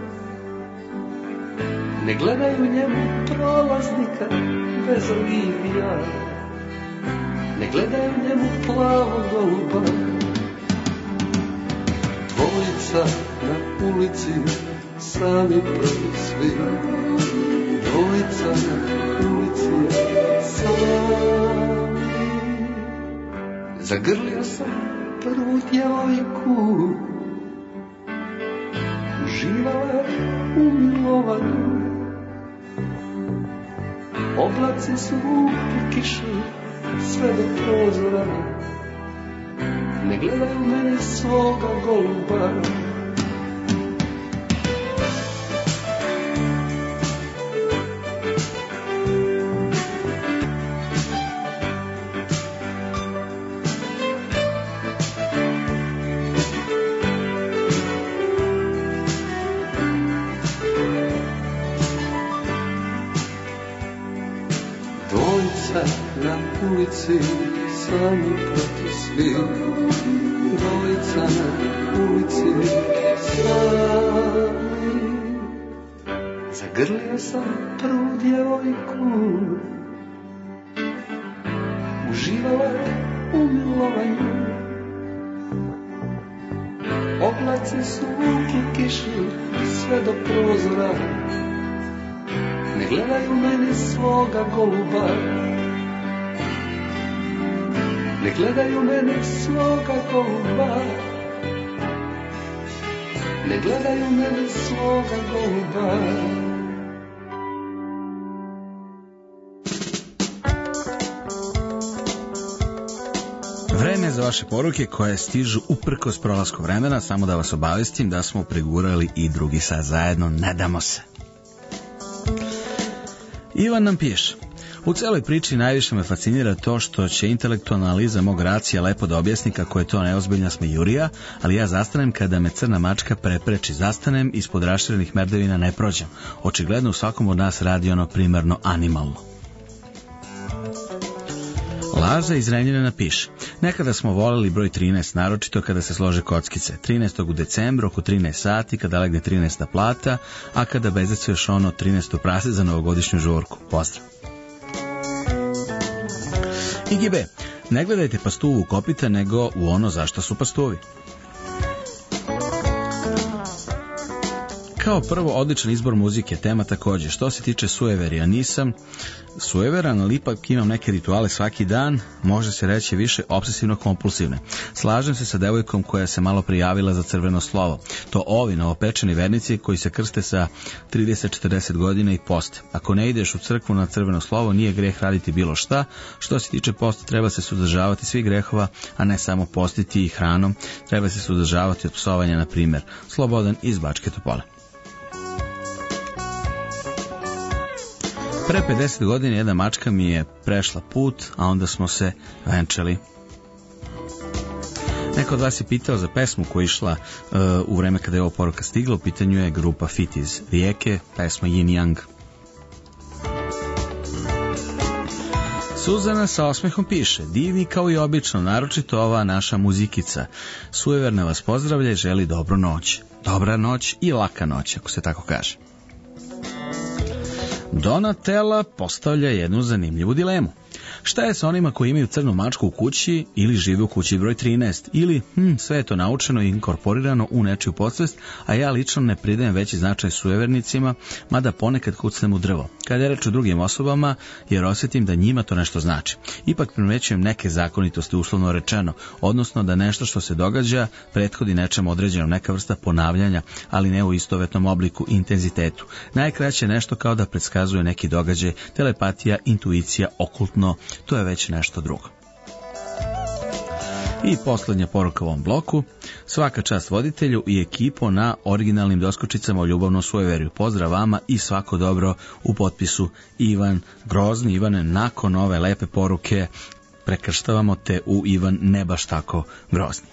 Ne gledaju njemu prolaznika bez olivija, ne gledaju njemu plavog goluba. Dvojica na ulici, sami prvi svi. Dvojica na ulici, sami. Zagrlio sam prvu djevojku, uživala u milovanju. Oblaci su vukli kišu sve do prozora, ne gledaju mene svoga goluba. Ulici, sami protiv svih. Dvojica na ulici, sami. Zagrlio sam prvu djevojku, uživala u milovanju. Oblaci su vukli kišu sve do prozora, ne gledaju meni svoga goluba. Ne gledaju mene svoga goluba. ne gledaju meni svoga goluba. Vreme za vaše poruke koje stižu uprkos prolasku vremena, samo da vas obavestim da smo pregurali i drugi sat zajedno, ne damo se. Ivan nam piše: u celoj priči najviše me fascinira to što će intelektualna analiza mog racija lepo da objasni kako je to neozbiljna smejurija, ali ja zastanem kada me crna mačka prepreči, zastanem, ispod raširenih merdevina ne prođem. Očigledno u svakom od nas radi ono primarno animalno. Laza iz Renjanina piše: nekada smo voleli broj 13, naročito kada se slože kockice. 13. u decembru, oko 13 sati, kada legne 13. plata, a kada bezecu još ono 13. prase za novogodišnju žurku. Pozdrav. IGB, ne gledajte pastuvu u kopita, nego u ono zašto su pastuvi. Kao prvo, odličan izbor muzike, tema također. Što se tiče sueverija, nisam sueveran, ali ipak imam neke rituale svaki dan, može se reći više obsesivno-kompulsivne. Slažem se sa devojkom koja se malo prijavila za crveno slovo. To ovi novopečeni vernici koji se krste sa 30-40 godina i poste. Ako ne ideš u crkvu na crveno slovo, nije greh raditi bilo šta. Što se tiče posta, treba se suzdržavati svih grehova, a ne samo postiti i hranom. Treba se suzdržavati od psovanja, na primjer. Slobodan iz Bačke Topole. Pre 50 godina jedna mačka mi je prešla put, a onda smo se venčali. Neko od vas je pitao za pesmu koja je išla u vreme kada je ovo poruka stigla. U pitanju je grupa Fit iz Rijeke, pesma Yin Yang. Suzana sa osmehom piše: divni kao i obično, naročito ova naša muzikica. Sujeverna vas pozdravlja i želi dobru noć. Dobra noć i laka noć, ako se tako kaže. Donatella postavlja jednu zanimljivu dilemu. Šta je sa onima koji imaju crnu mačku u kući ili žive u kući broj 13? Ili, sve je to naučeno i inkorporirano u nečiju podsvest, a ja lično ne pridajem veći značaj sujevernicima, mada ponekad kucnem u drvo. Kada je reč o drugim osobama, jer osjetim da njima to nešto znači. Ipak primećujem neke zakonitosti, uslovno rečeno, odnosno da nešto što se događa prethodi nečem određenom, neka vrsta ponavljanja, ali ne u istovetnom obliku i intenzitetu. Najkraće nešto kao da predskazuje neki događaj, telepatija, intuicija, okultno, to je već nešto drugo. I posljednja poruka u ovom bloku: svaka čast voditelju i ekipu na originalnim doskočicama o ljubavnom sueveriju. Pozdrav vama i svako dobro, u potpisu Ivan Grozni. Ivane, nakon ove lepe poruke prekrštavamo te u Ivan ne baš tako grozni.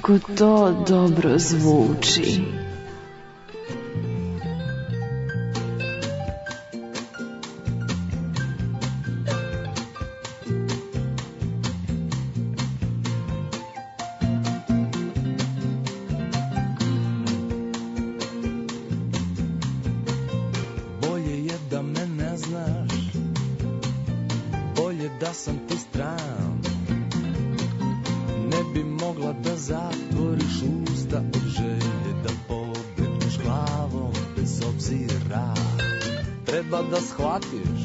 kako to dobro zvuči. Bolje je da me ne znaš, bolje da sam ti stran. Ne bi mogla da zatvoriš usta od želje, da pobegneš glavom bez obzira. Treba da shvatiš,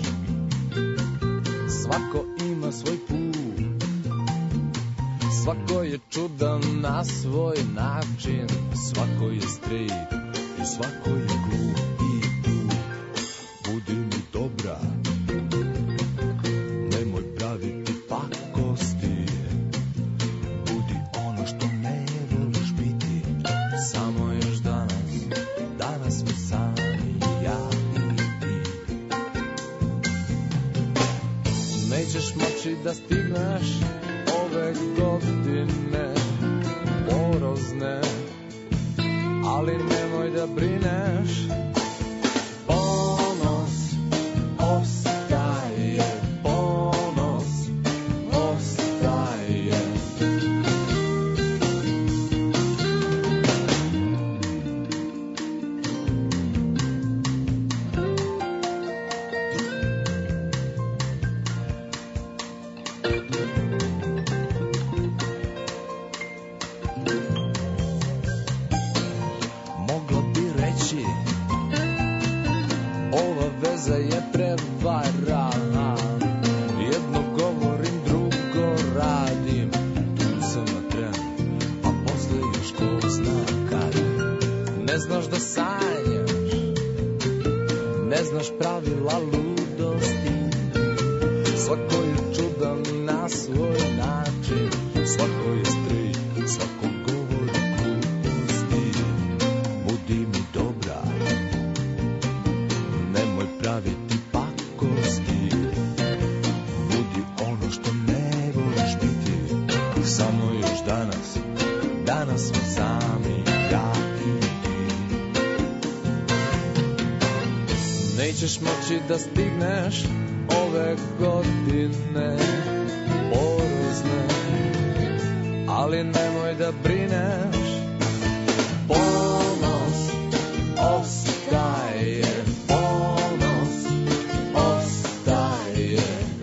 svako ima svoj put, svako je čudan na svoj način, svako je straight i svako je glup. I tu budi mi dobra, nemoj praviti pakosti, budi ono što ne voliš biti. Samo još danas smo sami, ja i ti. Nećeš moći da stigneš ove godine porozne, ali nemoj da brineš, ponos ostaje, ponos ostaje. Mogla bi reći, ova veza je prevara. Jedno govorim, drugo radim, tu sam na tren, a posle još ko zna kad. Ne znaš da sanjaš, ne znaš pravila ludosti, svako je čudan na svoj način, svako je straight, svako govori gluposti. Budi mi dobra, nemoj praviti pakosti, budi ono što ne voliš biti. Samo još danas smo sami, ja i ti. Nećeš moći da stigneš ove godine porozne, ali nemoj da brineš, ponos ostaje, ponos ostaje.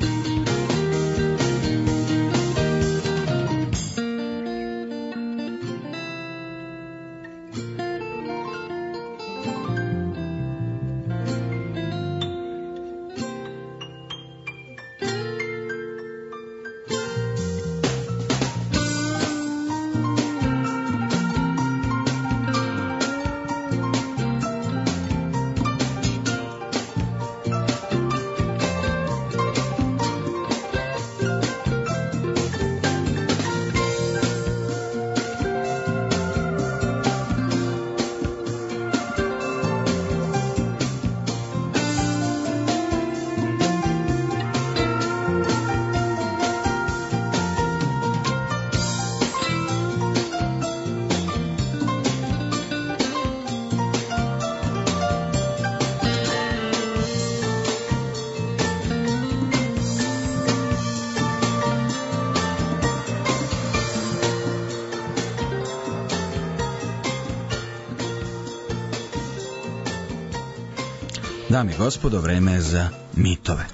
Dame i gospodo, vreme je za mitove.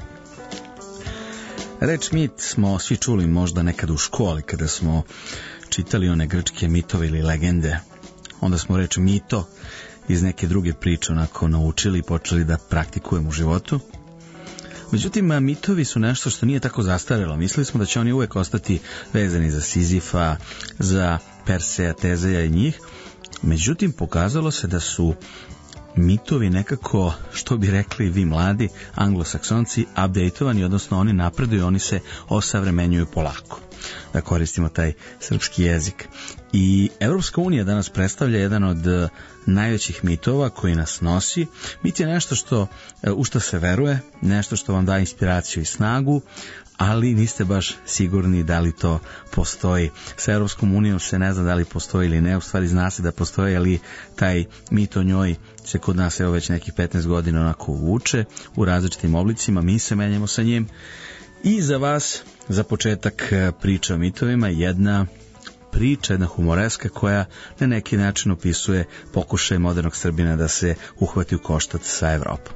Reč mit smo svi čuli možda nekad u školi kada smo čitali one grčke mitove ili legende. Onda smo reč mito iz neke druge priče onako naučili i počeli da praktikujemo u životu. Međutim, mitovi su nešto što nije tako zastarelo. Mislili smo da će oni uvek ostati vezani za Sizifa, za Perseja, Tezeja i njih. Međutim, pokazalo se da su mitovi nekako, što bi rekli vi mladi anglosaksonci, updateovani, odnosno oni napreduju, oni se osavremenjuju polako. da koristimo taj srpski jezik. I Evropska unija danas predstavlja jedan od najvećih mitova koji nas nosi. Mit je nešto u što se veruje, nešto što vam da inspiraciju i snagu, ali niste baš sigurni da li to postoji. Sa Europskom unijom se ne zna da li postoji ili ne, u stvari zna se da postoji, ali taj mit o njoj se kod nas već nekih 15 godina onako vuče u različitim oblicima, mi se menjamo sa njim. I za vas, za početak priča o mitovima, jedna priča, jedna humoreska koja na neki način opisuje pokušaj modernog Srbina da se uhvati u koštac sa Evropom.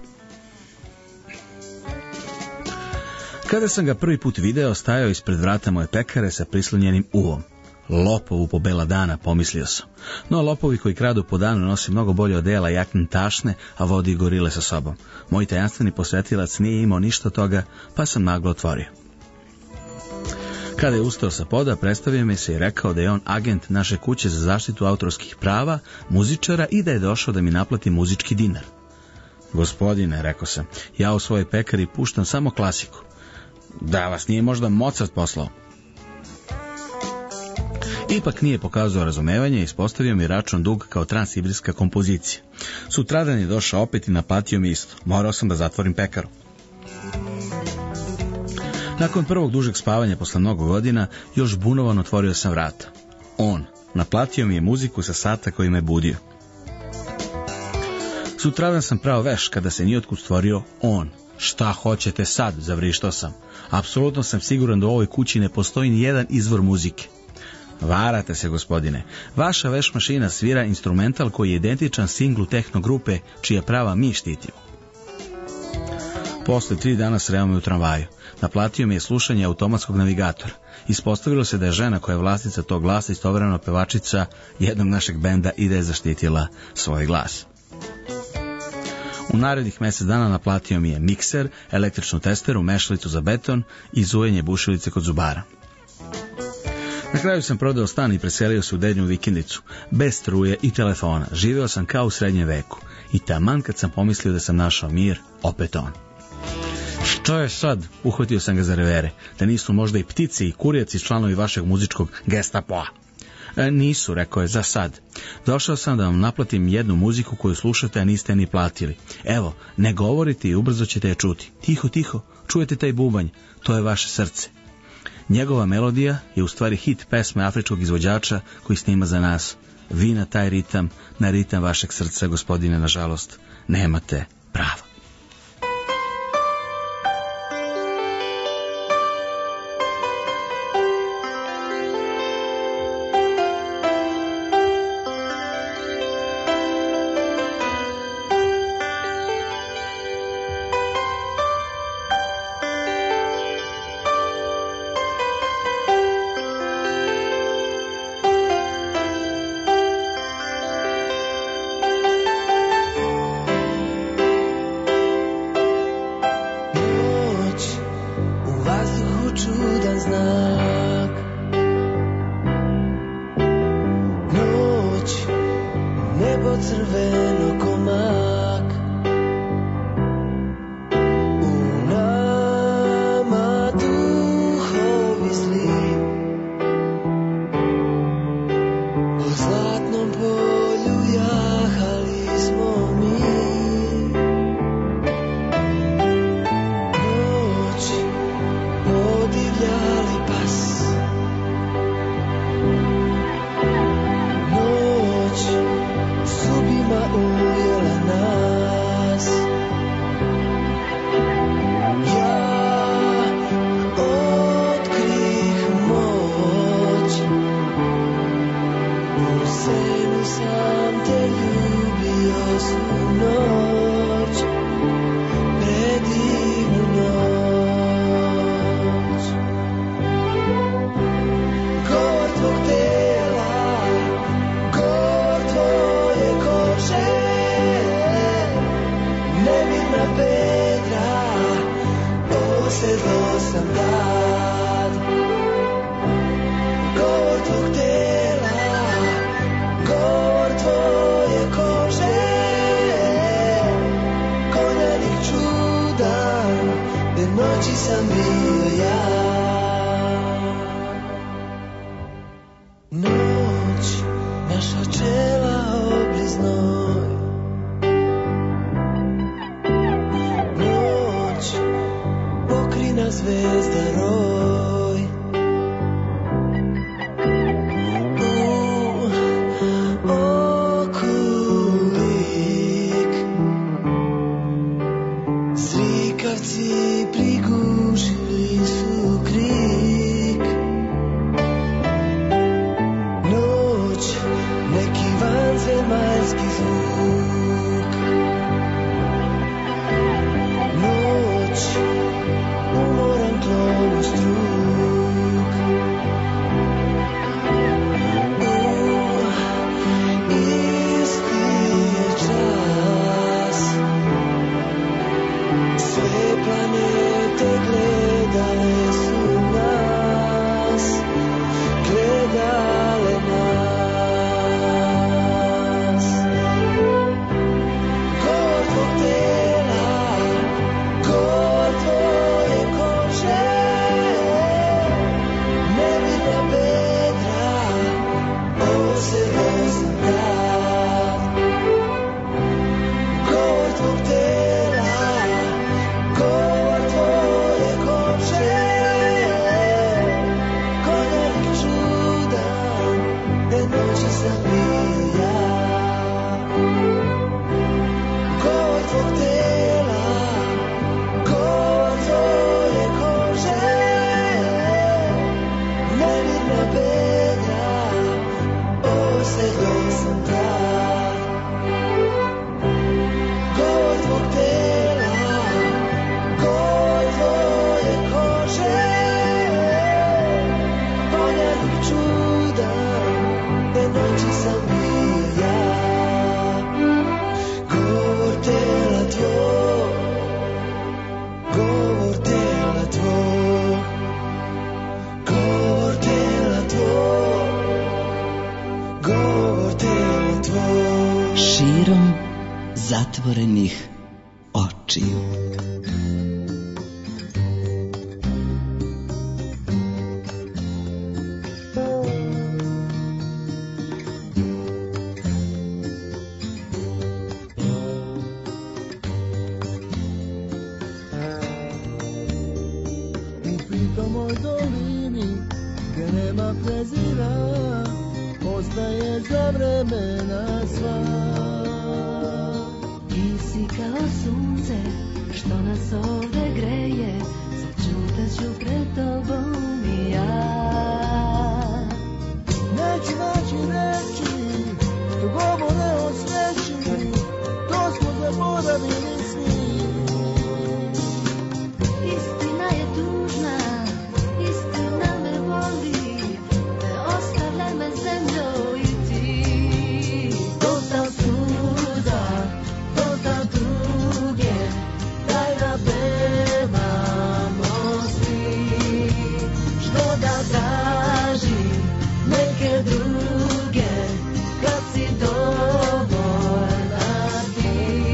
Kada sam ga prvi put video, stajao ispred vrata moje pekare sa prislonjenim uvom. Lopovu po bela dana, pomislio sam. No lopovi koji kradu po danu nose mnogo bolje odela i jakne tašne, a vodi i gorile sa sobom. Moj tajanstveni posvetilac nije imao ništa toga, pa sam naglo otvorio. Kada je ustao sa poda, predstavio mi se i rekao da je on agent naše kuće za zaštitu autorskih prava, muzičara i da je došao da mi naplati muzički dinar. Gospodine, rekao sam, ja u svojoj pekari puštam samo klasiku. Da vas nije možda Mozart poslao? Ipak nije pokazao razumevanje i ispostavio mi račun dug kao transsibirska kompozicija. Sutradan je došao opet i naplatio mi isto. Morao sam da zatvorim pekaru. Nakon prvog dužeg spavanja posle mnogo godina, još bunovan otvorio sam vrata. On naplatio mi je muziku sa sata koji me budio. Sutradan sam pravo veš kada se nijotkud stvorio on. Šta hoćete sad, zavrištao sam. Apsolutno sam siguran da u ovoj kući ne postoji ni jedan izvor muzike. Varate se, gospodine. Vaša veš mašina svira instrumental koji je identičan singlu tehno grupe čija prava mi štitimo. Posle 3 dana sreo me u tramvaju. Naplatio mi je slušanje automatskog navigatora. Ispostavilo se da je žena koja je vlasnica tog glasa istovremeno pevačica jednog našeg benda i da je zaštitila svoj glas. U narednih mjesec dana naplatio mi je mikser, električnu testeru, mešalicu za beton i zujenje bušilice kod zubara. Na kraju sam prodao stan i preselio se u dednju vikendicu, bez struje i telefona. Živeo sam kao u srednjem veku i taman kad sam pomislio da sam našao mir, opet on. Što je sad? Uhvatio sam ga za revere. Da nisu možda i ptice i kurjaci članovi vašeg muzičkog gestapoa? Nisu, rekao je, za sad. Došao sam da vam naplatim jednu muziku koju slušate, a niste ni platili. Evo, ne govorite i ubrzo ćete je čuti. Tiho, tiho, čujete taj bubanj? To je vaše srce. Njegova melodija je u stvari hit pesme afričkog izvođača koji snima za nas. Vi na taj ritam, na ritam vašeg srca, gospodine, nažalost, nemate prava. širom zatvorenih očiju. U pitomoj dolini gdje nema prezira, ostaje za vremena sva. Ti si kao sunce što nas ovde greje, začutat ću pred tobom i ja. Neću naći reči što govore o sreći, to smo zaboravili svi. Istina je tužna, istina me voli, ne ostavljaj me zemljo i ti. Dosta suza, dosta tuge, daj da pevamo svi. Što da tražim neke druge, kad si dovoljna ti.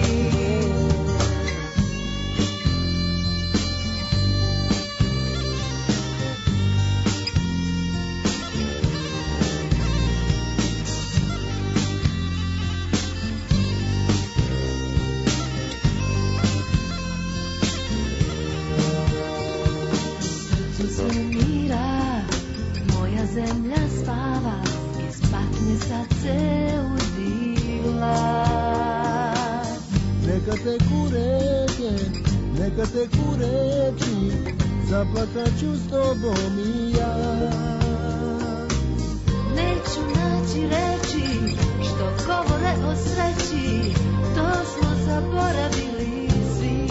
Srcu se mira, moja zemlja spava, iz patnje sad se udila. Neka te kureke, neka te kureči, zaplakat ću s tobom i ja. Neću naći reči što govore o sreći, to smo zaboravili svi.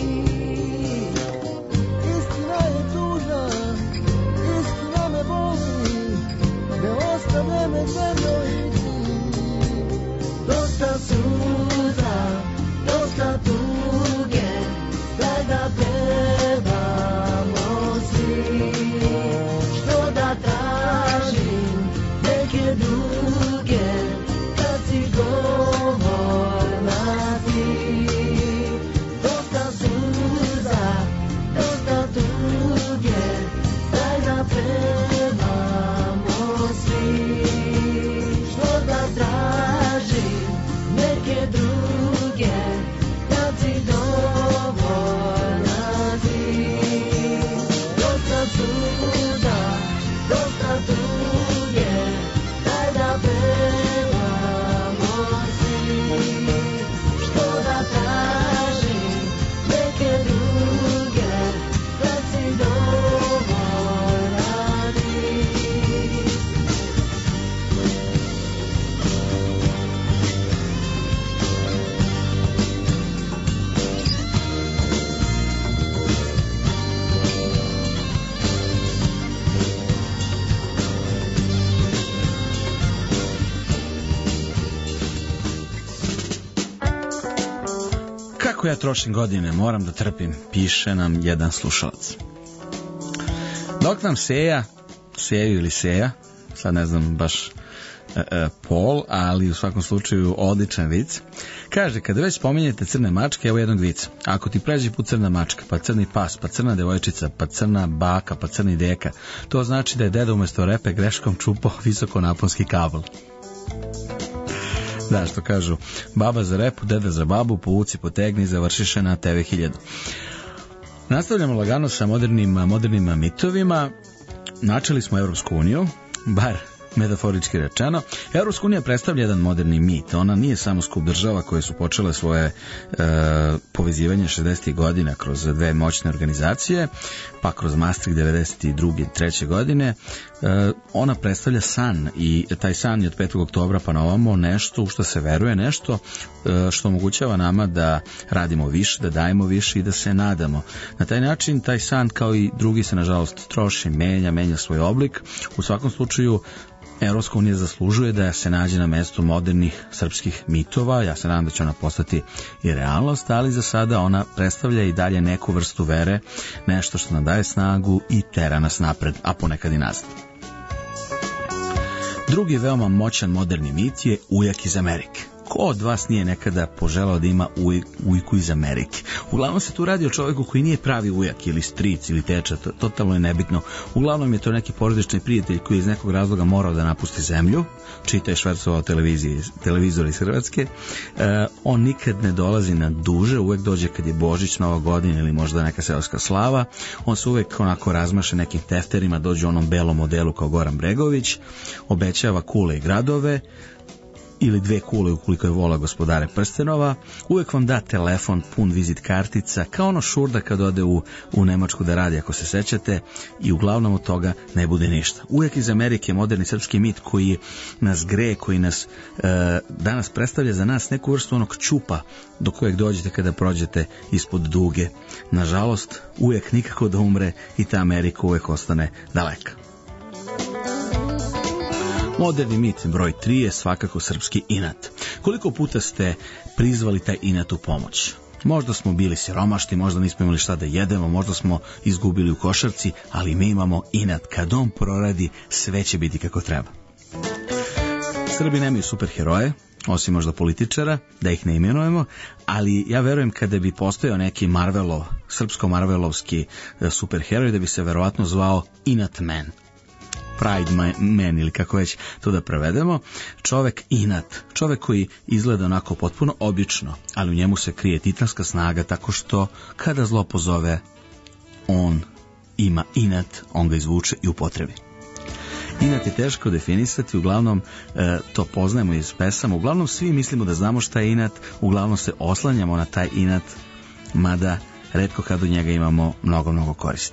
Istina je tužna, istina me boli, ne ostavlja me zemljo i ti. Dosta suza, dosta tuge, daj da pevamo svi. Što da tražim neke druge, kad si dovoljna ti. Dosta suza, dosta tuge, daj da pevamo svi. Što da tražim neke druge, kad si dovoljna ti. Dosta suza, dosta tuge, daj da pevamo svi. Što da tražim neke druge, kad si dovoljna ti. Kako ja trošim godine, moram da trpim, piše nam jedan slušalac. Dok nam seju ili seja, sad ne znam baš pol, ali u svakom slučaju odličan vic. Kaže, kada već spominjete crne mačke, evo jednog vica. Ako ti pređe put crna mačka, pa crni pas, pa crna devojčica, pa crna baka, pa crni deka, to znači da je deda umjesto repe greškom čupao visokonaponski kabel. Da, što kažu, baba za repu, deda za babu, povuci, potegni, završiše na TV 1000. Nastavljamo lagano sa modernim mitovima. Načeli smo Evropsku uniju, bar metaforički rečeno. Evropska unija predstavlja jedan moderni mit. Ona nije samo skup država koje su počele svoje povezivanje 60. godina kroz dve moćne organizacije, pa kroz Maastricht 92. i 3. godine. Ona predstavlja san i taj san je od 5. oktobra pa na ovamo nešto u što se veruje, nešto što omogućava nama da radimo više, da dajemo više i da se nadamo. Na taj način taj san kao i drugi se nažalost troši, menja svoj oblik. U svakom slučaju Evropska unija zaslužuje da se nađe na mestu modernih srpskih mitova. Ja se nadam da će ona postati i realnost, ali za sada ona predstavlja i dalje neku vrstu vere, nešto što nam daje snagu i tera nas napred, a ponekad i nazad. Drugi veoma moćan moderni mit je ujak iz Amerike. Ko od vas nije nekada poželao da ima ujku iz Amerike? Uglavnom se tu radi o čovjeku koji nije pravi ujak ili stric ili teča, totalno je nebitno. Uglavnom je to neki porodični prijatelj koji je iz nekog razloga morao da napusti zemlju, čita je švercovao televizor iz Hrvatske. On nikad ne dolazi na duže, uvek dođe kad je Božić, Nova godina ili možda neka seoska slava. On se uvek onako razmaše nekim tefterima, dođe u onom belom modelu kao Goran Bregović, obećava kule i gradove, ili 2 kule ukoliko je vola Gospodare prstenova, uvek vam da telefon pun vizit kartica, kao ono Šurda kad ode u Nemačku da radi, ako se sećate, i uglavnom od toga ne bude ništa. Uvek iz Amerike moderni srpski mit koji nas greje, koji nas danas predstavlja za nas neku vrstu onog ćupa do kojeg dođete kada prođete ispod duge. Nažalost, uvek nikako da umre i ta Amerika uvek ostane daleka. Moderni mit broj 3 je svakako srpski inat. Koliko puta ste prizvali taj inat u pomoć? Možda smo bili siromašni, možda nismo imali šta da jedemo, možda smo izgubili u košarci, ali mi imamo inat. Kad on proradi, sve će biti kako treba. Srbi nemaju superheroje, osim možda političara, da ih ne imenujemo, ali ja verujem kada bi postojao neki srpsko-marvelovski superheroj, da bi se verovatno zvao Inat Man. Pride Man ili kako već to da prevedemo, čovek inat, čovek koji izgleda onako potpuno obično, ali u njemu se krije titanska snaga tako što kada zlo pozove, on ima inat, on ga izvuče i upotrebi. Inat je teško definisati, uglavnom to poznajemo iz pesama, uglavnom svi mislimo da znamo šta je inat, uglavnom se oslanjamo na taj inat, mada retko kad od njega imamo mnogo koristi.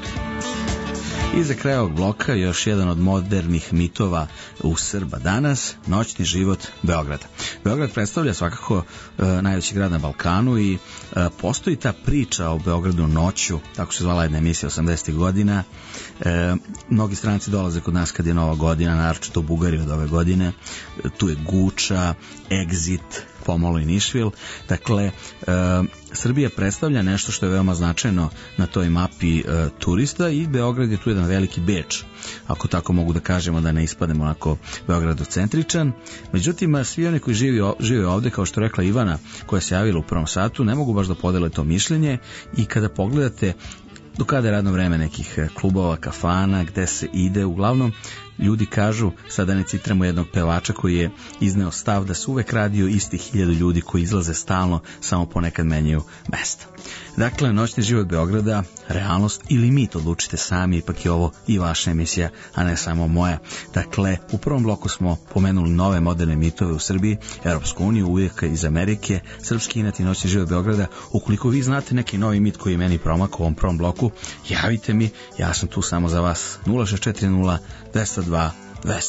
I za kraj ovog bloka još jedan od modernih mitova u Srba danas, noćni život Beograda. Beograd predstavlja svakako najveći grad na Balkanu i postoji ta priča o Beogradu noću, tako se zvala jedna emisija 80. godina. Mnogi stranci dolaze kod nas kad je Nova godina, naročito u Bugariji od ove godine. Tu je Guča, Exit, pomalo i Nišvil. Dakle, Srbija predstavlja nešto što je veoma značajno na toj mapi turista i Beograd je tu jedan veliki Beč, ako tako mogu da kažemo, da ne ispademo onako beogradocentričan. Međutim, svi oni koji žive ovde, kao što rekla Ivana koja se javila u prvom satu, ne mogu baš da podele to mišljenje i kada pogledate do kada je radno vreme nekih klubova, kafana, gde se ide, uglavnom ljudi kažu, sada ne citramo jednog pevača koji je izneo stav da se uvek radi o istih 1000 ljudi koji izlaze stalno, samo ponekad menjaju mesta. Dakle, noćni život Beograda, realnost ili mit, odlučite sami, ipak je ovo i vaša emisija, a ne samo moja. Dakle, u prvom bloku smo pomenuli nove moderne mitove u Srbiji, Europsku uniju, uvijek iz Amerike, srpski inat i noćni život Beograda. Ukoliko vi znate neki novi mit koji je meni promakao u ovom prvom bloku, javite mi, ja sam tu samo za vas. 0640 202 200.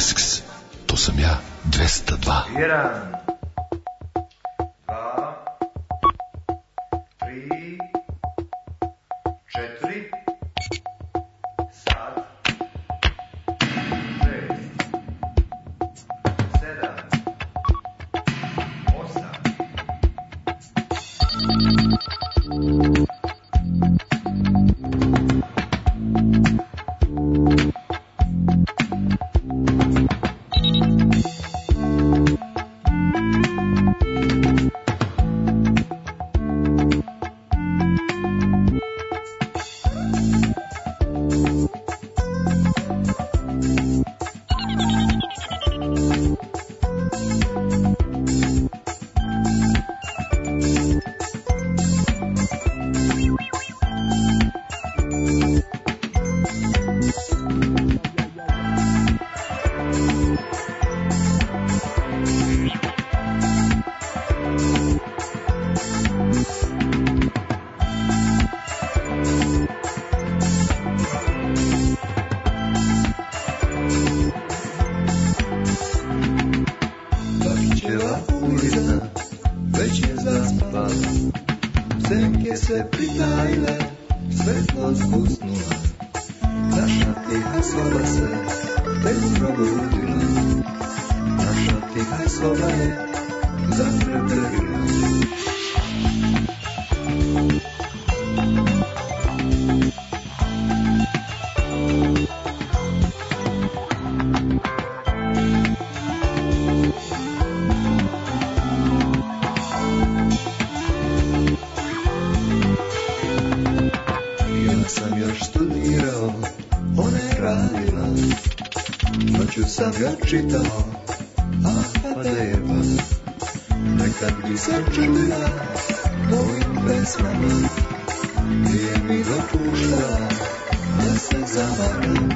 To sam ja, 202. 1, 2, 3, 4, sad, 6, 7, 8. Čitao, pa deva, nekad bi se čudila mojim pesmama, nije mi dopuštala da se zavaram.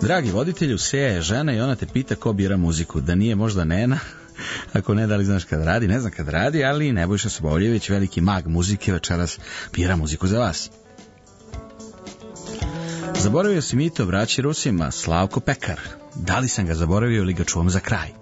Dragi voditelju, Seja je žena i ona te pita ko bira muziku. Da nije možda Nena? Ako ne, da li znaš kad radi? Ne znam kad radi, ali Nebojša Soboljević, veliki mag muzike, večeras bira muziku za vas. Zaboravio si mito braći Rusima, Slavko Pekar. Da li sam ga zaboravio ili ga čuvam za kraj?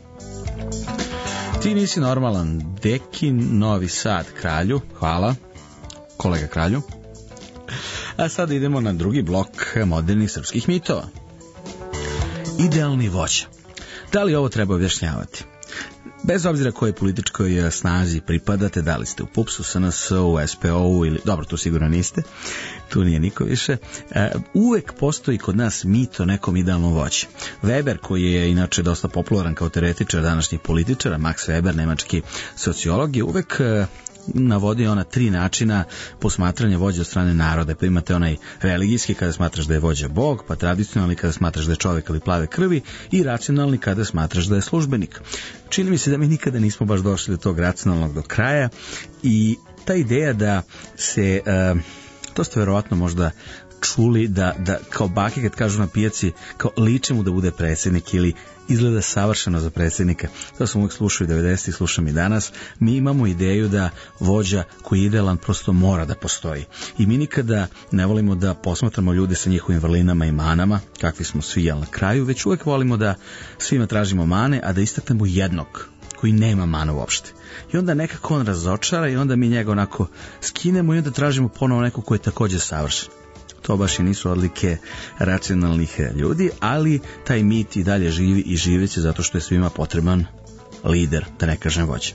Ti nisi normalan, Dekin, Novi Sad, Kralju. Hvala, kolega Kralju. A sad idemo na drugi blok modernih srpskih mitova. Idealni vođa. Da li ovo treba objašnjavati? Bez obzira kojoj političkoj snazi pripadate, da li ste u PUPS-u, SNS-u, SPO-u ili, dobro, tu sigurno niste, tu nije niko više, uvek postoji kod nas mit o nekom idealnom vođi. Weber, koji je inače dosta popularan kao teoretičar današnjih političara, Max Weber, nemački sociolog, je uvek navodio ona 3 načina posmatranja vođe od strane naroda. Pa imate onaj religijski kada smatraš da je vođa Bog, pa tradicionalni kada smatraš da je čovjek ili plave krvi i racionalni kada smatraš da je službenik. Čini mi se da mi nikada nismo baš došli do tog racionalnog do kraja i ta ideja da se, to ste verovatno možda čuli, da kao bake kad kažu na pijaci kao liče mu da bude predsjednik ili izgleda savršeno za predsjednika. To sam uvijek slušao i 90-ih, slušam i danas. Mi imamo ideju da vođa koji je idealan prosto mora da postoji. I mi nikada ne volimo da posmatramo ljude sa njihovim vrlinama i manama, kakvi smo svi, ali na kraju, već uvijek volimo da svima tražimo mane, a da istaknemo jednog koji nema mana uopšte. I onda nekako on razočara i onda mi njega onako skinemo i onda tražimo ponovo nekog koji je također savršen. To baš i nisu odlike racionalnih ljudi, ali taj mit i dalje živi i živeće zato što je svima potreban lider, da ne kažem vođa.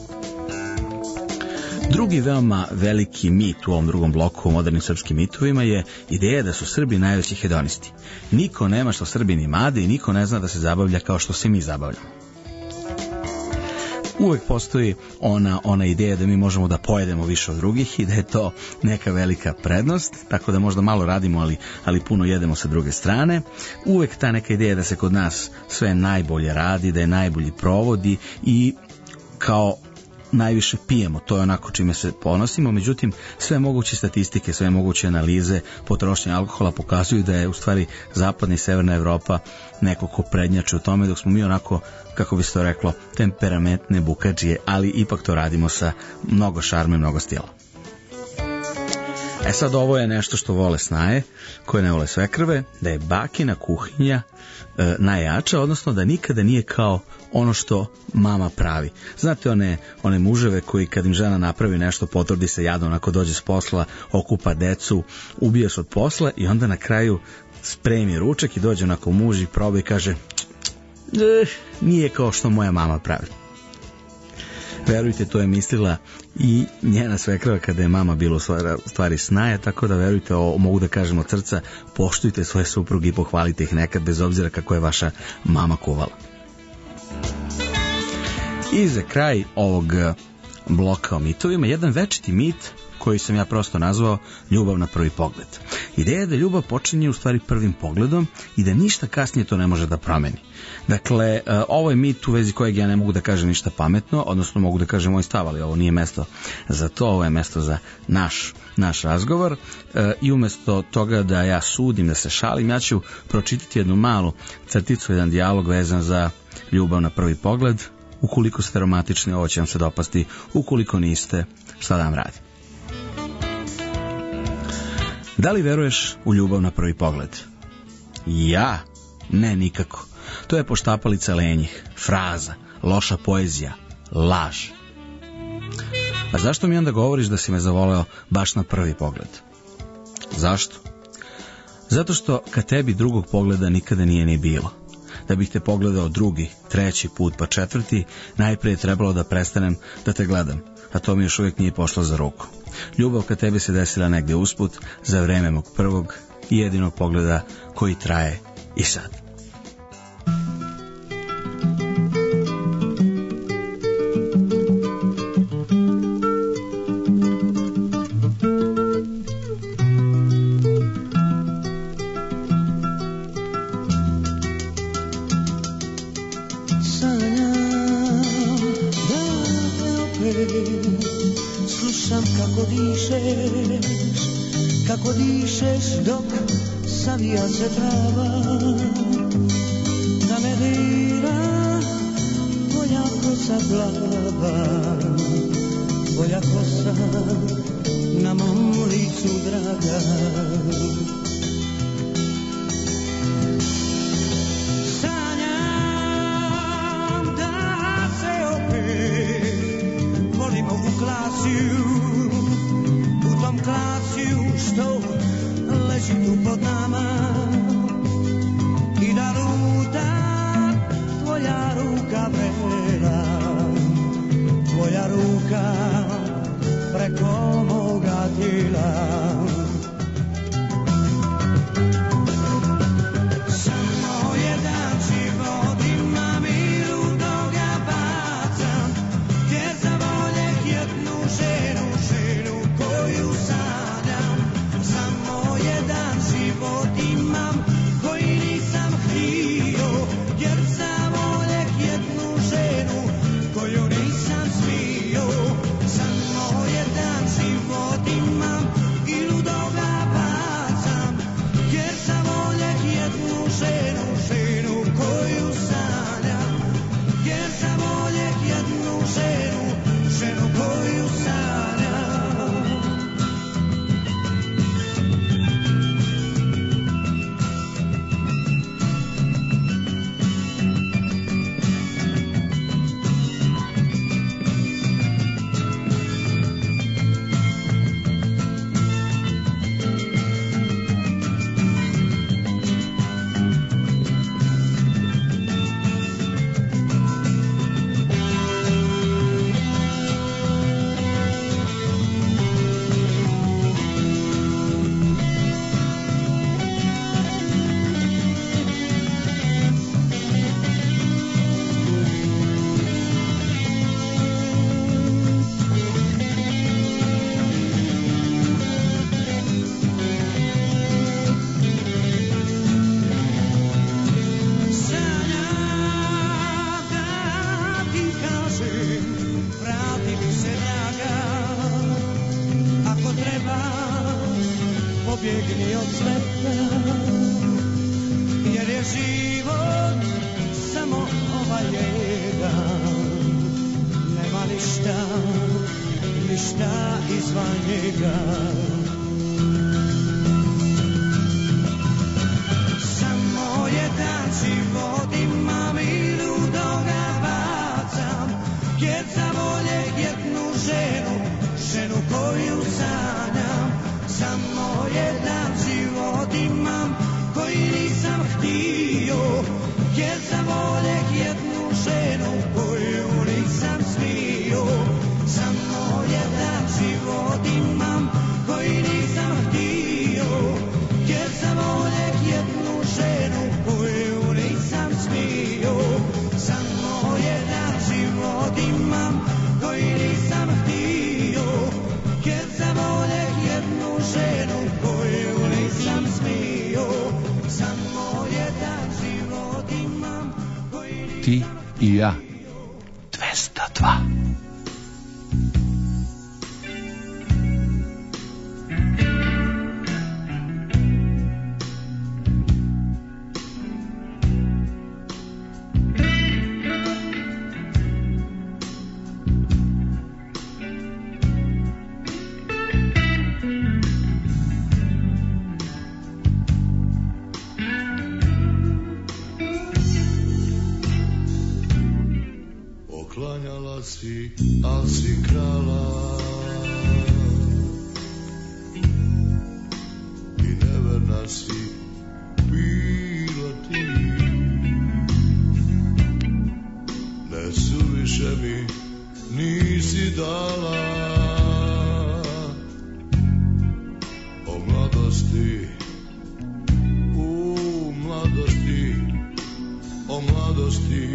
Drugi veoma veliki mit u ovom drugom bloku o modernim srpskim mitovima je ideja da su Srbi najveći hedonisti. Niko nema što Srbini made i niko ne zna da se zabavlja kao što se mi zabavljamo. Uvek postoji ona ideja da mi možemo da pojedemo više od drugih i da je to neka velika prednost, tako da možda malo radimo, ali puno jedemo sa druge strane. Uvek ta neka ideja da se kod nas sve najbolje radi, da je najbolji provodi i kao najviše pijemo, to je onako čime se ponosimo, međutim sve moguće statistike, sve moguće analize potrošnje alkohola pokazuju da je u stvari zapadna i severna Evropa neko ko prednjači u tome, dok smo mi onako, kako bi se to reklo, temperamentne bukadžije, ali ipak to radimo sa mnogo šarma i mnogo stila. Sad ovo je nešto što vole snaje, koje ne vole svekrve, da je bakina kuhinja najjača, odnosno da nikada nije kao ono što mama pravi. Znate one muževe koji kad im žena napravi nešto, potrudi se jadno, onako dođe s posla, okupa decu, ubije se od posla i onda na kraju spremi ručak i dođe onako muž i proba i kaže nije kao što moja mama pravi. Verujte, to je mislila i njena svekrva kada je mama bila u stvari snaja, tako da verujte, mogu da kažem od srca, poštujte svoje supruge i pohvalite ih nekad bez obzira kako je vaša mama kuvala. I za kraj ovog bloka o mitovima, jedan večiti mit koji sam ja prosto nazvao ljubav na prvi pogled. Ideja je da ljubav počinje u stvari prvim pogledom i da ništa kasnije to ne može da promeni. Dakle, ovo je mit u vezi kojeg ja ne mogu da kažem ništa pametno, odnosno mogu da kažem moj stav, ali ovo nije mesto za to, ovo je mesto za naš razgovor i umjesto toga da ja sudim, da se šalim, ja ću pročitati jednu malu crticu, jedan dijalog vezan za ljubav na prvi pogled. Ukoliko ste romantični, ovo će vam se dopasti, ukoliko niste, šta da vam radi. Da li veruješ u ljubav na prvi pogled? Ja? Ne, nikako. To je poštapalica lenjih, fraza, loša poezija, laž. A zašto mi onda govoriš da si me zavoleo baš na prvi pogled? Zašto? Zato što ka tebi drugog pogleda nikada nije ni bilo. Da bih te pogledao drugi, treći put pa četvrti, najprije je trebalo da prestanem da te gledam, a to mi još uvijek nije pošlo za ruku. Ljubav ka tebi se desila negdje usput, za vreme mog prvog i jedinog pogleda koji traje i sad. Kako dišeš dok savija se trava, da me dira tvoja kosa plava, tvoja kosa na mom licu draga. Sanjam da se opet volimo u klasiju, u tom klasiju što leži tu pod nama, i da luta tvoja ruka vrela, tvoja ruka preko moga tijela. Samo jedan život imam i ludoga bacam, jer za voljeh jednu ženu, ženu koju sanjam. Samo jedan život imam koji nisam htio, jer za voljeh jednu ženu koju nisam smio. Samo jedan život imam i ludoga bacam, jer za voljeh jednu ženu, ženu koju sanjam. Jer za voljeh jednu ženu, ženu koju sanjam. Pobjegni od sveta, jer je život samo ovaj jedan. Nema ništa, ništa izvan njega. Samo jedan život imam i ludoga bacam, jer za voljeh jednu ženu, ženu koju sanjam. Samo jedan život imam koji nisam htio, jer za voljeh jednu ženu koju nisam smio. Samo jedan život imam koji nisam htio, jer za voljeh jednu ženu koju nisam smio. Samo jedan život imam koji nisam htio, jer za voljeh jednu ženu koju nisam smio. Samo jedan život imam koji nisam. Ti i ja. 202. Oklanjala si, al si krala i neverna si bila ti. Ne suviše mi nisi dala o mladosti, u mladosti, o mladosti.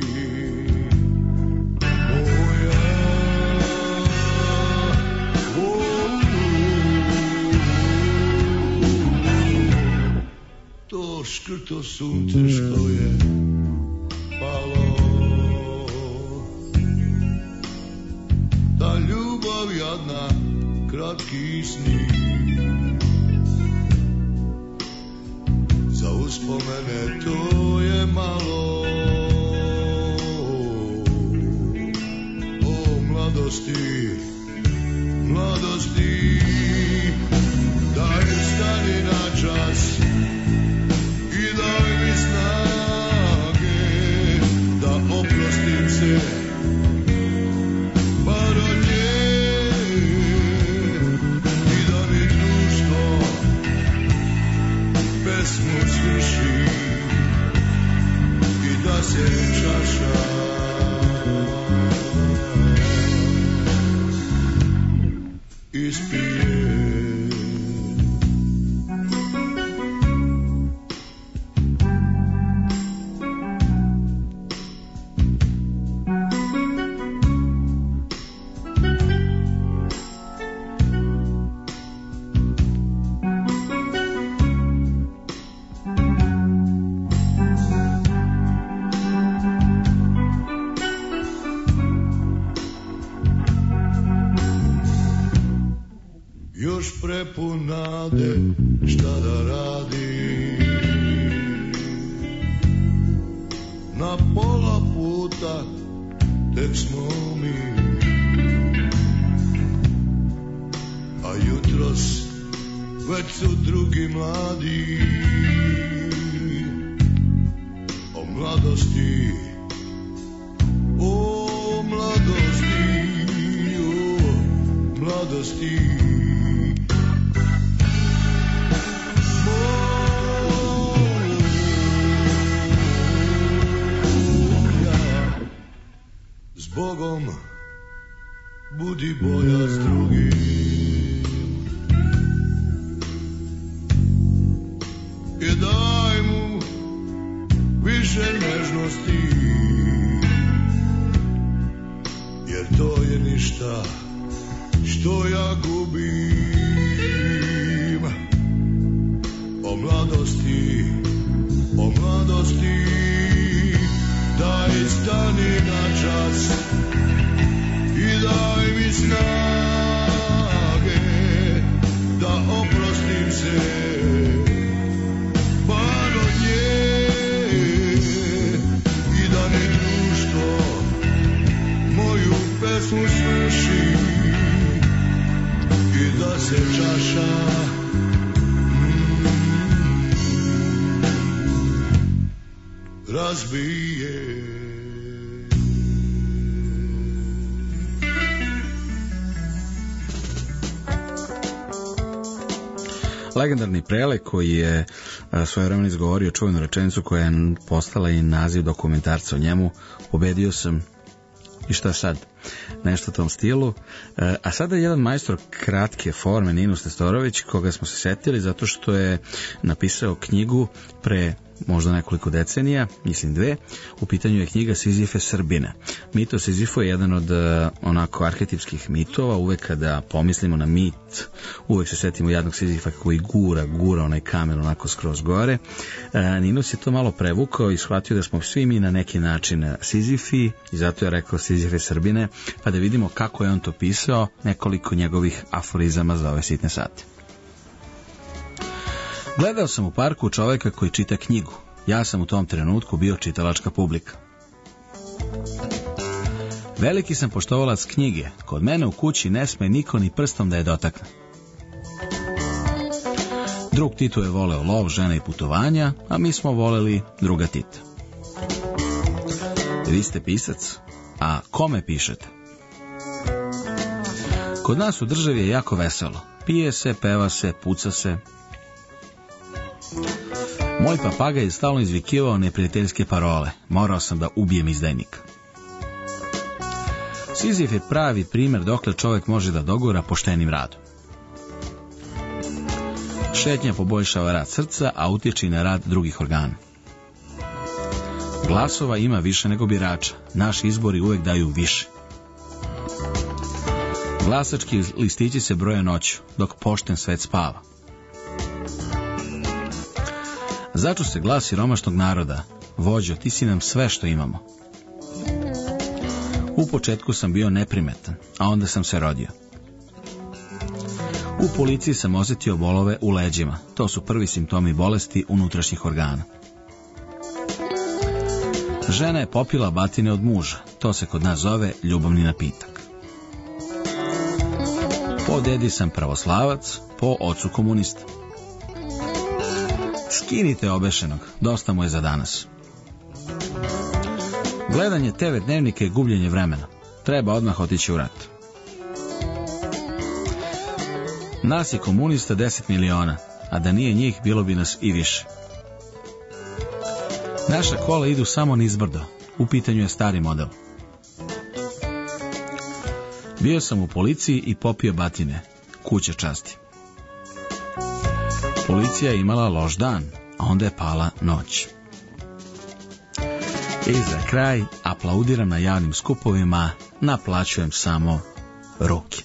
To škrto sunce što je palo, ta ljubav jadna, kratki sni. uspomene, to je malo. O mladosti, mladosti, daj stani na čas i daj mi snage da oprostim se bar od nje i da mi društvo pesmu svrši i da se čaša ispije. Još prepun nade, šta da radi, na pola puta tek smo mi, a jutros već su drugi mladi. O mladosti, o mladosti, o mladosti. Bogom, budi bolja s drugim i daj mu više nežnosti, jer to je ništa što ja gubim. O mladosti, o mladosti, daj stani na čas i daj mi snage da oprostim se bar od nje i da mi društvo moju pesmu svrši i da se čaša razbije. Legendarni Prele koji je svojevremeno izgovorio čuvenu rečenicu koja je postala i naziv dokumentarca o njemu, pobedio sam i šta sad? Nešto u tom stilu. A sada je jedan majstor kratke forme, Ninus Nestorović, koga smo se setili zato što je napisao knjigu pre možda nekoliko decenija, mislim 2, u pitanju je knjiga Sizife Srbina. Mit o Sizifu je jedan od onako arhetipskih mitova, uvek kada pomislimo na mit, uvek se setimo jadnog Sizifa koji gura onaj kamen onako skroz gore. Ninus je to malo prevukao i shvatio da smo svi mi na neki način Sizifi i zato je rekao Sizife Srbine, pa da vidimo kako je on to pisao, nekoliko njegovih aforizama za ove sitne sate. Gledao sam u parku čoveka koji čita knjigu. Ja sam u tom trenutku bio čitalačka publika. Veliki sam poštovalac knjige. Kod mene u kući ne sme niko ni prstom da je dotakne. Drug Tito je voleo lov, žene i putovanja, a mi smo voleli druga Tita. Vi ste pisac, a kome pišete? Kod nas u državi je jako veselo. Pije se, peva se, puca se. Moj papagaj je stalno izvikivao neprijateljske parole. Morao sam da ubijem izdajnika. Sizif je pravi primjer dokle čovjek može da dogura poštenim radom. Šetnja poboljšava rad srca, a utječe na rad drugih organa. Glasova ima više nego birača. Naši izbori uvek daju više. Glasački listići se broje noću, dok pošten svet spava. Začu se glas siromašnog naroda. Vođo, ti si nam sve što imamo. U početku sam bio neprimetan, a onda sam se rodio. U policiji sam osetio bolove u leđima. To su prvi simptomi bolesti unutrašnjih organa. Žena je popila batine od muža. To se kod nas zove ljubavni napitak. Po dedi sam pravoslavac, po ocu komunista. Skinite obešenog, dosta mu je za danas. Gledanje TV dnevnika je gubljenje vremena. Treba odmah otići u rat. Nas je komunista 10 miliona, a da nije njih bilo bi nas i više. Naša kola idu samo nizbrdo. U pitanju je stari model. Bio sam u policiji i popio batine. Kuća časti. Policija je imala loš dan, a onda je pala noć. I za kraj aplaudiram na javnim skupovima, naplaćujem samo ruke.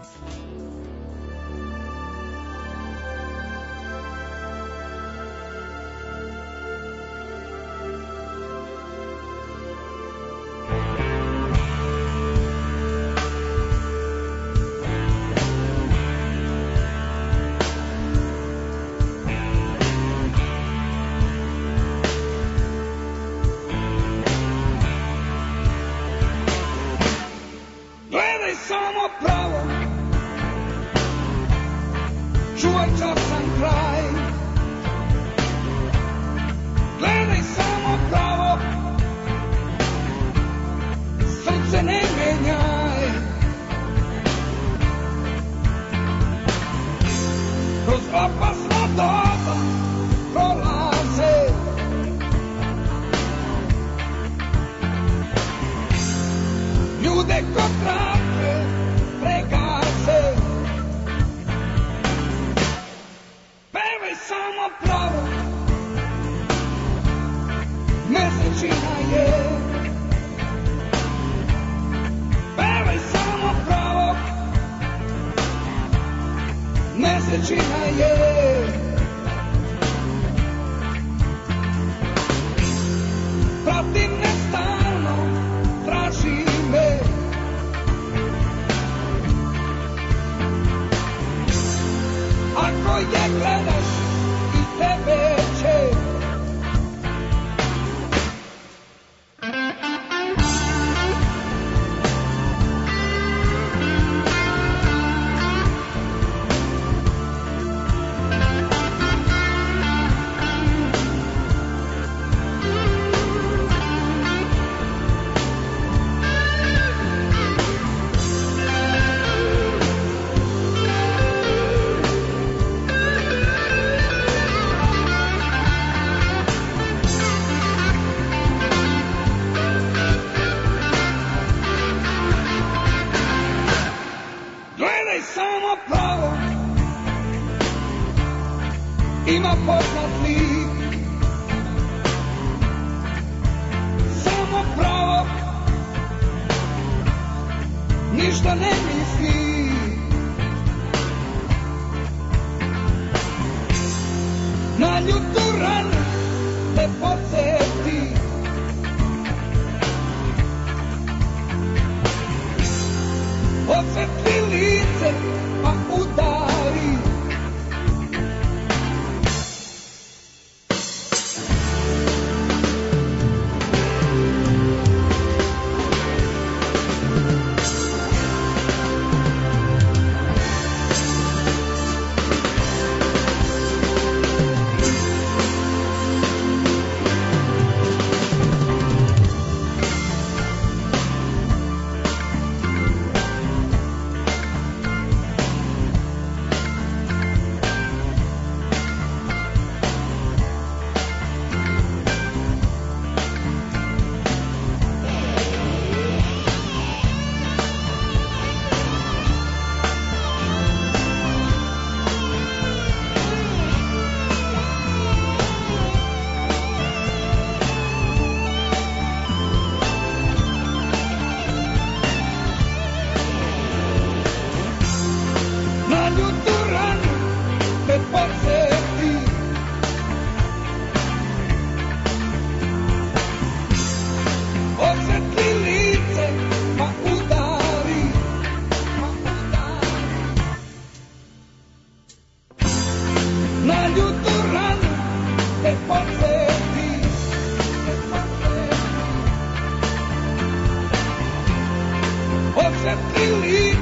Ima poznat lik, samo pravo, ništa ne misli. Na ljutu ranu te podsjeti, osvetli lice pa udari.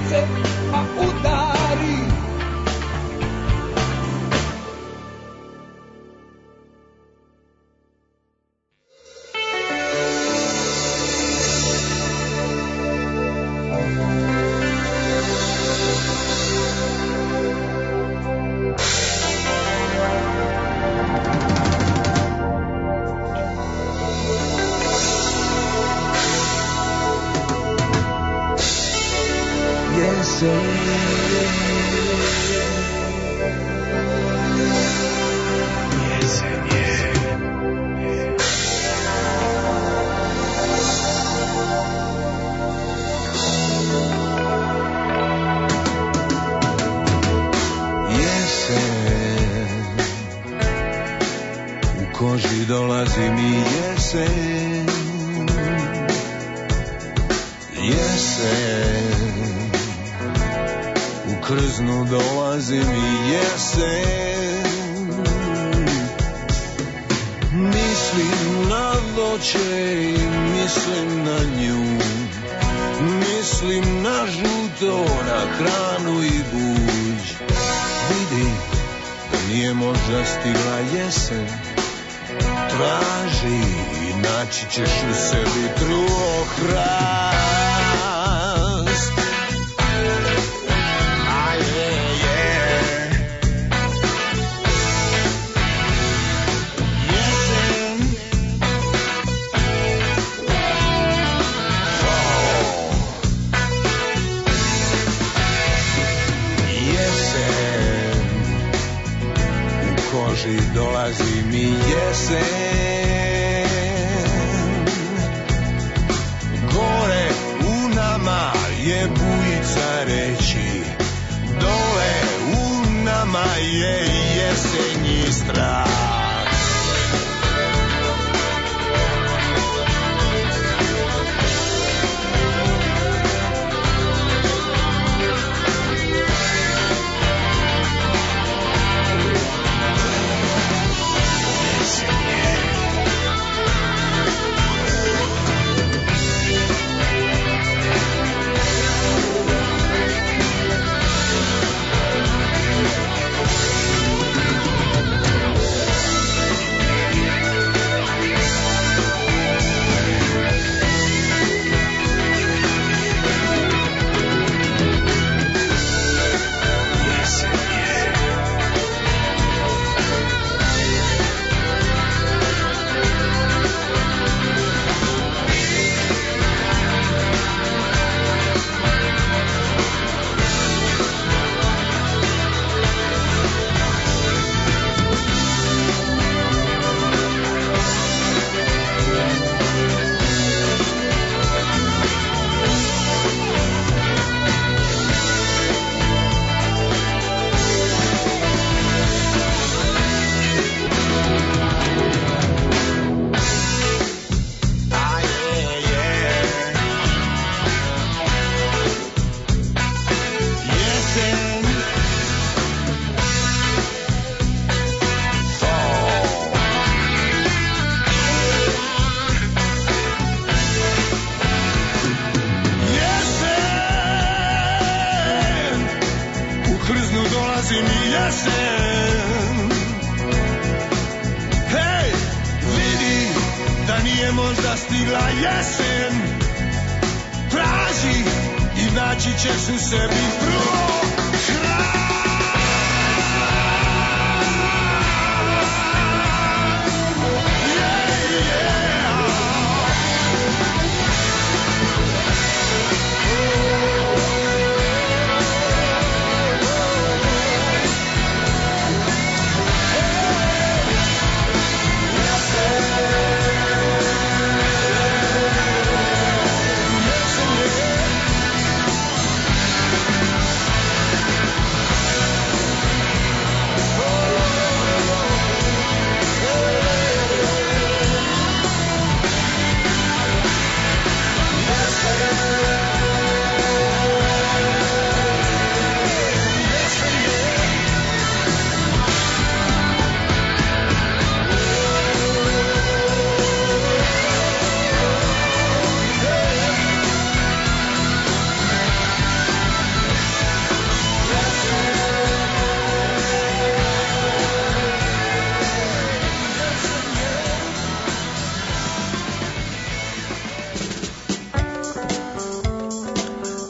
lice pa udari. Koži dolazi mi jesen, jesen, u krznu dolazi mi jesen. Mislim na voće i mislim na nju, mislim na žuto, na hranu i buđ. Vidi da nije možda stigla jesen, traži i naći ćeš u sebi truo hrast. Jesen, jesen, u koži dolazi mi jesen. Gore u nama je bujica reći, dole u nama je jesenji strah.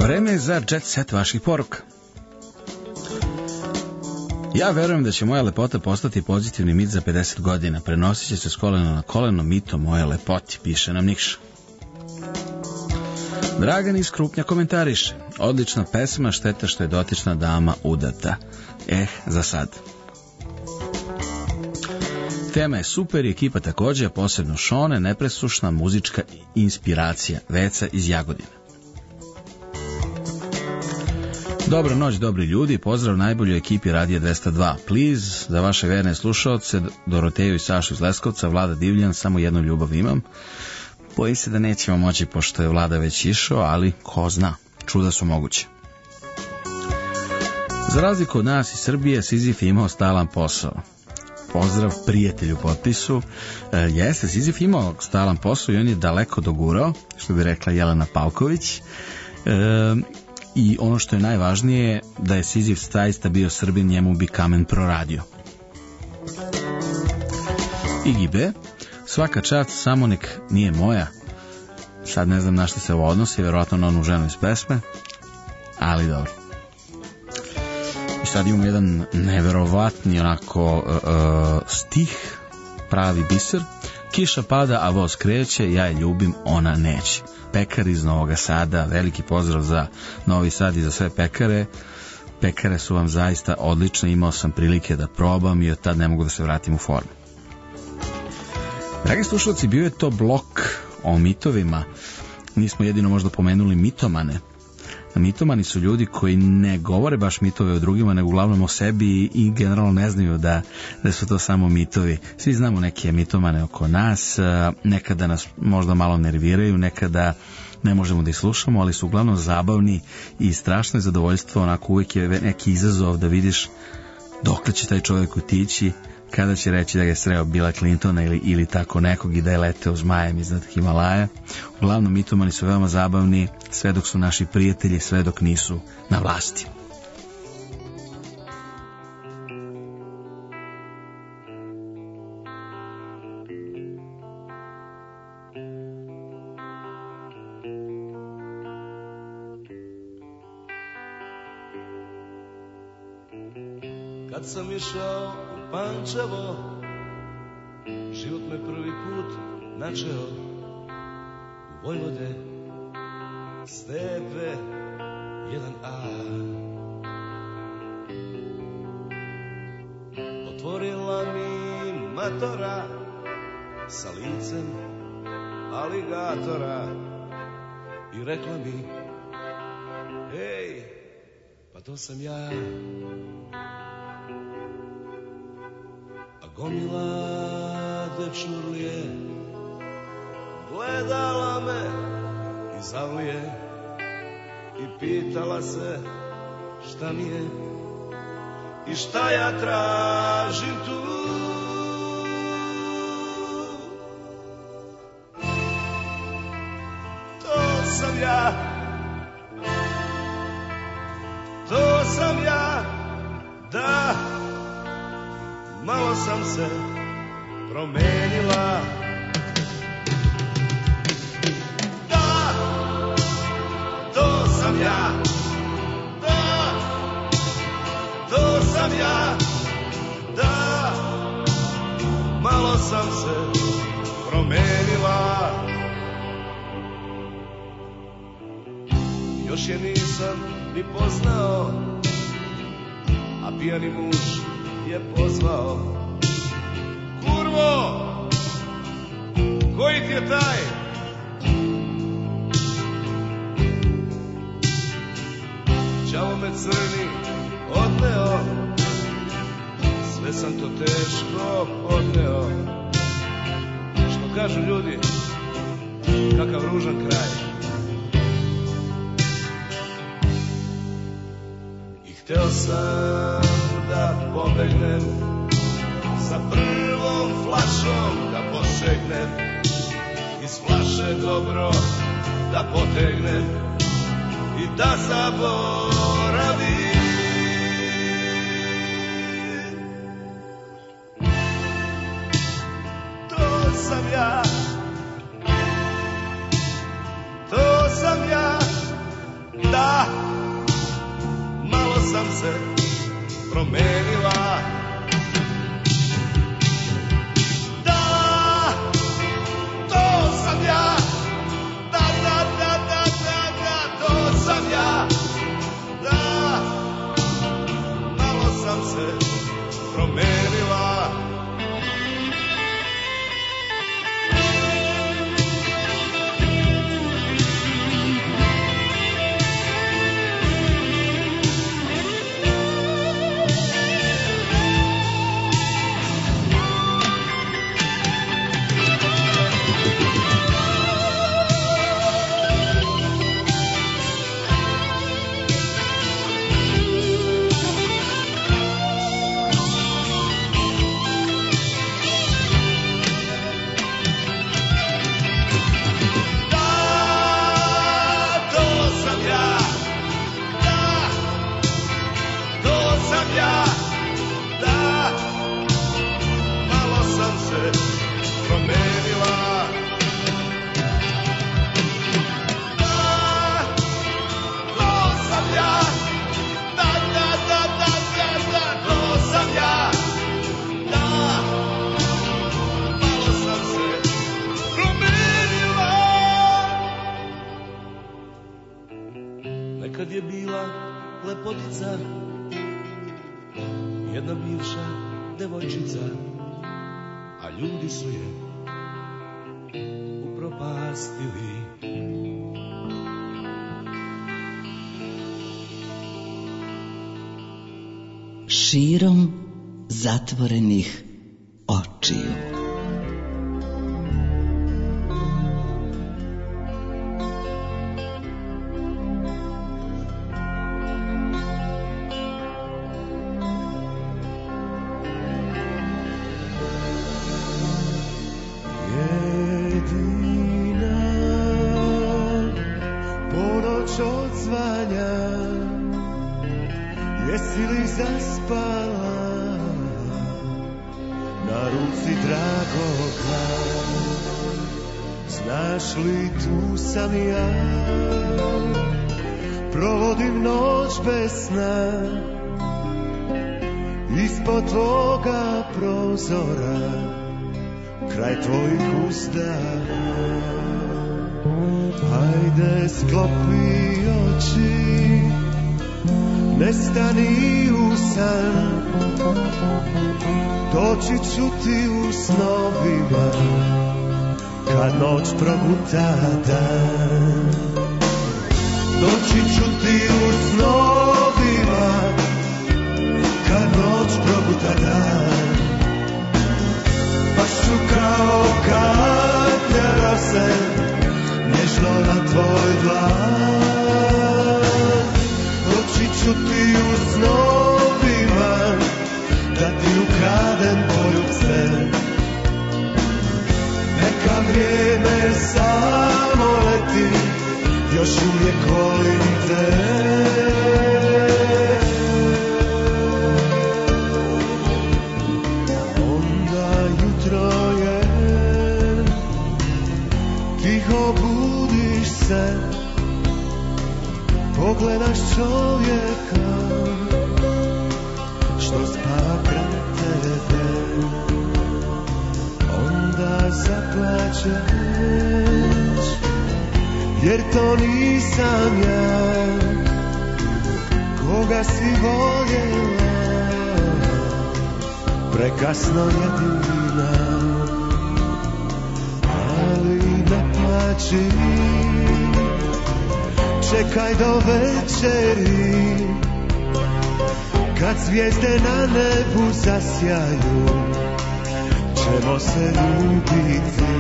Vreme je za jet set vaših poruka. Ja verujem da će moja lepota postati pozitivni mit za 50 godina. Prenosit će se s kolena na koleno mito moje lepoti, piše nam Nikša. Dragan iz Krupnja komentariše: odlična pesma, šteta što je dotična dama udata. Za sad. Tema je super i ekipa također, posebno Šone, nepresušna muzička inspiracija. Veca iz Jagodina. Dobra noć, dobri ljudi, pozdrav najboljoj ekipi Radija 202. Please, za vaše verne slušaoce, Doroteju i Sašu iz Leskovca, Vlada Divljan, samo jednu ljubav imam. Bojim se da nećemo moći, pošto je Vlada već išao, ali ko zna, čuda su moguće. Za razliku od nas iz Srbije, Sizif je imao stalan posao. Pozdrav prijatelju potpisu. Jeste, Sizif imao stalan posao i on je daleko dogurao, što bi rekla Jelena Pavković. I ono što je najvažnije, da je Sizif zaista bio Srbin, njemu bi kamen proradio. Igibe, svaka čast, samo nek nije moja. Sad ne znam na što se ovo odnosi, vjerojatno na onu ženu iz pesme, ali dobro. I sad imamo jedan neverovatni onako stih, pravi biser. Kiša pada, a voz kreće, ja je ljubim, ona neće. Pekar iz Novog Sada, veliki pozdrav za Novi Sad i za sve pekare. Pekare su vam zaista odlične, imao sam prilike da probam i od tad ne mogu da se vratim u formu. Dragi slušalci, bio je to blok o mitovima. Nismo jedino možda pomenuli mitomane. Mitomani su ljudi koji ne govore baš mitove o drugima, nego uglavnom o sebi i generalno ne znaju da su to samo mitovi. Svi znamo neke mitomane oko nas, nekada nas možda malo nerviraju, nekada ne možemo da ih slušamo, ali su uglavnom zabavni i strašno je zadovoljstvo, onako uvijek je neki izazov da vidiš dokle će taj čovjek otići, kada će reći da ga je sreo Billa Clintona ili tako nekog i da je leteo zmajem iznad Himalaja. Uglavnom mitomani su veoma zabavni, sve dok su naši prijatelji, sve dok nisu na vlasti. Kad sam išao u Pančevo, život me prvi put načeo. U Vojvode, stepe 1A. Otvorila mi matora sa licem aligatora i rekla mi: ej, pa to sam ja. Gomila dečurlije gledala me i zavlije i pitala se šta mi je i šta ja tražim tu. To sam ja, to sam ja, da. Malo sam se promenila. Da, to sam ja. Da, to sam ja. Da, malo sam se promenila. Još je nisam ni poznao, a pijani muž je pozvao: kurvo, koji ti je taj? Ćao me crni odneo, sve sam to teško podneo. Što kažu ljudi, kakav ružan kraj. I hteo sam da pobegnem, sa prvom flašom da posegnem, iz flaše dobro da potegnem i da zaboravim. To sam ja, to sam ja, da. promenila. Da, to sam ja. Da, to sam ja. Da, malo sam se promenila. Nekad je bila lepotica, jedna bivša devojčica, a ljudi su je upropastili. Širom zatvorenih očiju. Provodim noć bez sna ispod tvoga prozora, kraj tvojih usta. Hajde sklopi oči, nestani u san, doći ću ti u snovima kad noć proguta dan. Doći ću ti u snovima kad noć proguta dan. Baš ću kao kaplja rose nježno na tvoj dlan. Doći ću ti u snovima da ti ukradem poljubce. Neka vrijeme samo leti, još uvijek volim te. Onda jutro je, tiho budiš se, pogledaš čovjeka što spava kraj tebe. Onda zaplačeš, jer to nisam ja koga si voljela, prekasno jedina. Ali ne plači, čekaj do večeri, kad zvijezde na nebu zasjaju, ćemo se ljubiti.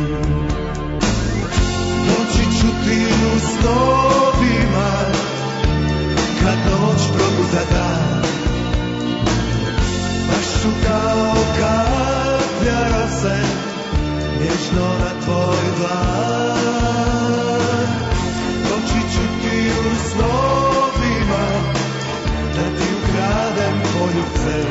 Doći ću ti u snovima kad noć proguta dan. Baš ću kao kaplja rose nježno na tvoj dlan. Doći ću ti u snovima da ti ukradem poljubce.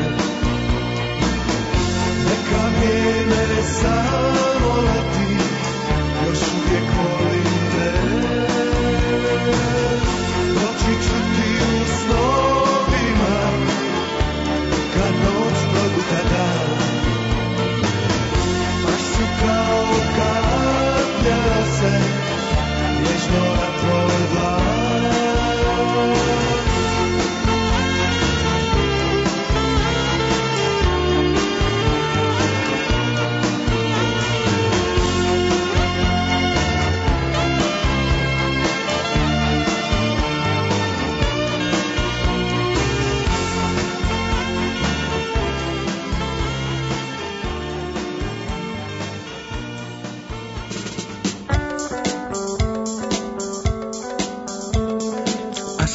Neka vrijeme samo leti, još uvijek volim te. Doći ću ti u snovima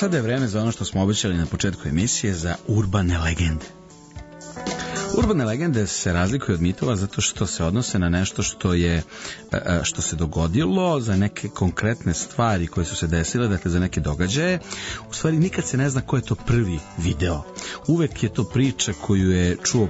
sada je vreme za ono što smo obećali na početku emisije, za urbane legende. Urbane legende se razlikuju od mitova zato što se odnose na nešto što se dogodilo, za neke konkretne stvari koje su se desile, dakle za neke događaje. U stvari nikad se ne zna ko je to prvi video. Uvek je to priča koju je čuo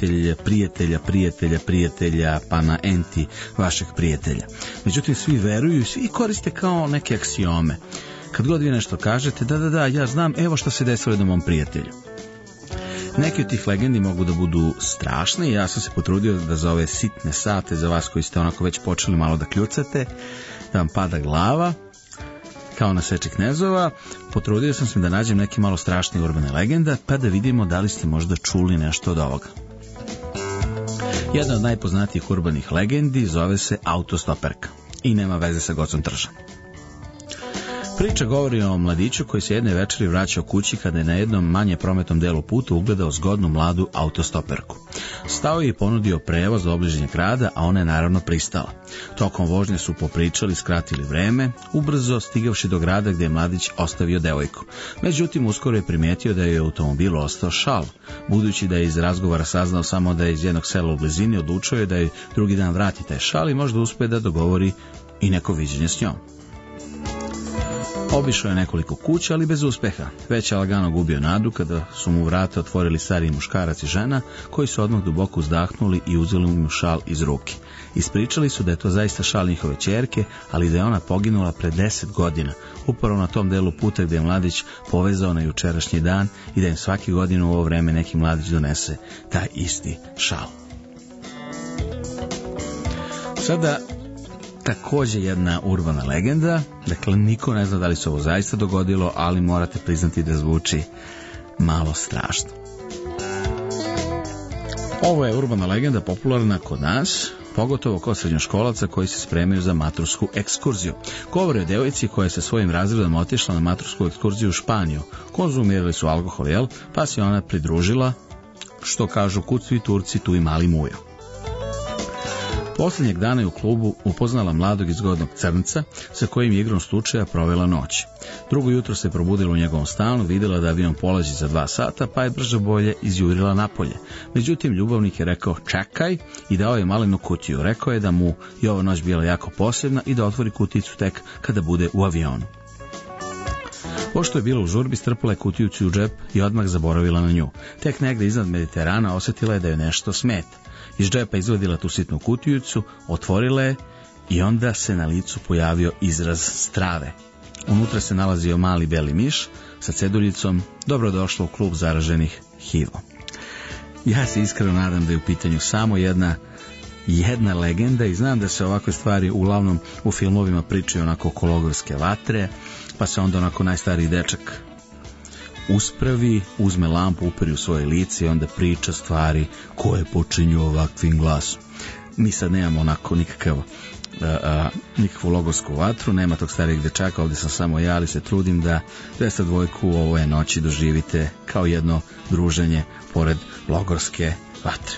prijatelja, pa na enti vašeg prijatelja. Međutim, svi veruju i svi koriste kao neke aksiome. Kad god vi nešto kažete, da, ja znam, evo što se desilo jednom mom prijatelju. Neki od tih legendi mogu da budu strašni i ja sam se potrudio da za ove sitne sate, za vas koji ste onako već počeli malo da kljucate, da vam pada glava, kao na seči knezova, potrudio sam se da nađem neke malo strašne urbane legenda, pa da vidimo da li ste možda čuli nešto od ovoga. Jedna od najpoznatijih urbanih legendi zove se autostoperka i nema veze sa Gocom Tržom. Priča govori o mladiću koji se jedne večeri vraćao kući kada je na jednom manje prometnom delu puta ugledao zgodnu mladu autostoperku. Stao je i ponudio prevoz do obližnjeg grada, a ona je naravno pristala. Tokom vožnje su popričali, skratili vreme, ubrzo stigavši do grada gdje je mladić ostavio devojku. Međutim, uskoro je primijetio da je u automobilu ostao šal. Budući da je iz razgovora saznao samo da je iz jednog sela u blizini, odlučio je da je drugi dan vrati taj šal i možda uspe da dogovori i neko viđenje s njom. Obišao je nekoliko kuća, ali bez uspeha. Već je lagano gubio nadu kada su mu vrata otvorili stariji muškarac i žena, koji su odmah duboko uzdahnuli i uzeli mu šal iz ruke. Ispričali su da je to zaista šal njihove ćerke, ali da je ona poginula pre 10 godina, upravo na tom delu puta gdje je mladić povezao na jučerašnji dan i da im svake godine u ovo vreme neki mladić donese taj isti šal. Sada također jedna urbana legenda, dakle niko ne zna da li se ovo zaista dogodilo, ali morate priznati da zvuči malo strašno. Ovo je urbana legenda popularna kod nas, pogotovo kod srednjoškolaca koji se spremaju za matursku ekskurziju. Govori o devojci koja je sa svojim razredom otišla na matursku ekskurziju u Španiju. Konzumirali su alkohol, pa se ona pridružila, što kažu kud svi Turci, tu i mali mujo. Posljednjeg dana je u klubu upoznala mladog i zgodnog crnca sa kojim je igrom slučaja provela noć. Drugo jutro se probudila u njegovom stanu, vidjela da avion polazi za 2 sata, pa je brže bolje izjurila napolje. Međutim, ljubavnik je rekao čekaj i dao je malenu kutiju. Rekao je da mu je ova noć bila jako posebna i da otvori kuticu tek kada bude u avionu. Pošto je bila u žurbi, strpala je kutijucu u džep i odmah zaboravila na nju. Tek negde iznad Mediterana osjetila je da je nešto smeta. Iz džepa izvadila tu sitnu kutijicu, otvorila je i onda se na licu pojavio izraz strave. Unutra se nalazio mali beli miš sa ceduljicom dobrodošla u klub zaraženih HIV-om. Ja se iskreno nadam da je u pitanju samo jedna legenda i znam da se ovakve stvari uglavnom u filmovima pričaju onako oko logorske vatre, pa se onda onako najstariji dečak uspravi, uzme lampu, uperi u svoje lice i onda priča stvari ko je počinio ovakvim glasom. Mi sad nemamo onako nikakvu logorsku vatru, nema tog starijeg dečaka, ovdje sam samo ja, ali se trudim da 202 u ovoj noći doživite kao jedno druženje pored logorske vatre.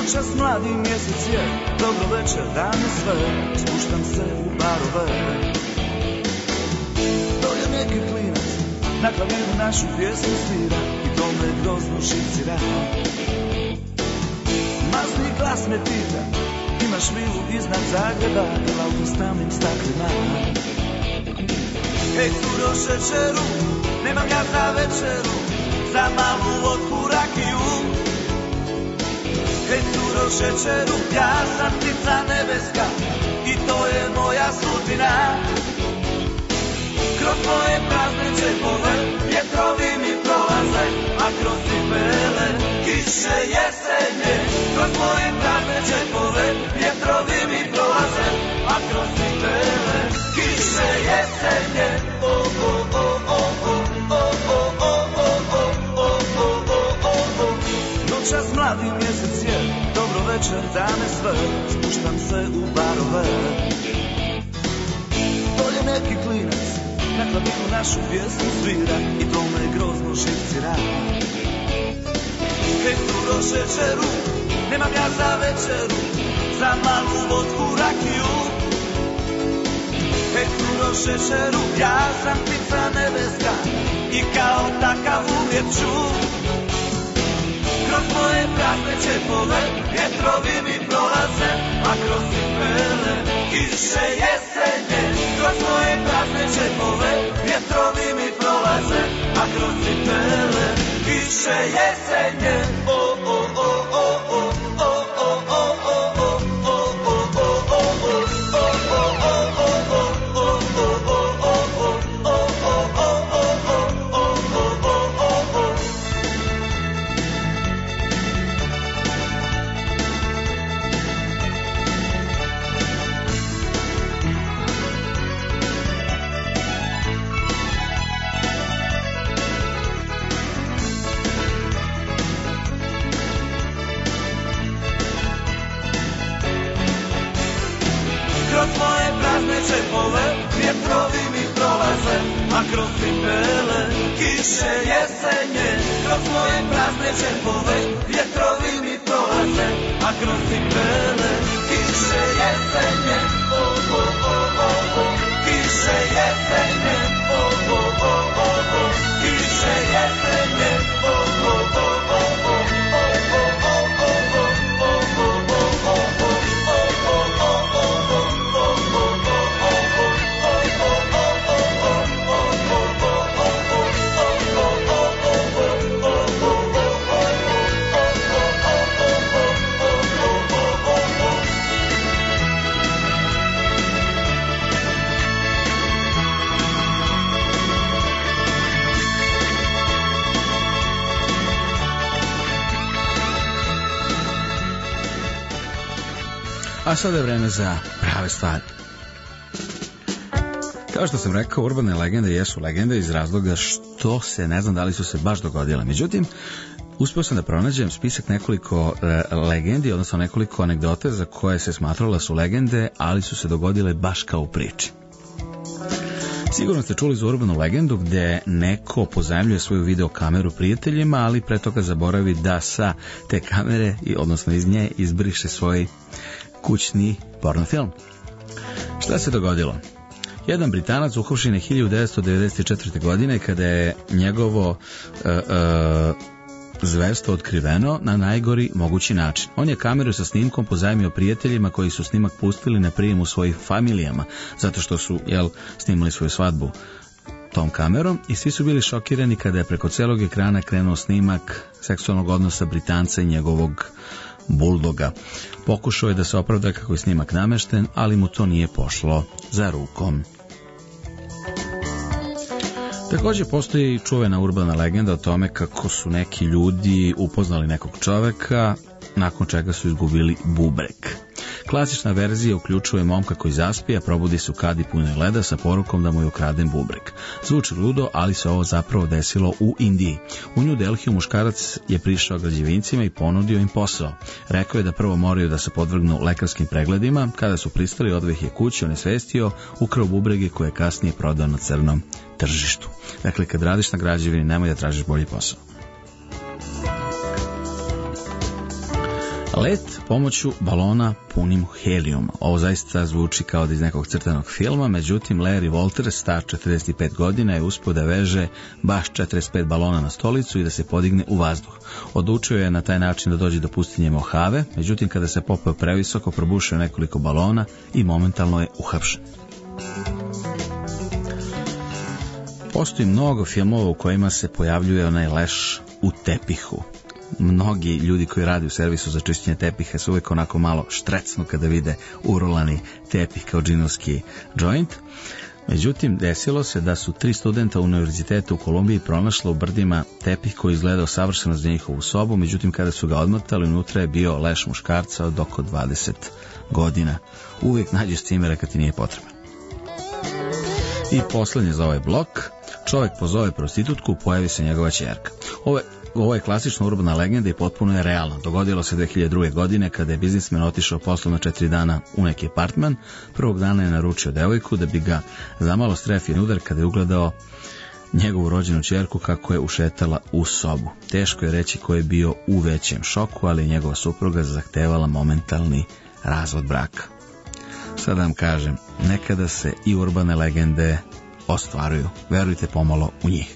Noćas mladi mjesec je, dobro večer, dane sve, spuštam se u barove. Dolje neki klinac, na klaviru našu pjesmu svira i to me grozno šicira. Mazni glas me pita, imaš vilu iznad Zagreba ili auto s tamnim staklima. Hej, curo šećeru, nemam ja za večeru, za malu vodku rakiju. Hej, curo šećeru, ja sam ptica nebeska i to je moja sudbina. Kroz moje prazne džepove vjetrovi mi prolaze, a kroz cipele kiše jesenje. Kroz moje prazne džepove vjetrovi mi prolaze, a kroz cipele kiše jesenje. Noćas mladi mjesec je, dobro večer, dame sve, spuštam se u barove. Dolje neki klinac, na klaviru našu pjesmu svira i to me grozno šipcira. Hej, curo šećeru, nemam ja za večeru, za malu vodku rakiju. Hej, curo šećeru, ja sam ptica nebeska i kao takav uvijek ću. Kroz moje prazne džepove vjetrovi mi prolaze, a kroz cipele kiše jesenje. Kroz moje prazne džepove vjetrovi mi prolaze, a kroz cipele kiše jesenje. Vjetrovi mi prolaze, a kroz cipele kiše jesenje. Kroz moje prazne džepove vjetrovi mi prolaze, a kroz cipele kiše jesenje. Kiše jesenje. Kiše jesenje. A sada je vreme za prave stvari. Kao što sam rekao, urbane legende jesu legende iz razloga što se ne znam da li su se baš dogodile. Međutim, uspio sam da pronađem spisak nekoliko legendi, odnosno nekoliko anegdote za koje se smatralo da su legende, ali su se dogodile baš kao u priči. Sigurno ste čuli za urbanu legendu gde neko pozajmljuje svoju videokameru prijateljima, ali pre toga zaboravi da sa te kamere, odnosno iz nje, izbriše svoj kućni pornofilm. Šta se dogodilo? Jedan Britanac uhapšen je 1994. godine kada je njegovo zverstvo otkriveno na najgori mogući način. On je kameru sa snimkom pozajmio prijateljima koji su snimak pustili na prijem u svojim familijama, zato što su snimali svoju svadbu tom kamerom i svi su bili šokirani kada je preko celog ekrana krenuo snimak seksualnog odnosa Britanca i njegovog buldoga. Pokušao je da se opravda kako je snimak namešten, ali mu to nije pošlo za rukom. Također postoji čuvena urbana legenda o tome kako su neki ljudi upoznali nekog čoveka, nakon čega su izgubili bubreg. Klasična verzija uključuje momka koji zaspi, a probudi se u kadi punoj leda sa porukom da mu je ukraden bubreg. Zvuči ludo, ali se ovo zapravo desilo u Indiji. U New Delhiju muškarac je prišao građevincima i ponudio im posao. Rekao je da prvo moraju da se podvrgnu lekarskim pregledima. Kada su pristali, odveo ih je kući, on je svestio, ukrao bubrege koje je kasnije prodao na crnom tržištu. Dakle, kad radiš na građevini, nemoj da tražiš bolji posao. Let pomoću balona punim helijum. Ovo zaista zvuči kao da iz nekog crtanog filma, međutim Larry Walters, star 45 godina, je uspio da veže baš 45 balona na stolicu i da se podigne u vazduh. Odlučio je na taj način da dođe do pustinje Mojave, međutim kada se popeo previsoko, probušio nekoliko balona i momentalno je uhapšen. Postoji mnogo filmova u kojima se pojavljuje onaj leš u tepihu. Mnogi ljudi koji rade u servisu za čišćenje tepiha su uvijek onako malo štrecnu kada vide urolani tepih kao džinovski joint. Međutim, desilo se da su 3 studenta univerziteta u Kolumbiji pronašla u brdima tepih koji izgledao savršeno za njihovu sobu, međutim kada su ga odmotali, unutra je bio leš muškarca od oko 20 godina. Uvijek nađeš cimera kad ti nije potreban. I poslednje za ovaj blok, čovjek pozove prostitutku, pojavi se njegova ćerka. Ovo je klasična urbana legenda i potpuno je realna. Dogodilo se 2002. godine kada je biznismen otišao poslovno 4 dana u neki apartman. Prvog dana je naručio devojku da bi ga zamalo strefio udar kada je ugledao njegovu rođenu ćerku kako je ušetala u sobu. Teško je reći ko je bio u većem šoku, ali je njegova supruga zahtevala momentalni razvod braka. Sada vam kažem, nekada se i urbane legende ostvaruju. Verujte pomalo u njih.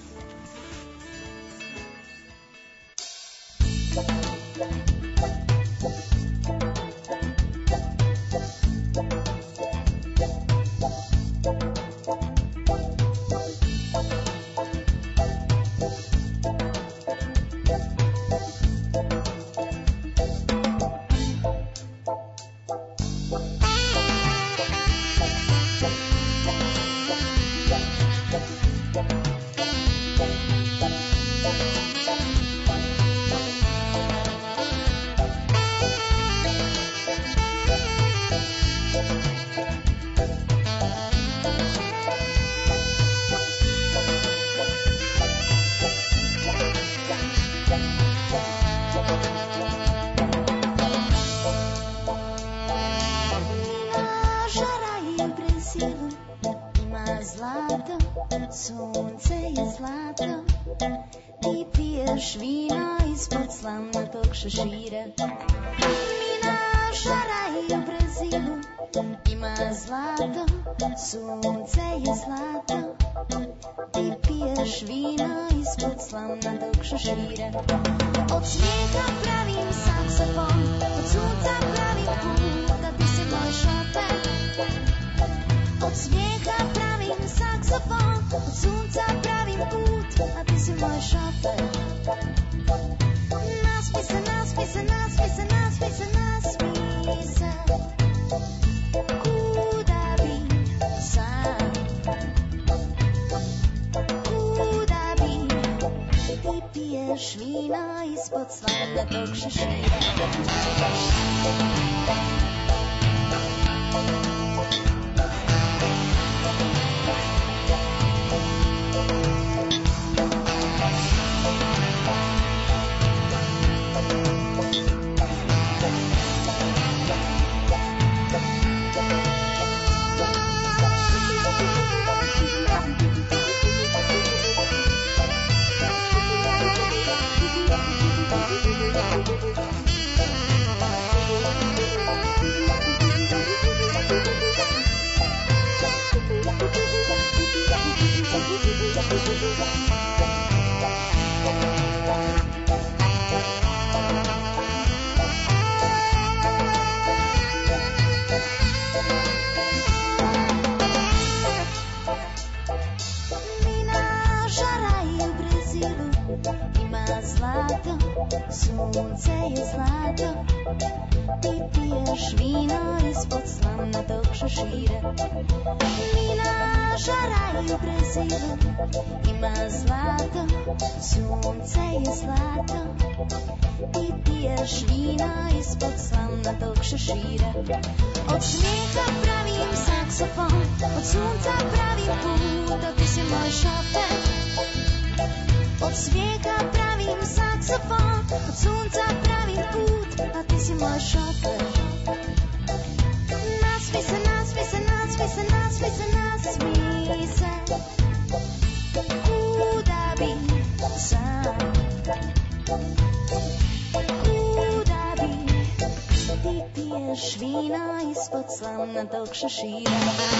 piješ vina ispod slamnatog šešira.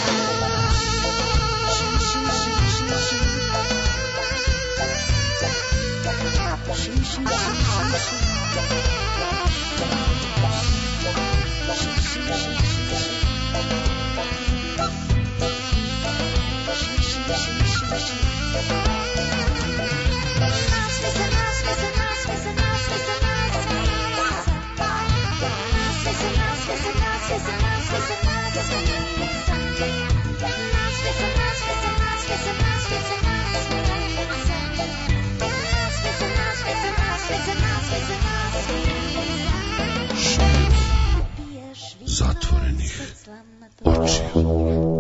Zatvorenih očiju.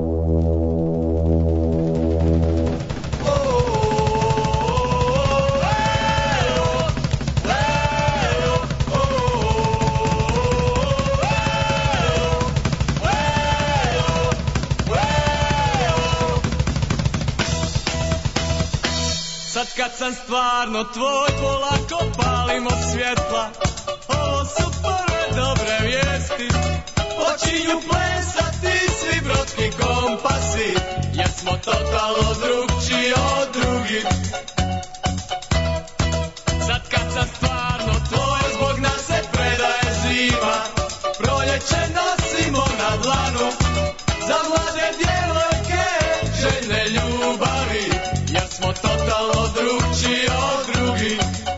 Sad kad sam stvarno tvoj, polako palim od svjetla. Ovo su prve dobre vijesti. Počinju plesati svi brodski kompasi, jer smo totalno drugčiji od drugih. Sad kad sam stvarno tvoj, zbog nas se predaje zima. Proljeće nosimo na dlanu, za mlade djevojke željne ljubavi, jer smo totalno drugčiji od drugih.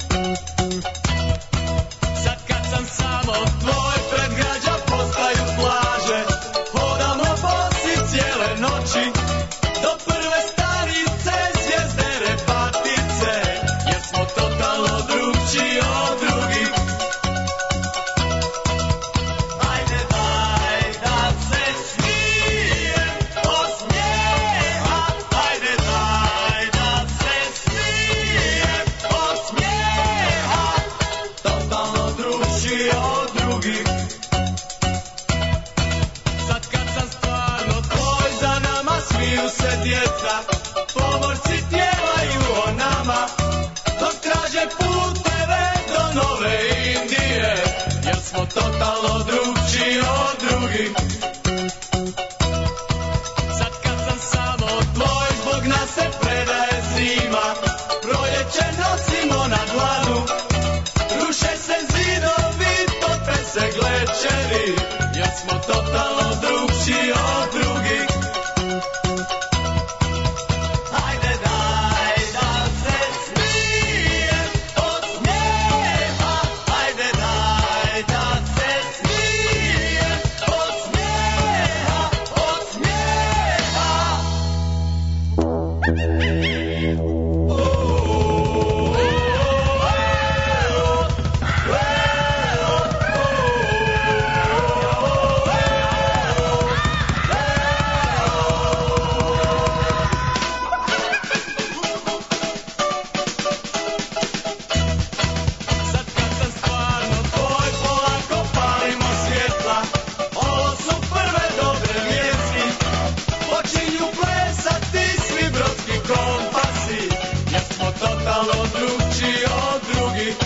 Sad kad sam samo tvoj, pred građa postaju plaže, hodamo bosi cijele noći, do prve stanice zvijezde repatice, jer smo totalno drugčiji od drugih. Ajde daj da se smijem od smijeha, ajde daj da se smijem od smijeha, totalno drugčiji od drugih. Sad kad sam stvarno tvoj, za nama smiju se djeca, pomorci pjevaju o nama, dok traže puteve do Nove Indije, jer smo totalno drugčiji od drugih. Sad kad sam samo tvoj, zbog nas se predaje zima, proljeće nosimo na dlanu, ruše se zidovi, tope se glečeri, jer smo totalno drugčiji od drugih. Ajde daj da se smijem od smijeha, ajde daj da se smijem od smijeha, od smijeha. Sad kad sam stvarno tvoj, polako palimo svjetla. Ovo su prve dobre vijesti. Počinju plesati svi brodski kompasi, jer smo totalno drugčiji od drugih.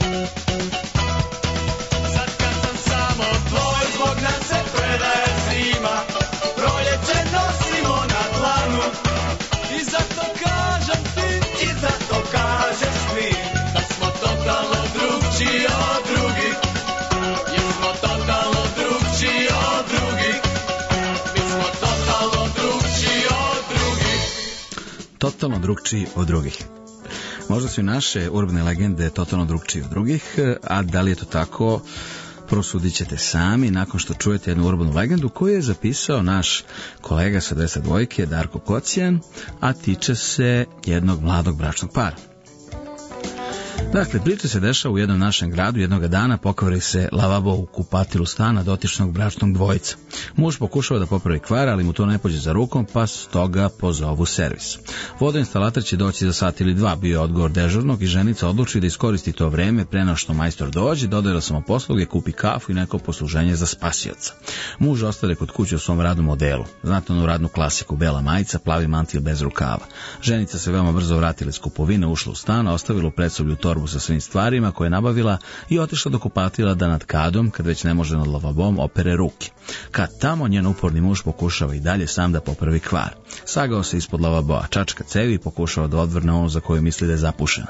Sad kad sam samo tvoj, zbog nas se predaje zima, proljeće nosimo na dlanu, i zato kažem ti, i zato kažeš mi, da smo totalno drugčiji od drugih, jer smo totalno drugčiji od drugih, mi smo totalno drugčiji od drugih. Totalno drugčiji od drugih. Možda su i naše urbane legende totalno drugčiji od drugih, a da li je to tako, prosudit ćete sami nakon što čujete jednu urbanu legendu koju je zapisao naš kolega sa 22 Darko Kocijan, a tiče se jednog mladog bračnog para. Dakle, priča se dešava u jednom našem gradu. Jednoga dana pokvari se lavabo u kupatilu stana dotičnog bračnog dvojica. Muž pokušava da popravi kvar, ali mu to ne pođe za rukom, pa stoga pozovu servis. Vodoinstalater će doći za sat ili dva, bio je odgovor dežurnog, i ženica odluči da iskoristi to vreme pre nego što majstor dođe, dodaje da samoposluge, kupi kafu i neko posluženje za spasioca. Muž ostade kod kuće u svom radnom modelu. Znate onu radnu klasiku, bela majica, plavi mantil bez rukava. Ženica se veoma brzo vratila iz kupovine, ušla u stan, ostavila u predsoblju torbu torbu sa svim stvarima koje je nabavila i otišla do kupatila da nad kadom, kad već ne može nad lavabom, opere ruke. Kad tamo njen uporni muž pokušava i dalje sam da popravi kvar. Sagao se ispod lavaboa, čačka cevi i pokušava da odvrne onu za koju misli da je zapušena.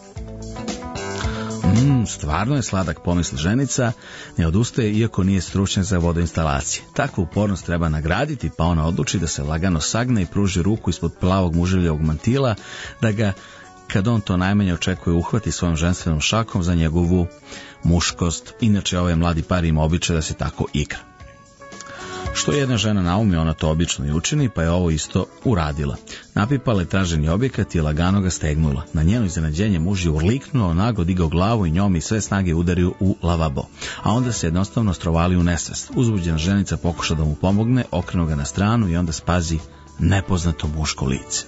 Stvarno je sladak, pomisli ženica, ne odustaje iako nije stručnjak za vodoinstalacije. Takvu upornost treba nagraditi, pa ona odluči da se lagano sagne i pruži ruku ispod plavog muževljavog mantila, da ga, kad on to najmanje očekuje, uhvati svojom ženstvenom šakom za njegovu muškost. Inače, ovaj mladi par ima običaj da se tako igra. Što jedna žena naumi, ona to obično i učini, pa je ovo isto uradila. Napipala je traženi objekat i lagano ga stegnula. Na njeno iznenađenje muž je urliknuo, naglo digao glavu i njom i sve snage udario u lavabo. A onda se jednostavno strovali u nesvest. Uzbuđena ženica pokuša da mu pomogne, okrenu ga na stranu i onda spazi nepoznato muško lice.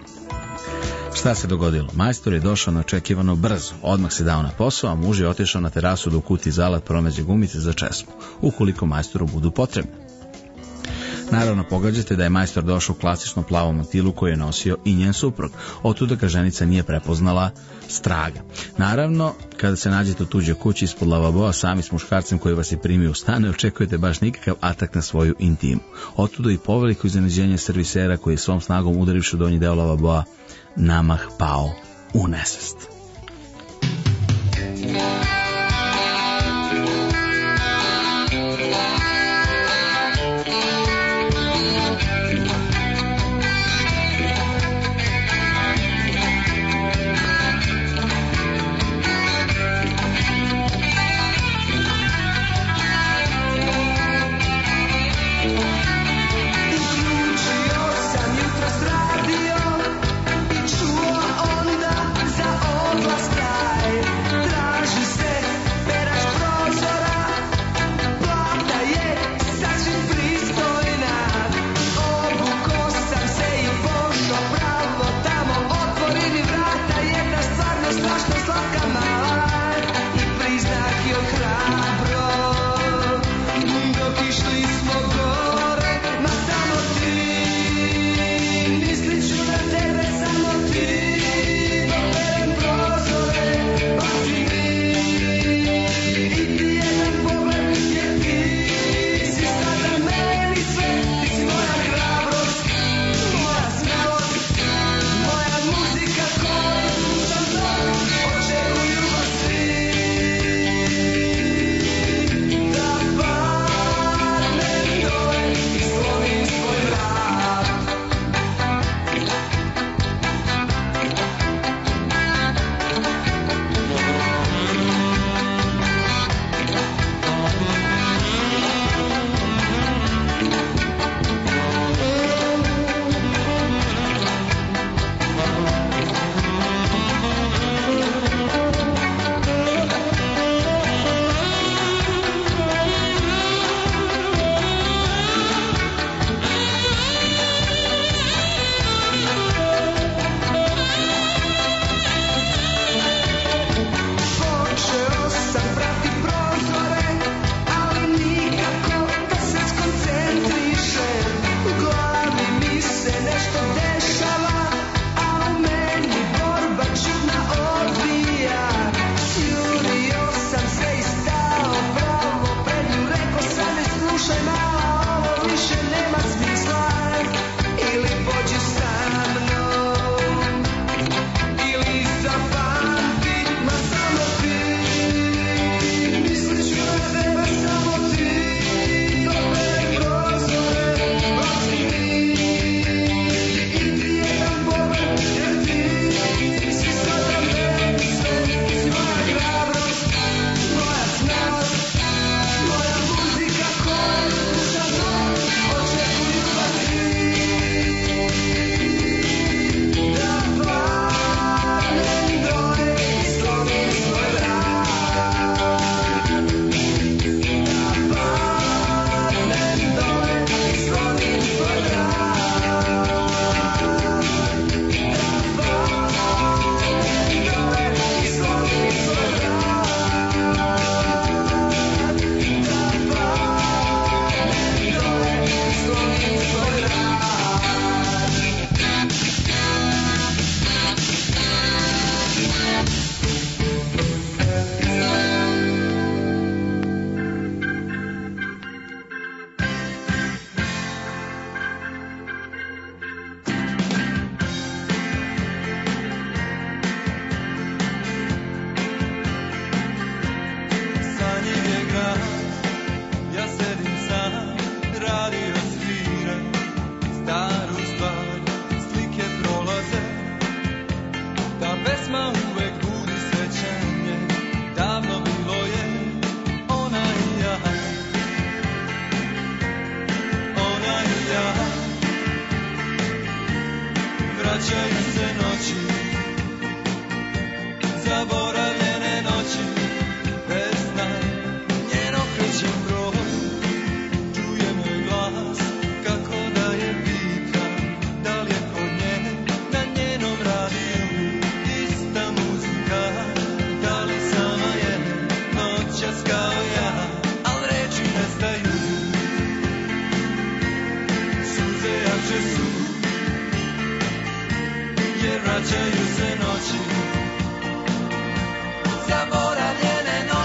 Šta se dogodilo? Majstor je došao neočekivano brzo. Odmah se dao na posao, a muž je otišao na terasu da ukuti zalat pronađe gumice za česmu, ukoliko majstoru budu potrebne. Naravno, pogađate da je majstor došao u klasičnom plavom mantilu koji je nosio i njen suprug. Otuda ga ženica nije prepoznala straga. Naravno, kada se nađete u tuđoj kući ispod lavaboa, sami s muškarcem koji vas je primio u stan, ne očekujete baš nikakav atak na svoju intimu. Otuda i poveliko iznenađenje servisera koji je svom snagom udarivši u donji deo lavaboa namah pao u nesvest. Očekuju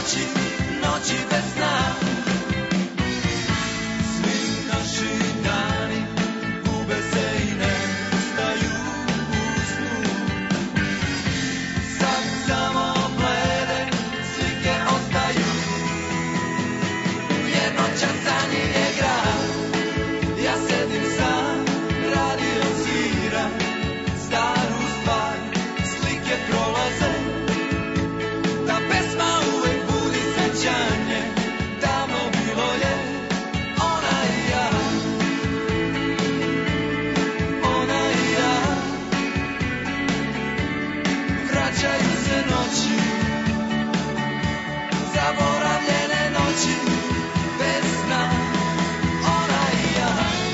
noći, noći bez sna. Svi naši dani gube se i ne staju u snu. Sad samo blede slike ostaju. Jednočasan je grad, ja sedim sam, radio svira, staru stvar, slike prolaze. Ta pesma uvek budi sećanje, davno bilo je, ona i ja. Ona i ja. Vraćaju se noći, zaboravljene noći, bez sna. Ona i ja.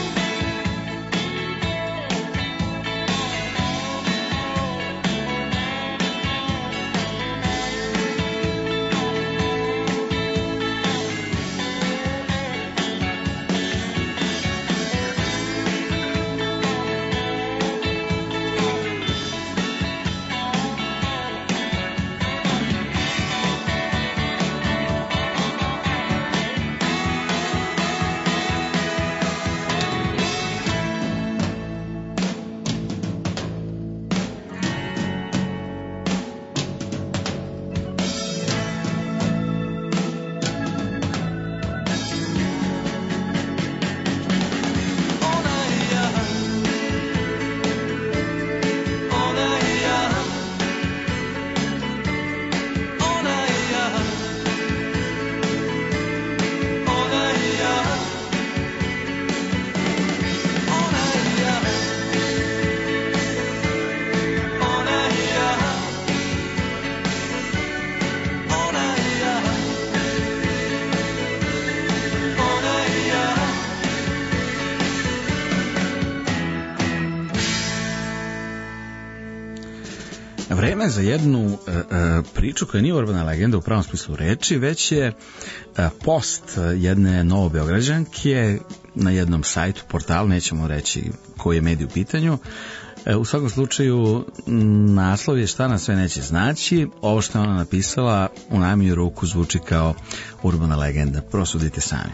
Vreme za jednu priču koja nije urbana legenda u pravom smislu reči, već je post jedne Novobeograđanke na jednom sajtu, portalu, nećemo reći koji je medij u pitanju. U svakom slučaju naslov je šta nas sve neće znaći. Ovo što je ona napisala u najmanju ruku zvuči kao urbana legenda. Prosudite sami.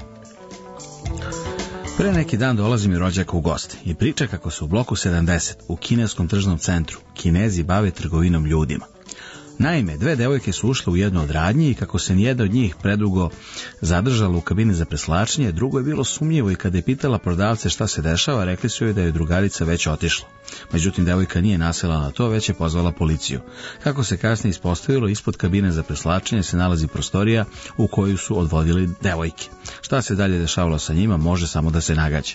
Pre neki dan dolazi mi rođak u goste i priča kako se u bloku 70 u kineskom tržnom centru Kinezi bave trgovinom ljudima. Naime, dve devojke su ušle u jednu od radnji i kako se nijedna od njih predugo zadržala u kabini za preslačenje, drugo je bilo sumnjivo i kada je pitala prodavce šta se dešava, rekli su joj da je drugarica već otišla. Međutim, devojka nije nasela na to, već je pozvala policiju. Kako se kasnije ispostavilo, ispod kabine za preslačenje se nalazi prostorija u koju su odvodili devojke. Šta se dalje dešavalo sa njima, može samo da se nagađa.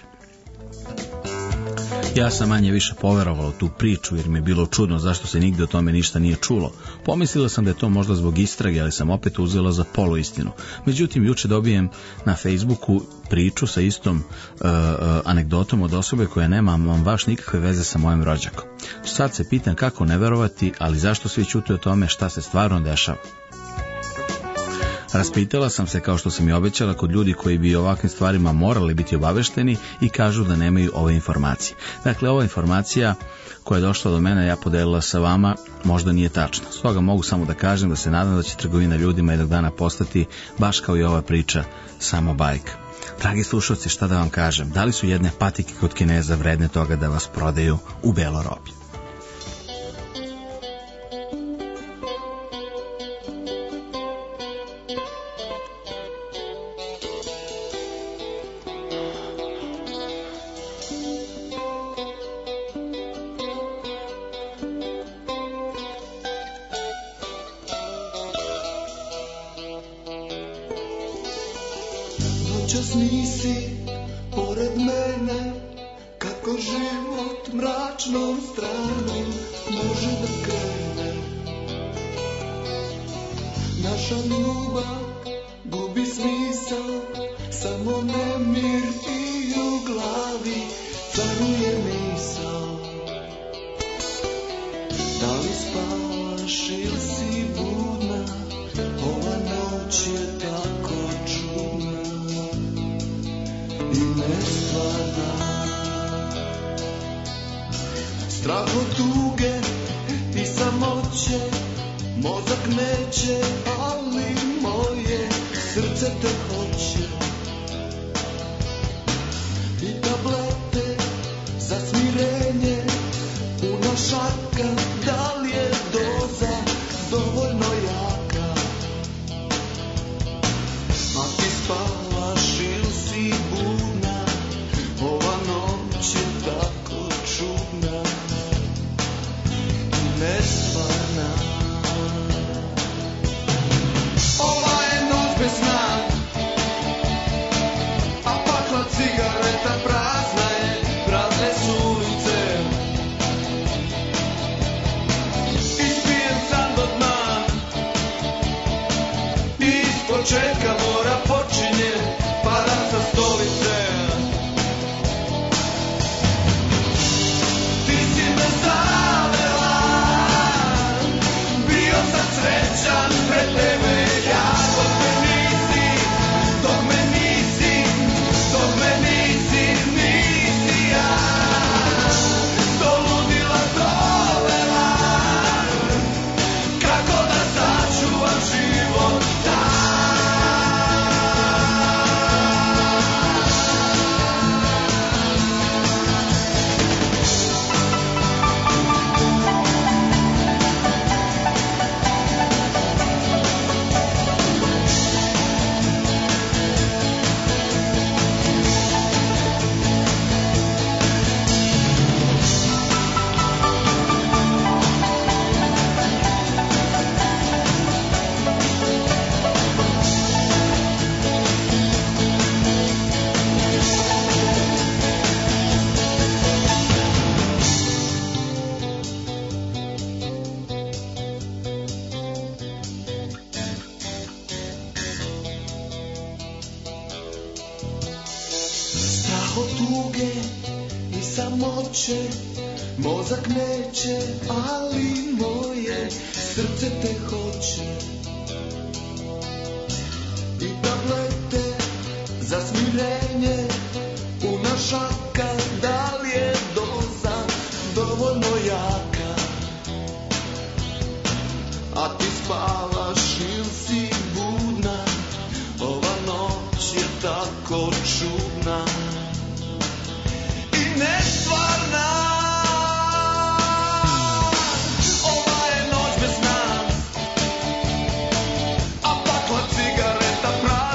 Ja sam manje više poverovala u tu priču jer mi je bilo čudno zašto se nigde o tome ništa nije čulo. Pomislila sam da je to možda zbog istrage, ali sam opet uzela za poluistinu. Međutim, juče dobijem na Facebooku priču sa istom anegdotom od osobe koja nema baš nikakve veze sa mojim rođakom. Sad se pitam kako ne verovati, ali zašto svi ćute o tome šta se stvarno dešava. Raspitala sam se, kao što sam i obećala, kod ljudi koji bi o ovakvim stvarima morali biti obavešteni i kažu da nemaju ove informacije. Dakle, ova informacija koja je došla do mene, ja podelila sa vama, možda nije tačna. Stoga mogu samo da kažem da se nadam da će trgovina ljudima jednog dana postati, baš kao i ova priča, samo bajka. Dragi slušalci, šta da vam kažem, da li su jedne patike kod Kineza vredne toga da vas prodaju u belo roblje? Noćas nisi pored mene, kako život mračnom stranom može da krene. Naša ljubav gubi smisao, samo nemir i u glavi caruje misao. Da li spavaš ili si budna, ova noć je tako čudna i nestvarna. Strah od tuge i samoće Mozak neće, ali moje srce te hoće. I tablete za smirenje, puno šaka, da li je doza dovoljno jaka? A ti spavaš ili si budna, ova noć je tako čudna i nestvarna. Ova je noć bez sna, a pakla cigareta prazna je, prazne su ulice. Ispijem sam do dna, i ispočetka mora počinje, padam sa stolice. Ti si me zavela, bio sam srećan pred tebe, ja dok me nisi, dok me nisi, dok me nisi, nisi ja do ludila dovela. Kako da sačuvam život strah od tuge i samoće, mozak neće, ali moje srce te hoće. I tablete za smirenje, puna šaka, da li je doza dovoljno jaka? A ti spavaš ili si budna, ova noć je tako čudna i nestvarna. Ova je noć bez sna, a pakla cigareta prava.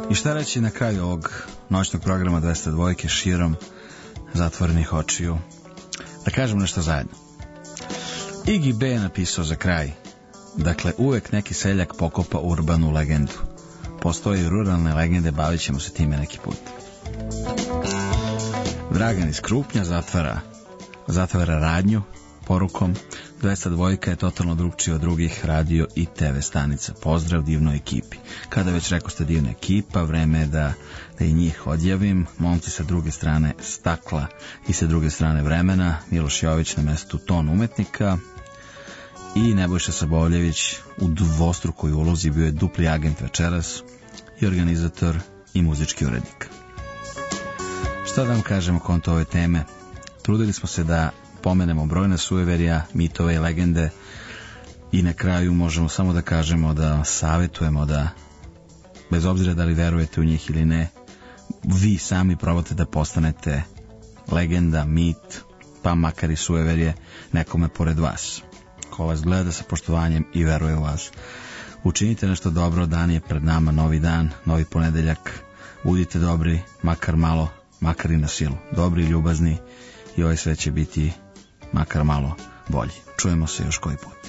I šta reći na kraju ovog noćnog programa 202 širom zatvorenih očiju? Da kažem nešto zajedno. Iggy B je napisao za kraj: dakle, uvek neki seljak pokopa urbanu legendu. Postoje i ruralne legende, bavit ćemo se time neki put. Dragan iz Krupnja zatvara radnju porukom: 202 je totalno drugčiji od drugih radio i TV stanica. Pozdrav divnoj ekipi. Kada već rekao ste divna ekipa, vreme je da i njih odjavim. Momci sa druge strane stakla i sa druge strane vremena. Miloš Jović na mestu ton umetnika i Nebojša Saboljević u dvostrukoj ulozi bio je dupli agent večeras i organizator i muzički urednik. Šta da vam kažemo konto ove teme? Trudili smo se da pomenemo brojna sujeverja, mitove i legende i na kraju možemo samo da kažemo da savjetujemo da, bez obzira da li verujete u njih ili ne, vi sami probate da postanete legenda, mit, pa makar i sujeverje nekome pored vas. Ko vas gleda sa poštovanjem i veruje u vas. Učinite nešto dobro, dan je pred nama, novi dan, novi ponedeljak. Budite dobri, makar malo, makar i na silu. Dobri i ljubazni i ovaj sve će biti makar malo bolji. Čujemo se još koji put.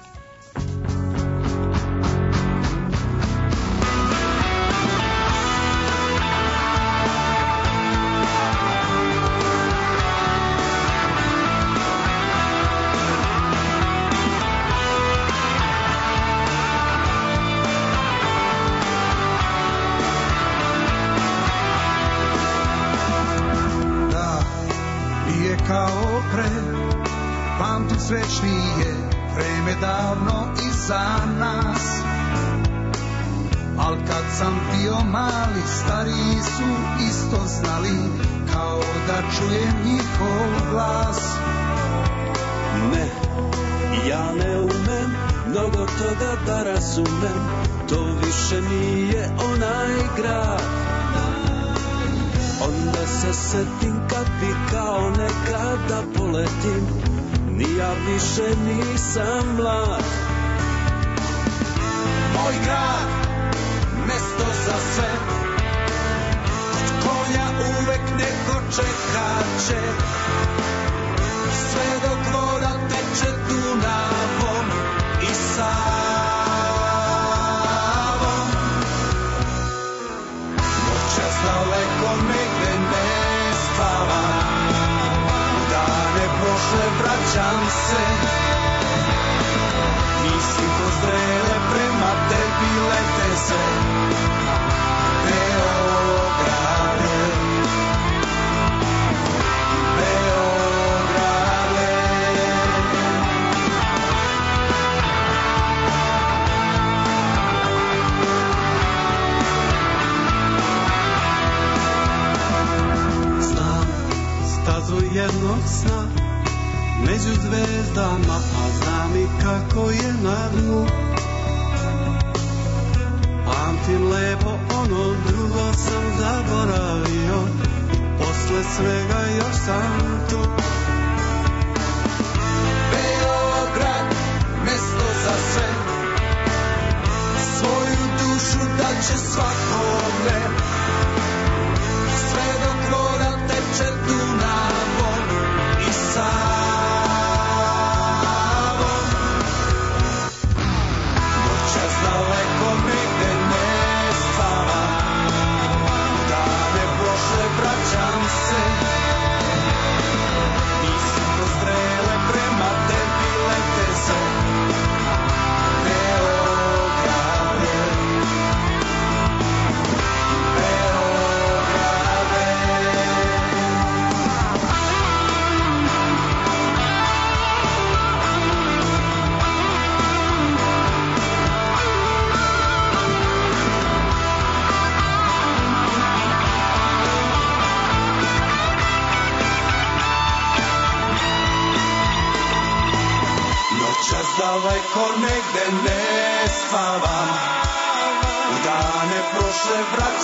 Srećnije vreme davno iza nas, al kad sam bio mali, stariji su isto znali, kao da čujem njihov glas. Ne, ja ne umem mnogo toga da razumem, to više nije onaj grad. Onda se setim kad bi kao nekada poletim, ni ja više nisam mlad. Moj grad, mesto za sve, kod konja uvek neko čekaće, sve dok voda teče Dunavom i Savom. Noćas daleko negde ne spavam, dane prošle vraćam se, mislim ko strele prema tebi lete se. Beograde, Beograde. Znam stazu jednog sna među zvezdama, a znam i kako je na dnu. Pamtim lepo ono drugo sam zaboravio, posle svega još sam tu. Beograd, mesto za sve, svoju dušu daće svakome, sve dok voda teče Dunavom i Savom. Daleko negde ne spavam, dane prošle vraćam se, mislim ko strele prema tebi lete se. Beograde, Beograde. Daleko negde ne spavam, u dane prošle vraćam